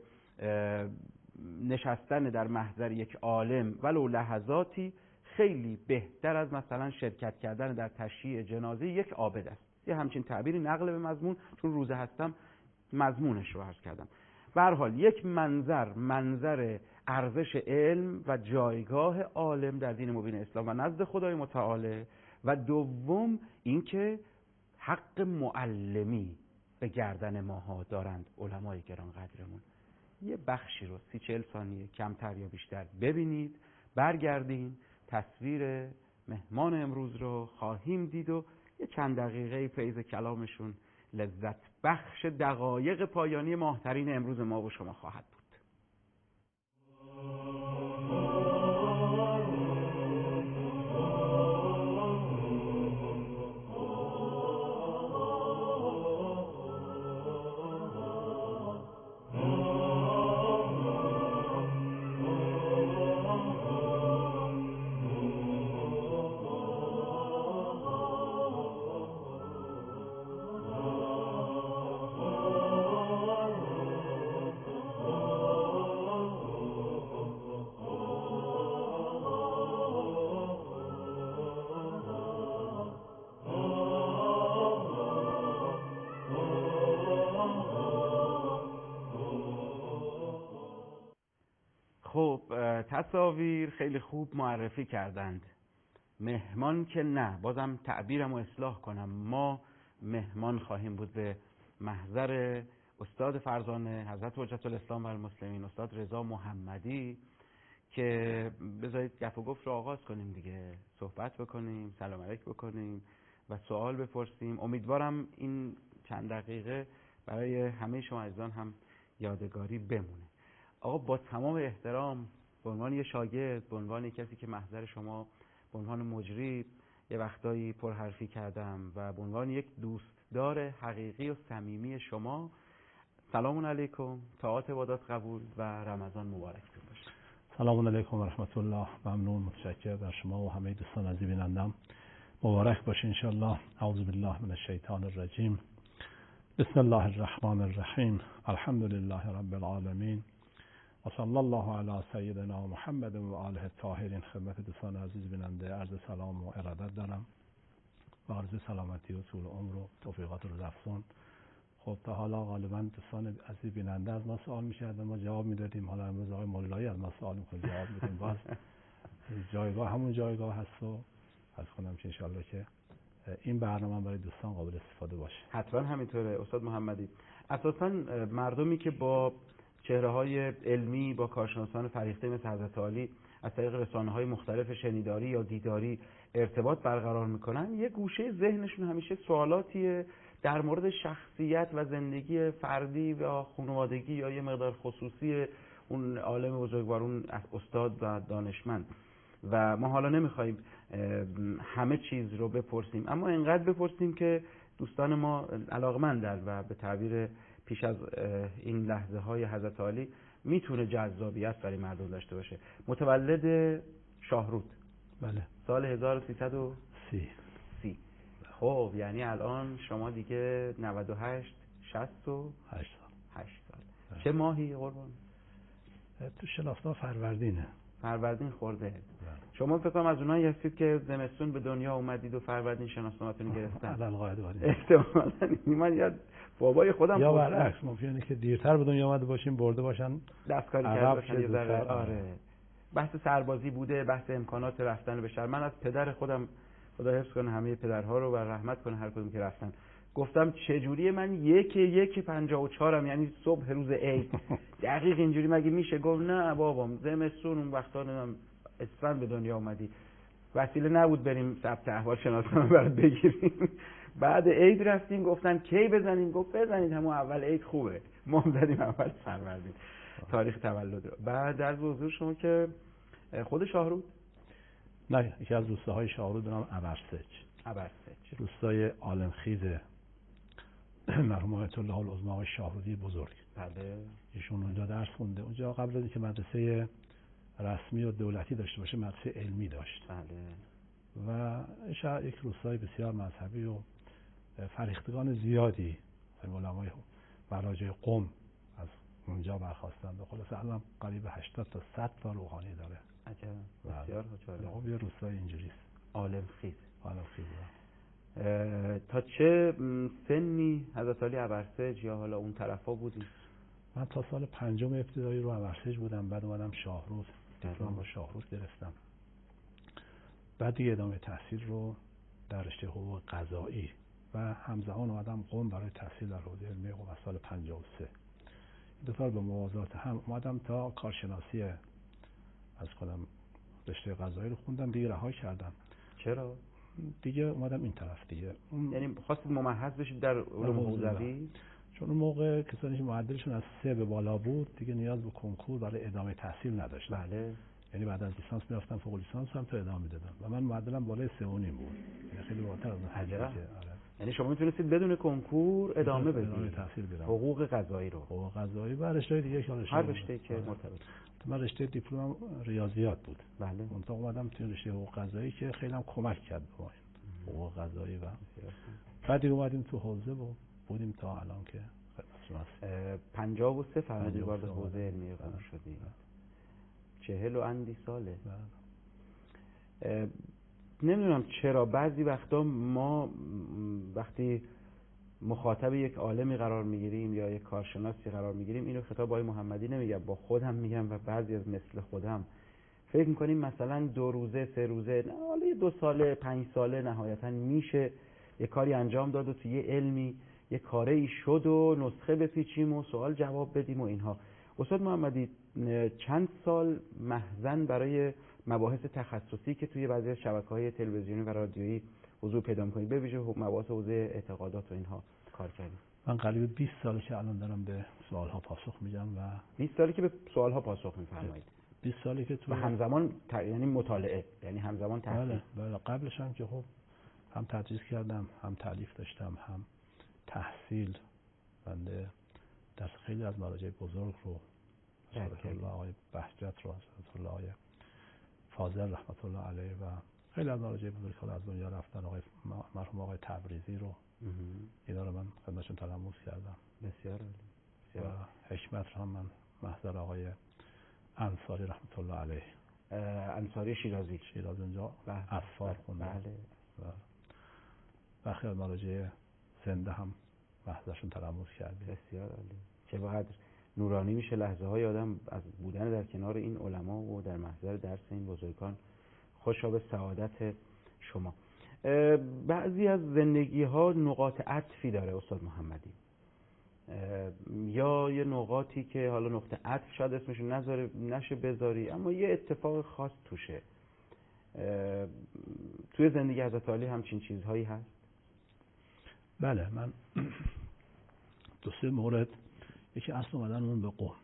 نشستن در محضر یک عالم ولو لحظاتی خیلی بهتر از مثلا شرکت کردن در تشییع جنازه یک عابد است. یه همچین تعبیری نقل به مضمون، چون روزه هستم مضمونش رو عرض کردم. به هر حال یک منظر ارزش علم و جایگاه عالم در دین مبین اسلام و نزد خدای متعال، و دوم اینکه حق معلمی به گردن ماها دارند علمای گرانقدرمون. یه بخشی رو 30-40 ثانیه کمتر یا بیشتر ببینید، برگردین تصویر مهمان امروز رو خواهیم دید و یه چند دقیقه فیض کلامشون لذت بخش دقایق پایانی ماهترین امروز ما و شما خواهد بود. خب تصاویر خیلی خوب معرفی کردند. مهمان که نه، بازم تعبیرم رو اصلاح کنم، ما مهمان خواهیم بود به محضر استاد فرزانه حضرت حجت الاسلام و المسلمین استاد رضا محمدی، که بذارید گپ و گفت رو آغاز کنیم دیگه، صحبت بکنیم، سلام علیک بکنیم و سوال بپرسیم. امیدوارم این چند دقیقه برای همه شما عزیزان هم یادگاری بمونه. آقا با تمام احترام، به عنوان یه شاگرد، به عنوان کسی که محضر شما به عنوان مجری یه وقتایی پرحرفی کردم و به عنوان یک دوستدار حقیقی و صمیمی شما، سلام علیکم، طاعات عبادات قبول و رمضان مبارکتون باشه. سلام علیکم و رحمت الله. ممنون، متشکرم از شما و همه دوستان عزیز بینندم. مبارک باشه انشاءالله. اعوذ بالله من الشیطان الرجیم. بسم الله الرحمن الرحیم. الحمد لله رب العالمین و صلی الله علی سیدنا محمد و آله الطاهرین. خدمت دوستان عزیز بیننده عرض سلام و ارادت دارم و عرض سلامتی و طول عمر و توفیقات و رزقتون. خب تا حالا غالبا دوستان عزیز بیننده از ما سوال می‌کردن، ما جواب میدادیم. حالا امروز آقای مولایی از ما سوال می‌کنه، جواب میدیم. باز جایگاه همون جایگاه هست و از کنم که انشالله که این برنامه برای دوستان قابل استفاده باشه. حتما همینطوره استاد محمدی. اساساً مردمی که با چهره‌های علمی با کارشناسان فریخته مثل حضرت عالی از طریق رسانه‌های مختلف شنیداری یا دیداری ارتباط برقرار میکنن، یه گوشه ذهنشون همیشه سوالاتیه در مورد شخصیت و زندگی فردی و خانوادگی یا یه مقدار خصوصی اون عالم بزرگوار، اون استاد و دانشمند. و ما حالا نمیخوایم همه چیز رو بپرسیم، اما اینقدر بپرسیم که دوستان ما علاقمندن و به تعبیر پیش از این لحظه های حضرت عالی میتونه جذابیت برای مردم داشته باشه. متولد شاهرود، بله، سال 1330. خب یعنی الان شما دیگه 98 68 سال. چه ماهی قربان؟ تو شناسنامه فروردین خورده. شما فکر کنم از اونایی هستید که زمستون به دنیا اومدید و فروردین شناسنامه‌تون گرفتن. احتمالاً من یاد بابای خودم یا برعکس ممکنه که دیرتر به دنیا اومده باشیم، برده باشن دستکاری کرده باشن یه ذره. آره. بحث سربازی بوده، بحث امکانات رفتن به شهر. من از پدر خودم، خدا حفظ کنه همه پدرها رو و رحمت کنه هر کدوم که رفتن، گفتم چجوریه من 1/1/54م، یعنی صبح روز عید دقیق اینجوری مگه میشه؟ گفت نه بابام، زمستون اون وقتا نمیدونم اسفند به دنیا اومدی، وسیله نبود بریم ثبت احوال شناسنامه برات بگیریم. بعد عید رفتیم، گفتن کی بزنیم؟ گفت بزنید همون اول عید خوبه. ما زدیم اول فروردین تاریخ تولد رو. بعد در حضور شما که خود شاهرود، نه یکی از روستاهای شاهرود به نام ابرسج، روستای عالمخیز مرحوم آیت الله العظمی آقای شاهرودی بزرگ. بله. ایشون اونجا درس خونده. اونجا قبل از اینکه مدرسه رسمی و دولتی داشته باشه مدرسه علمی داشت. بله. و شهر یک روستای بسیار مذهبی و فرهیختگان زیادی علمای مراجع قم از اونجا برخواستند و خلاص الان قریب 80 تا 100 تا روحانی داره. عجب. بسیار جالب. خب یه روستای اینجوریه. عالمخیز. عالمخیز. تا چه سنی حضرت علی ابرسج یا حالا اون طرفا بودی؟ من تا سال 5 ابتدایی رو ابرسج بودم، بعد اومدم شاهرود، دیپلم با شاهرود گرفتم. بعد دیگه ادامه تحصیل رو در رشته حقوق قضایی و همزمان اومدم قم برای تحصیل در حوزه علمی قم از سال 53. این دو سال به موازات هم اومدم تا کارشناسی از کنم رشته قضایی رو خوندم، دیگه رها کردم. چرا؟ دیگه اومدم این طرف دیگه. یعنی خواستید ممهد بشید در علوم حوزوی؟ چون اون موقع کسانی که معدلشون از 3 به بالا بود دیگه نیاز به کنکور برای ادامه تحصیل نداشتن. بله. یعنی بعد از لیسانس میرفتم فوق لیسانس هم تا ادامه میدادم و من معدلم بالای 3.5 بود. یعنی خیلی بالاتر از اون که یعنی شما میتونستید بدون کنکور ادامه بدید تحصیل بدم. حقوق قضایی رو. حقوق قضایی و رشته دیگه که هر رشته که مرتبط. من رشته دیپلم ریاضیات بود. بله. منتها اومدم تو رشته حقوق قضایی که خیلی هم کمک کرد به ما حقوق قضایی و بعد دیگه اومدیم تو حوزه و بودیم تا الان که 53 فرمودید وارد حوزه علمی قانون شدید. 40 و اندی ساله. نمیدونم چرا بعضی وقتا ما وقتی مخاطب یک عالمی قرار میگیریم یا یک کارشناسی قرار میگیریم، اینو خطاب آقای محمدی نمیگم، با خودم میگم و بعضی از مثل خودم فکر میکنیم مثلا 2 روزه 3 روزه، حالا 2 ساله 5 ساله نهایتا میشه یک کاری انجام داد و توی یه علمی یک کاره ای شد و نسخه بپیچیم و سوال جواب بدیم و اینها. استاد محمدی چند سال محضن برای مباحث تخصصی که توی بعضی از شبکه‌های تلویزیونی و رادیویی حضور پیدا می‌کنید، به ویژه مباحث حوزه اعتقادات و اینها کار کردید؟ من قریب 20 ساله که الان دارم به سوال‌ها پاسخ میدم و 20 ساله که به سوال‌ها پاسخ می‌فرمایید. 20 ساله که تو همزمان یعنی مطالعه، یعنی همزمان تحصیل. بله قبلش هم که خب هم تدریس کردم، هم تالیف داشتم، هم تحصیل. بنده در خیلی از مراجع بزرگ رو حضرت الله آقای بهجت رو، حضرت الله آقای فاضل رحمت الله علیه و خیلی از مراجع بزرگ که از دنیا رفتن، آقای مرحوم آقای تبریزی رو، اینا رو من خدمتشون تلمس کردم. بسیار عالی. و حکمت رو هم من محضر آقای انصاری رحمت الله علیه، انصاری شیرازی اونجا اصفار خوندم. بله. و خیلی از مراجع زنده هم محضرشون تلمس کردیم. بسیار عالی. چه وقدر نورانی میشه لحظه های آدم از بودن در کنار این علما و در محضر درس این بزرگان. خوشا به سعادت شما. بعضی از زندگی ها نقاط عطفی داره استاد محمدی. یا یه نقاطی که حالا نقطه عطف شاید اسمشو نشه بذاری، اما یه اتفاق خاص توشه. توی زندگی حضرت علی همچین چیزهایی هست؟ بله، من 2-3 مورد. یکی اصل اومدنمون به قم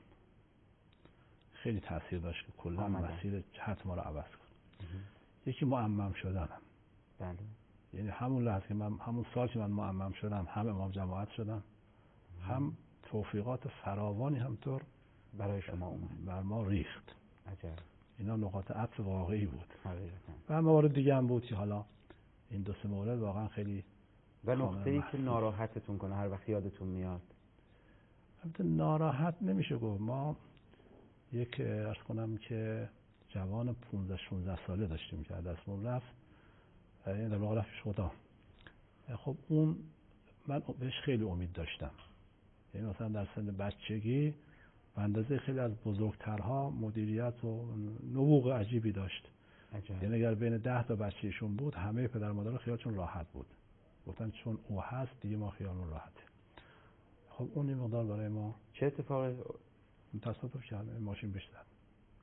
خیلی تاثیر داشت که کلا مسیر جهت ما رو عوض کنه. یکی معمم شدنم. بله. یعنی همون لحظه که من، همون سال که من معمم شدم، هم امام جماعت شدم، هم توفیقات فراوانی همطور برای شما اومد، بر ما ریخت. عجب. اینا نقاط عطف واقعی بود. حقیقتا. و موارد دیگه هم بود که حالا این 2-3 مورد واقعا خیلی. و نقطه‌ای که ناراحتتون کنه هر وقت یادتون میاد؟ البته ناراحت نمیشه گفت. ما یک عرض کنم که جوان 15-16 ساله داشتیم که دستمون رفت، این در واقع رفتش خدا. خب اون من بهش خیلی امید داشتم. یعنی مثلا در سن بچگی به اندازه خیلی از بزرگترها مدیریت و نبوغ عجیبی داشت. یعنی اگر بین 10 تا بچه‌شون بود، همه پدر مادر خیالشون راحت بود. گفتن چون او هست دیگه ما خیالمون راحته. خب اون این مقدار برای ما چه اتفاقی تصادف کرد؟ ماشین بهش زد.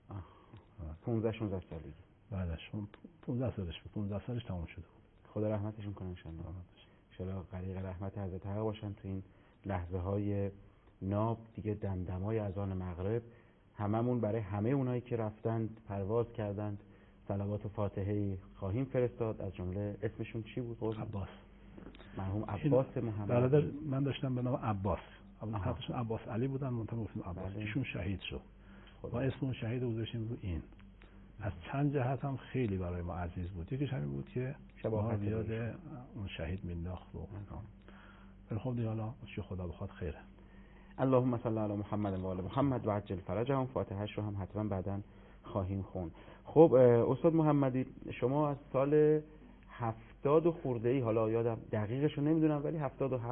15-16 سالگی. بعدش 15 سالش بود. 15 سالش تموم شده بود. خدا رحمتشون کنه ان شاءالله. غریق رحمت حضرت حق باشن تو این لحظه های ناب. دیگه دمدمای اذان مغرب هممون برای همه اونایی که رفتند پرواز کردند صلوات و فاتحه خواهیم فرستاد. از جمله اسمشون چی بود؟ عباس. مرحوم عباس محمد. برادر من داشتم به نام عباس. حضرتشون عباس علی بودن، منتها گفتیم عباس. ایشون شهید شد. ما اسمون شهید رو گذاشتیم رو این. از چند جهت هم خیلی برای ما عزیز بود. یکیش همین بود که شباهت یاد اون شهید مینداخت و خب دیگه حالا چه خدا بخواد خیره. اللهم صل علی محمد و آل محمد و عجل فرجهم. فاتحه‌اش رو هم حتما بعداً خواهیم خوند. خب استاد محمدی، شما از سال 70 خورده‌ای، حالا یادم دقیقش رو نمیدونم، ولی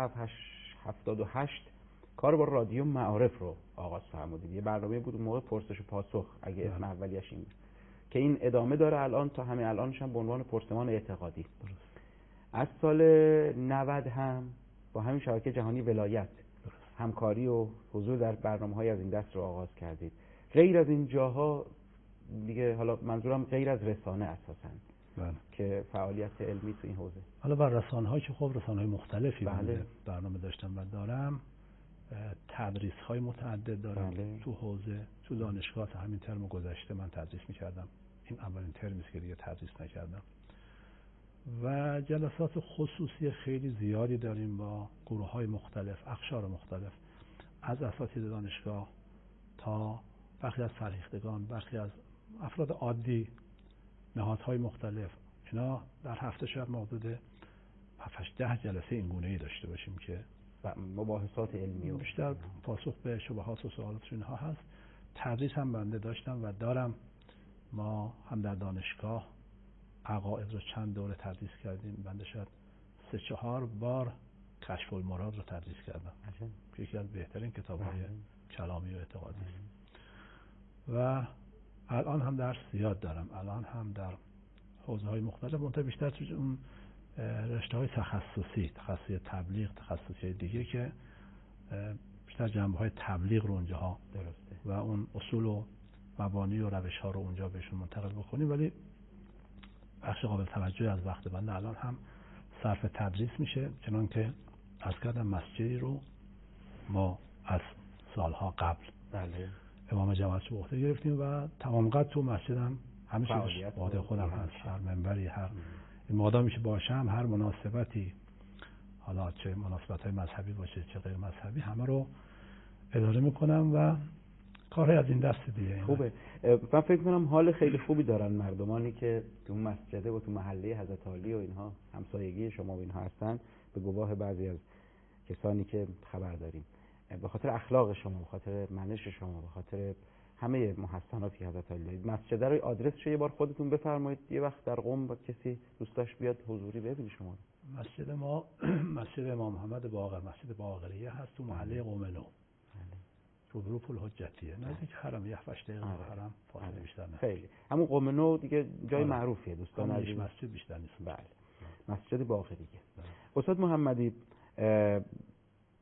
77-78 کار با رادیو معارف رو آغاز فرمودید. یه برنامه بود اون موقع، پرسش و پاسخ اگه اسم اولیش این بود، که این ادامه داره الان تا همین الانش هم به عنوان پرسمان اعتقادی. از سال 90 هم با همین شبکه جهانی ولایت همکاری و حضور در برنامه‌های از این دست رو آغاز کردید. غیر از این جاها دیگه، حالا منظورم غیر از رسانه اساساً که فعالیت علمی تو این حوزه، حالا بر رسانه‌های که خب رسانه‌های مختلفی برنامه داشتم و دارم، تدریس‌های متعدد دارم. تو حوزه، تو دانشگاه تا همین ترم گذشته من تدریس می‌کردم. این اولین ترمی است که دیگه تدریس نکردم. و جلسات خصوصی خیلی زیادی داریم با گروه‌های مختلف، اقشار مختلف، از اساتید دانشگاه تا برخی از فرهیختگان، برخی از افراد عادی، نهادهای مختلف. اینا در هفته شاید حدود 7-10 جلسه این گونه‌ای داشته باشیم که مباحثات علمی و بیشتر پاسخ به شبهات و سوالات اینها هست. تدریس هم بنده داشتم و دارم. ما هم در دانشگاه عقاید رو چند دوره تدریس کردیم. بنده شاید 3-4 بار کشف المراد رو تدریس کردم که یکی از بهترین کتاب‌های کلامی و اعتقادی است. و الان هم درس زیاد دارم. الان هم در حوزه‌های مختلف، منتها بیشتر تو اون رشته‌های تخصصی تبلیغ، تخصصی دیگه که بیشتر جنبه‌های تبلیغ رو اونجاها درسته و اون اصول و مبانی و روش‌ها رو اونجا بهشون منتقل بکنیم. ولی بخش قابل توجهی از وقت بنده الان هم صرف تدریس میشه، چنان که از کردم مسجدی رو ما از سالها قبل امام جماعت رو به عهده گرفتیم و تمام قد تو مسجد هم همه چیزش به عهده خودم هست. هر منبری، هر مادامی که باشم، هر مناسبتی، حالا چه مناسبت‌های مذهبی باشه چه غیر مذهبی، همه رو اداره میکنم و کارهای از این دست دیگه. خوبه. من فکر کنم حال خیلی خوبی دارن مردمانی که تو مسجد و تو محله حضرت علی و اینها همسایگی شما و اینها هستن، به گواه بعضی از کسانی که خبر داریم، به خاطر اخلاق شما، به خاطر منش شما، به خاطر همه محسناتی حضرت علی دارید. مسجد رو آدرسش یه بار خودتون بفرمایید، یه وقت در قم با کسی دوست داشت بیاد حضوری ببینه شما. مسجد ما مسجد امام محمد باقر، مسجد باقریه هست تو محله قم نو، روبرو پل حجتیه، نزدیک حرم. 7-8 دقیقه از حرم فاصله بیشتر نه. خیلی همون قم نو دیگه جای معروفیه دوستان عزیز. مسجد بیشتر نیست. بله، مسجد باقریه. استاد محمدی،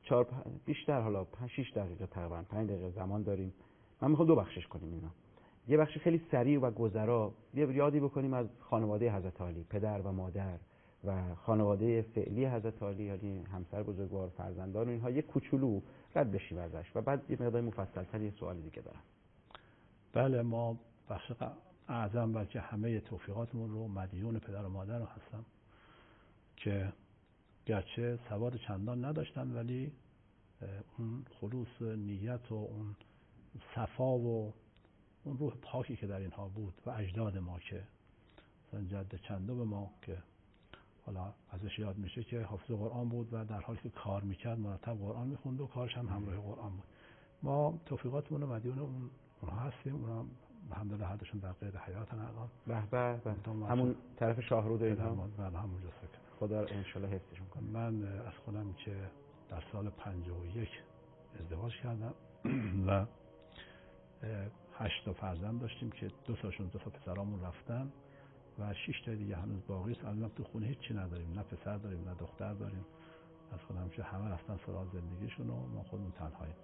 بیشتر حالا 6 دقیقه تقریبا 5 دقیقه زمان داریم. من میخوام 2 بخشش کنیم اینا. یه بخش خیلی سریع و گذرا یادی بکنیم از خانواده حضرت علی، پدر و مادر و خانواده فعلی حضرت علی، یعنی همسر بزرگوار، فرزندان و اینها، یه کوچولو رد بشیم ازش و بعد یه مقدار مفصل‌تر یه سوال دیگه دارم. بله، ما بخش اعظم بلکه همه توفیقاتمون رو مدیون پدر و مادر رو هستم که گرچه سواد چندان نداشتن ولی اون خلوص نیت و اون صفا و اون روح پاکی که در اینها بود و اجداد ما که مثلا جد چندو به ما که حالا ازش یاد میشه که حافظ قرآن بود و در حالی که کار میکرد مرتب قرآن میخوند و کارش هم همراه قرآن بود. ما توفیقاتمون رو مدیون اونها هستیم. اونها الحمدلله هر دوشون در قید حیاتن الان. به همون طرف شاهرود و اینها. بله همونجا ساکن. خدا ان شاء الله حفظشون کنه. من از خودم که در سال 51 ازدواج کردم و 8 تا فرزند داشتیم که 2 تاشون 2 تا پسرامون رفتن و 6 تا دیگه هنوز باقی است. الان تو خونه هیچی نداریم، نه پسر داریم نه دختر داریم. از خودم که همه رفتن سراغ زندگیشون و ما خودمون تنهاییم.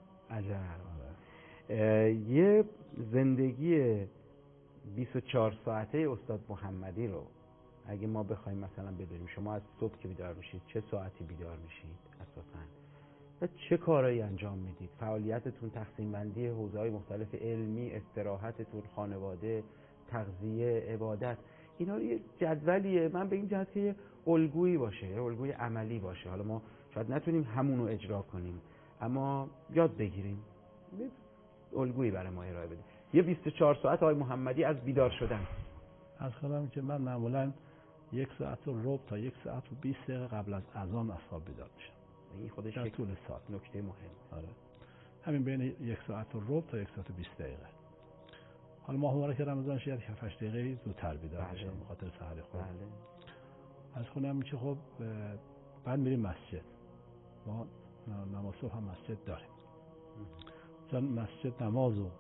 عجب. یه زندگی 24 ساعته استاد محمدی رو اگه ما بخوایم مثلا بدونیم، شما از صبح که بیدار میشید چه ساعتی بیدار میشید اساساً و چه کارهایی انجام میدید، فعالیتتون، تقسیم بندی حوزه‌های مختلف علمی، استراحتتون، خانواده، تغذیه، عبادت، اینا یه جدولیه. من به این جهت که الگویی باشه، الگوی عملی باشه. حالا ما شاید نتونیم همونو اجرا کنیم اما یاد بگیریم، الگویی برای ما ارائه بدیم. یه 24 ساعت آقای محمدی از بیدار شدن. از خودم که من معمولاً 1 ساعت و ربع تا 1 ساعت و 20 دقیقه قبل از اذان از خواب بیدار میشم. این خودش در طول سال نکته مهم. آره. همین بین 1 ساعت و ربع تا 1 ساعت و 20 دقیقه. حالا ماه مبارک رمضان شاید 7-8 دقیقه زودتر بیدار بشم به خاطر سحر خود. از خودم که خب بعد میریم مسجد. ما نماز صبح هم مسجد داریم. چون مسجد نماز و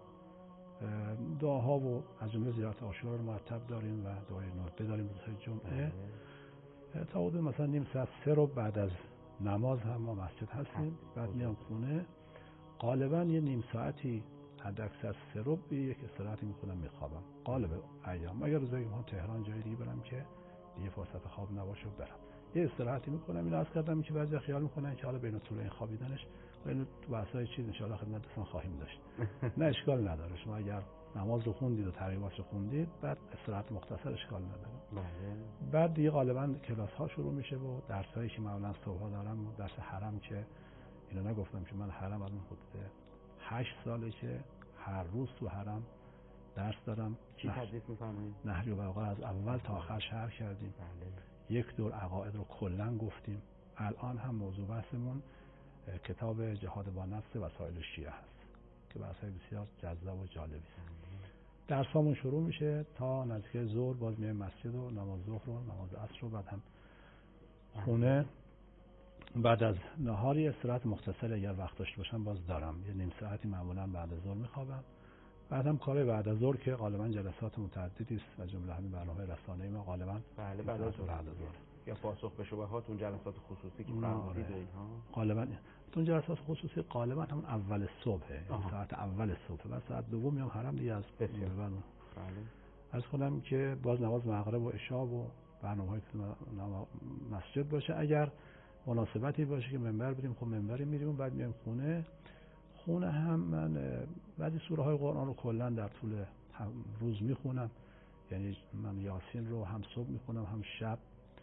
دعاها و از جمله زیارت عاشورا رو مرتب داریم و دعای نوبه داریم روزهای جمعه. تا حدود مثلا نیم ساعت 3 رو بعد از نماز هم ما مسجد هستیم. بعد میام خونه، غالبا یه نیم ساعتی حداکثر 3 رو یک استراحتی میکنم میخوابم. غالب ایام، اگر روزایی که تهران جای دیگه برم که دیگه فرصت خواب نباشه برم یه استراحتی میکنم. اینو عرض کردم که بعضی خیال میکنن که حالا بین طول این خوابیدنش و اینو تو بحثای چیز ان شاء الله خدمتتون خواهیم داشت. نه اشکال نداره، شما اگر نماز رو خوندید و تقریبات رو خوندید بعد استراحت مختصر اشکال نداره. بعد دیگه غالبا کلاس ها شروع میشه و درس هایی که معمولا صبح دارم و درس حرم که اینو نگفتم که من حرم از اون حدود 8 ساله که هر روز تو حرم درس دارم. چی تدریس می‌فرمایید؟ نحوی و بلاغه از اول تا آخر شرح کردیم. یک دور عقاید رو کلا گفتیم. الان هم موضوع بحثمون کتاب جهاد با نفس وسایل شیعه هست که بحث‌های بسیار جذاب و جالبی است. درسامون شروع میشه تا نزدیک ظهر، باز میایم مسجد و نماز ظهر و نماز عصر و بعد هم خونه. بعد از نهاری استراحت مختصر اگر وقت داشته باشم باز دارم، یه نیم ساعتی معمولا بعد از ظهر میخوابم. بعد هم کار بعد از ظهر که غالبا جلسات متعددی است و جمله همین برنامه رسانه‌ای ما غالبا بعد از ظهر یا پاسخ به شبهات، اون جلسات خصوصی که فرمودید و اینها غالبا اون جلسات خصوصی غالبا همون اول صبحه، ساعت اول صبح و ساعت دوم میام حرم دیگه از بسیار. از خودم که باز نماز مغرب و عشا و برنامه‌های مسجد باشه، اگر مناسبتی باشه که منبر بریم خب منبری میریم. بعد میایم خونه هم من بعضی سوره های قرآن رو کلا در طول روز میخونم. یعنی من یاسین رو هم صبح میخونم هم شب،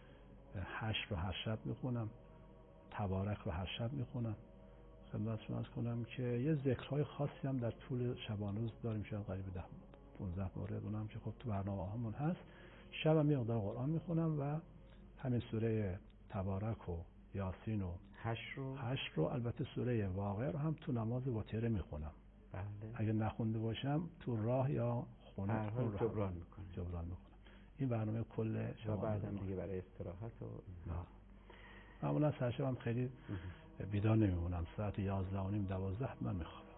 8 رو هر شب میخونم، تبارک رو هر شب میخونم. خدمتتون عرض کنم که یه ذکرهای خاصی هم در طول شبانه روز داریم، شاید قریب 10-15 مورد، اونم که خب تو برنامه‌هامون هست. شب هم یه مقدار قرآن میخونم و همین سوره تبارک و یاسین و 8 رو البته سوره واقعه رو هم تو نماز وتر میخونم. اگه نخونده باشم تو راه یا خونه جبران میکنم. این برنامه کل شب بعدم دیگه برای استراحت و معمولا سر شبم خیلی بیدار نمیمونم، ساعت 11:30-12 من میخوابم.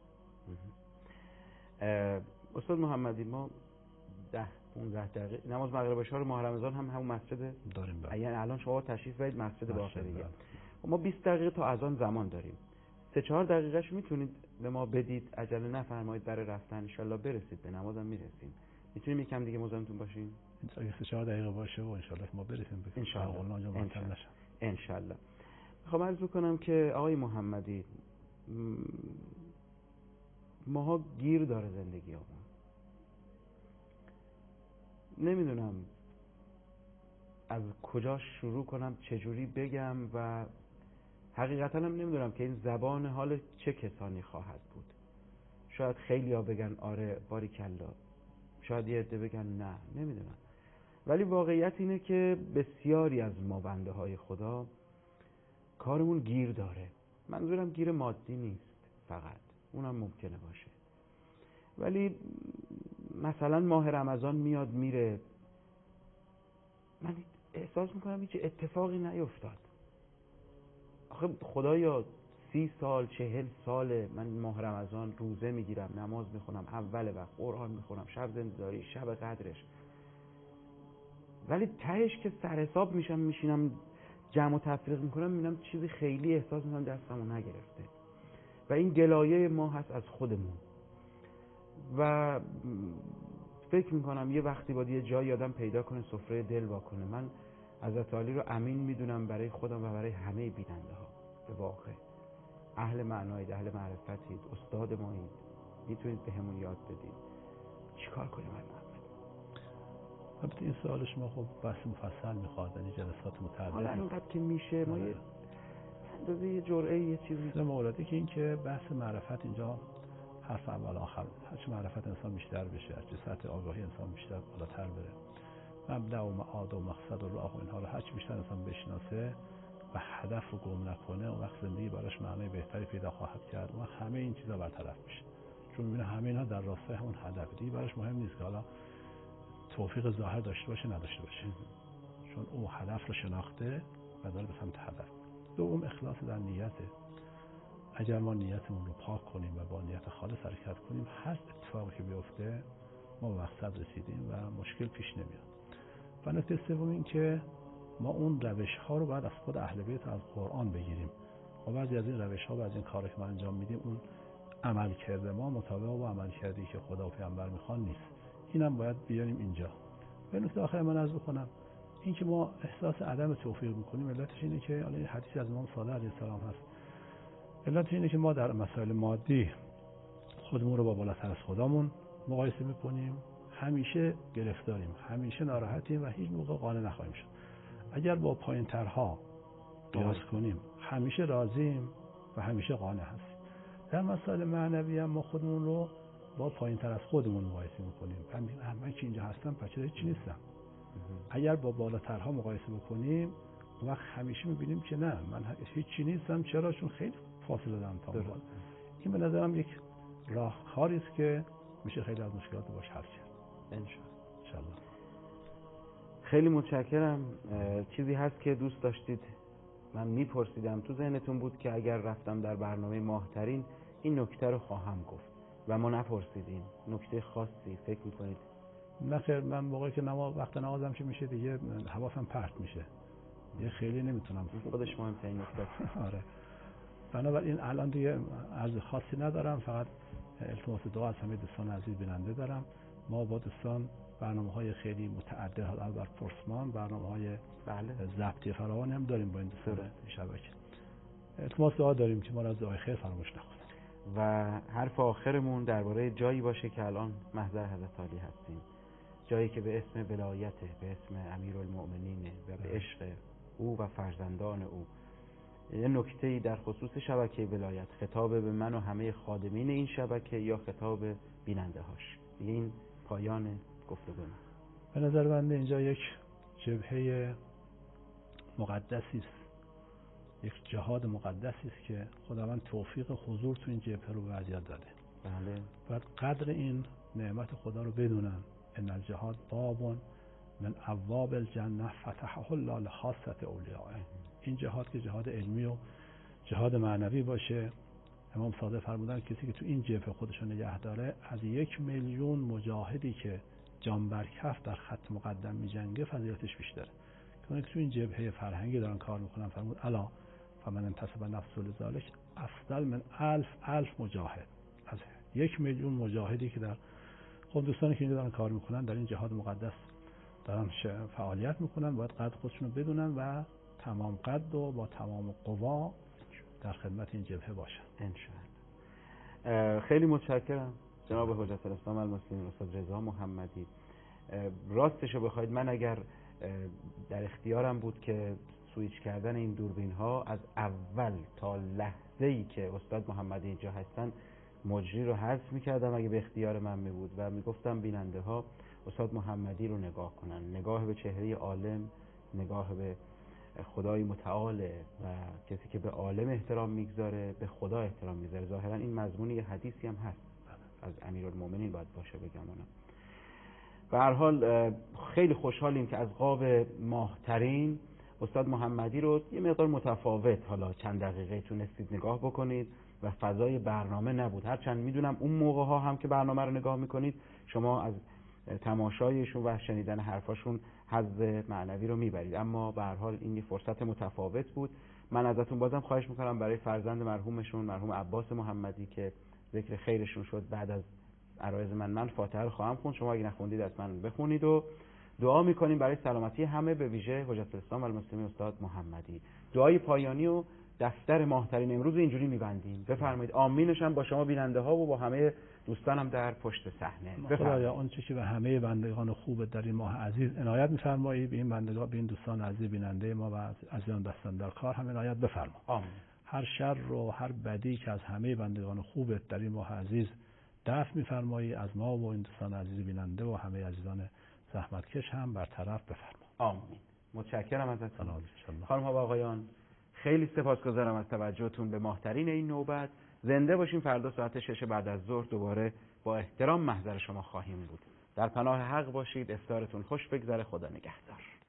استاد محمدی، ما 10-15 دقیقه نماز مغرب و عشا رو ماه رمضان هم همون مسجد داریم. یعنی الان شما تشریف برید مسجد باقری. ما 20 دقیقه تا اذان زمان داریم. 3-4 دقیقهش میتونید به ما بدید، عجله نفرمایید برای رفتن، ان شاءالله برسید به نمازم میرسیم. میتونیم یکم دیگه مزاحمتون باشیم؟ اگه 3-4 دقیقه باشه و ان شاءالله ما برسیم به ان شاءالله نشم. ان شاءالله. میخوام عرض بکنم که آقای محمدی، ماها گیر داره زندگیامون. نمیدونم از کجا شروع کنم، چجوری بگم و حقیقتا هم نمیدونم که این زبان حال چه کسانی خواهد بود. شاید خیلی ها بگن آره باریکلا، شاید یه عده بگن نه، نمیدونم. ولی واقعیت اینه که بسیاری از ما بنده های خدا کارمون گیر داره. منظورم گیر مادی نیست فقط، اونم ممکنه باشه. ولی مثلا ماه رمضان میاد میره، من احساس میکنم هیچ اتفاقی نیفتاد. آخه خدایا 30 سال 40 ساله من ماه رمضان روزه میگیرم، نماز میخونم، اول وقت قرآن میخونم، شب زنده‌داری، شب قدرش، ولی تهش که سر حساب میشم میشینم جمع و تفریق میکنم میبینم چیزی خیلی احساس میکنم دستمو نگرفته و این گلایه ما هست از خودمون. و فکر میکنم یه وقتی باید یه جایی آدم پیدا کنه سفره دل واکنه. من حضرت علی رو امین میدونم برای خودم و برای همه بیننده ها. به واقع اهل معنایید، اهل معرفتید، استاد مایید، میتونید به همون یاد بدید چیکار کنیم. البته این سوال شما خب بحث مفصل میخواد، یعنی جلسات متعدد. حالا اینقدر که میشه ما یه اندازه یه جرعه یه چیزی موردی که این که بحث معرفت اینجا حرف اول آخر، هرچی معرفت انسان بیشتر بشه، هرچی سطح آگاهی انسان بیشتر بالاتر بره، مبدأ و معاد و مقصد و راه و اینها رو هرچی بیشتر انسان بشناسه و هدف رو گم نکنه، اون وقت زندگی براش معنای بهتری پیدا خواهد کرد و همه این چیزا برطرف میشه. چون میبینه همه اینا در راستای همون هدف دیگه براش مهم نیست که حالا توفیق ظاهر داشته باشه نداشته باشه، چون او هدف رو شناخته و داره به سمت هدف. دوم اخلاص در نیته. اگر ما نیتمون رو پاک کنیم و با نیت خالص حرکت کنیم، هر اتفاقی که بیفته ما به مقصد رسیدیم و مشکل پیش نمیاد. و نکته سوم این که ما اون روش ها رو باید از خود اهل بیت از قرآن بگیریم. و بعضی از این روش ها و از این کارا که ما انجام میدیم، اون عمل کرده ما مطابق با عمل کردی که خدا و پیامبر میخوان نیست. اینم باید بیاریم اینجا. و نکته آخر من عرض بکنم، این که ما احساس عدم توفیق میکنیم علتش اینه که حالا حدیث از امام صادق علیه السلام هست، علت اینه که ما در مسائل مادی خودمون رو با بالاتر از خدامون مقایسه میکنیم، همیشه گرفتاریم، همیشه ناراحتیم و هیچ موقع قانع نخواهیم شد. اگر با پایین ترها قیاس کنیم همیشه راضیم و همیشه قانع هستیم. در مسائل معنوی هم ما خودمون رو با پایین تر از خودمون مقایسه میکنیم. من که اینجا هستم پس چرا هیچی نیستم. اگر با بالاترها مقایسه بکنیم اون وقت همیشه میبینیم که نه، من هیچی نیستم. چرا؟ چون خیلی فاصله دارم تا بالا. این به نظرم یک راهکاری است که میشه خیلی از مشکلات باش حل کرد. انشالله. خیلی متشکرم. چیزی هست که دوست داشتید من میپرسیدم، تو ذهنتون بود که اگر رفتم در برنامه ماهترین این نکته رو خواهم گفت و ما نپرسیدیم، نکته خاصی فکر میکنید؟ نه خیر، من موقعی که وقت نمازم که میشه دیگه حواسم پرت میشه، دیگه خیلی نمیتونم. خودش مهمترین نکته. آره. بنابراین الان دیگه عرض خاصی ندارم، فقط التماس دعا از همه دوستان عزیز بیننده دارم. ما با دوستان برنامه‌های خیلی متعدد حالا بر پرسمان، برنامه‌های ضبطی فراوان هم داریم با این دوستان شبکه. التماس دعا داریم که ما را از دعای خیر فراموش نکنید. و حرف آخرمون درباره جایی باشه که الان محضر حضرت علی هستیم، جایی که به اسم ولایته، به اسم امیرالمؤمنین و به عشق او و فرزندان او. یه نکته‌ای در خصوص شبکه ولایت، خطاب به من و همه خادمین این شبکه یا خطاب بیننده هاش؟ این پایان گفتگو من. به نظر بنده اینجا یک جبهه مقدسی است، یک جهاد مقدسی است که خداوند توفیق حضور تو این جبهه رو به عزیزان داده. بله. باید قدر این نعمت خدا رو بدونن. ان الجهاد باب من ابواب الجنه فتحه الله لخاصه اولیائه. این جهاد که جهاد علمی و جهاد معنوی باشه، امام صادق فرمودن کسی که تو این جبهه خودشو نگه داره از 1 میلیون مجاهدی که جان بر کف در خط مقدم می‌جنگه فضیلتش بیشتره. که تو این جبهه فرهنگی دارن کار میکنن، فرمود الا فمن انتصب نفسه لذلک افضل من الف مجاهد. از 1,000,000 مجاهدی که در خود دوستانی که اینجا دارن کار میکنن در این جهاد مقدس دارن فعالیت میکنن، باید قدر خودشون رو بدونن و تمام قد و با تمام قوا در خدمت این جبهه باشن انشاءالله. خیلی متشکرم جناب حجت الاسلام المسلمین استاد رضا محمدی. راستشو بخواید من اگر در اختیارم بود که سویچ کردن این دوربین ها از اول تا لحظه‌ای که استاد محمدی اینجا هستن مجری رو حذف می‌کردم اگه به اختیار من می بود و میگفتم بیننده ها استاد محمدی رو نگاه کنن، نگاه به چهره عالم، نگاه به خدای متعال و کسی که به عالم احترام میگذاره به خدا احترام میذاره. ظاهرا این مضمون یه حدیثی هم هست از امیرالمومنین باید باشه بگم اونم. به هر حال خیلی خوشحالیم که از قاب ماهترین استاد محمدی رو یه مقدار متفاوت حالا چند دقیقه تونستید نگاه بکنید و فضای برنامه نبود. هرچند میدونم اون موقع ها هم که برنامه رو نگاه میکنید شما از تماشایشون و شنیدن حرفاشون حظ معنوی رو میبرید، اما به هر حال این یه فرصت متفاوت بود. من ازتون بازم خواهش میکنم برای فرزند مرحومشون مرحوم عباس محمدی که ذکر خیرشون شد بعد از عرایض من فاتحه رو خواهم خوند، شما اگه نخوندید حتما بخونید و دعا میکنیم برای سلامتی همه به ویژه حجت الاسلام المسلمین استاد محمدی. دعای پایانی و دفتر ماهترین امروز اینجوری میبندیم. بفرمایید. آمینش هم با شما بیننده ها و با همه دوستانم در پشت صحنه. خدایا آنچه که به همه بندگان خوب در این ماه عزیز عنایت می‌فرمایید به این بندگان، به این دوستان عزیز بیننده ما و عزیزان دستان در کار هم عنایت بفرما. آمین. هر شر و هر بدی که از همه بندگان خوب در این ماه عزیز دفع می‌فرمایید از ما و این دوستان عزیز بیننده و همه عزیزان زحمتکش هم برطرف بفرما. آمین. متشکرم ازتون. خانم ها و آقایان خیلی سپاسگزارم از توجهتون به ماهترین این نوبت. زنده باشیم. فردا ساعت 6 بعد از ظهر دوباره با احترام محضر شما خواهیم بود. در پناه حق باشید. افطارتون خوش بگذره. خدا نگهدار.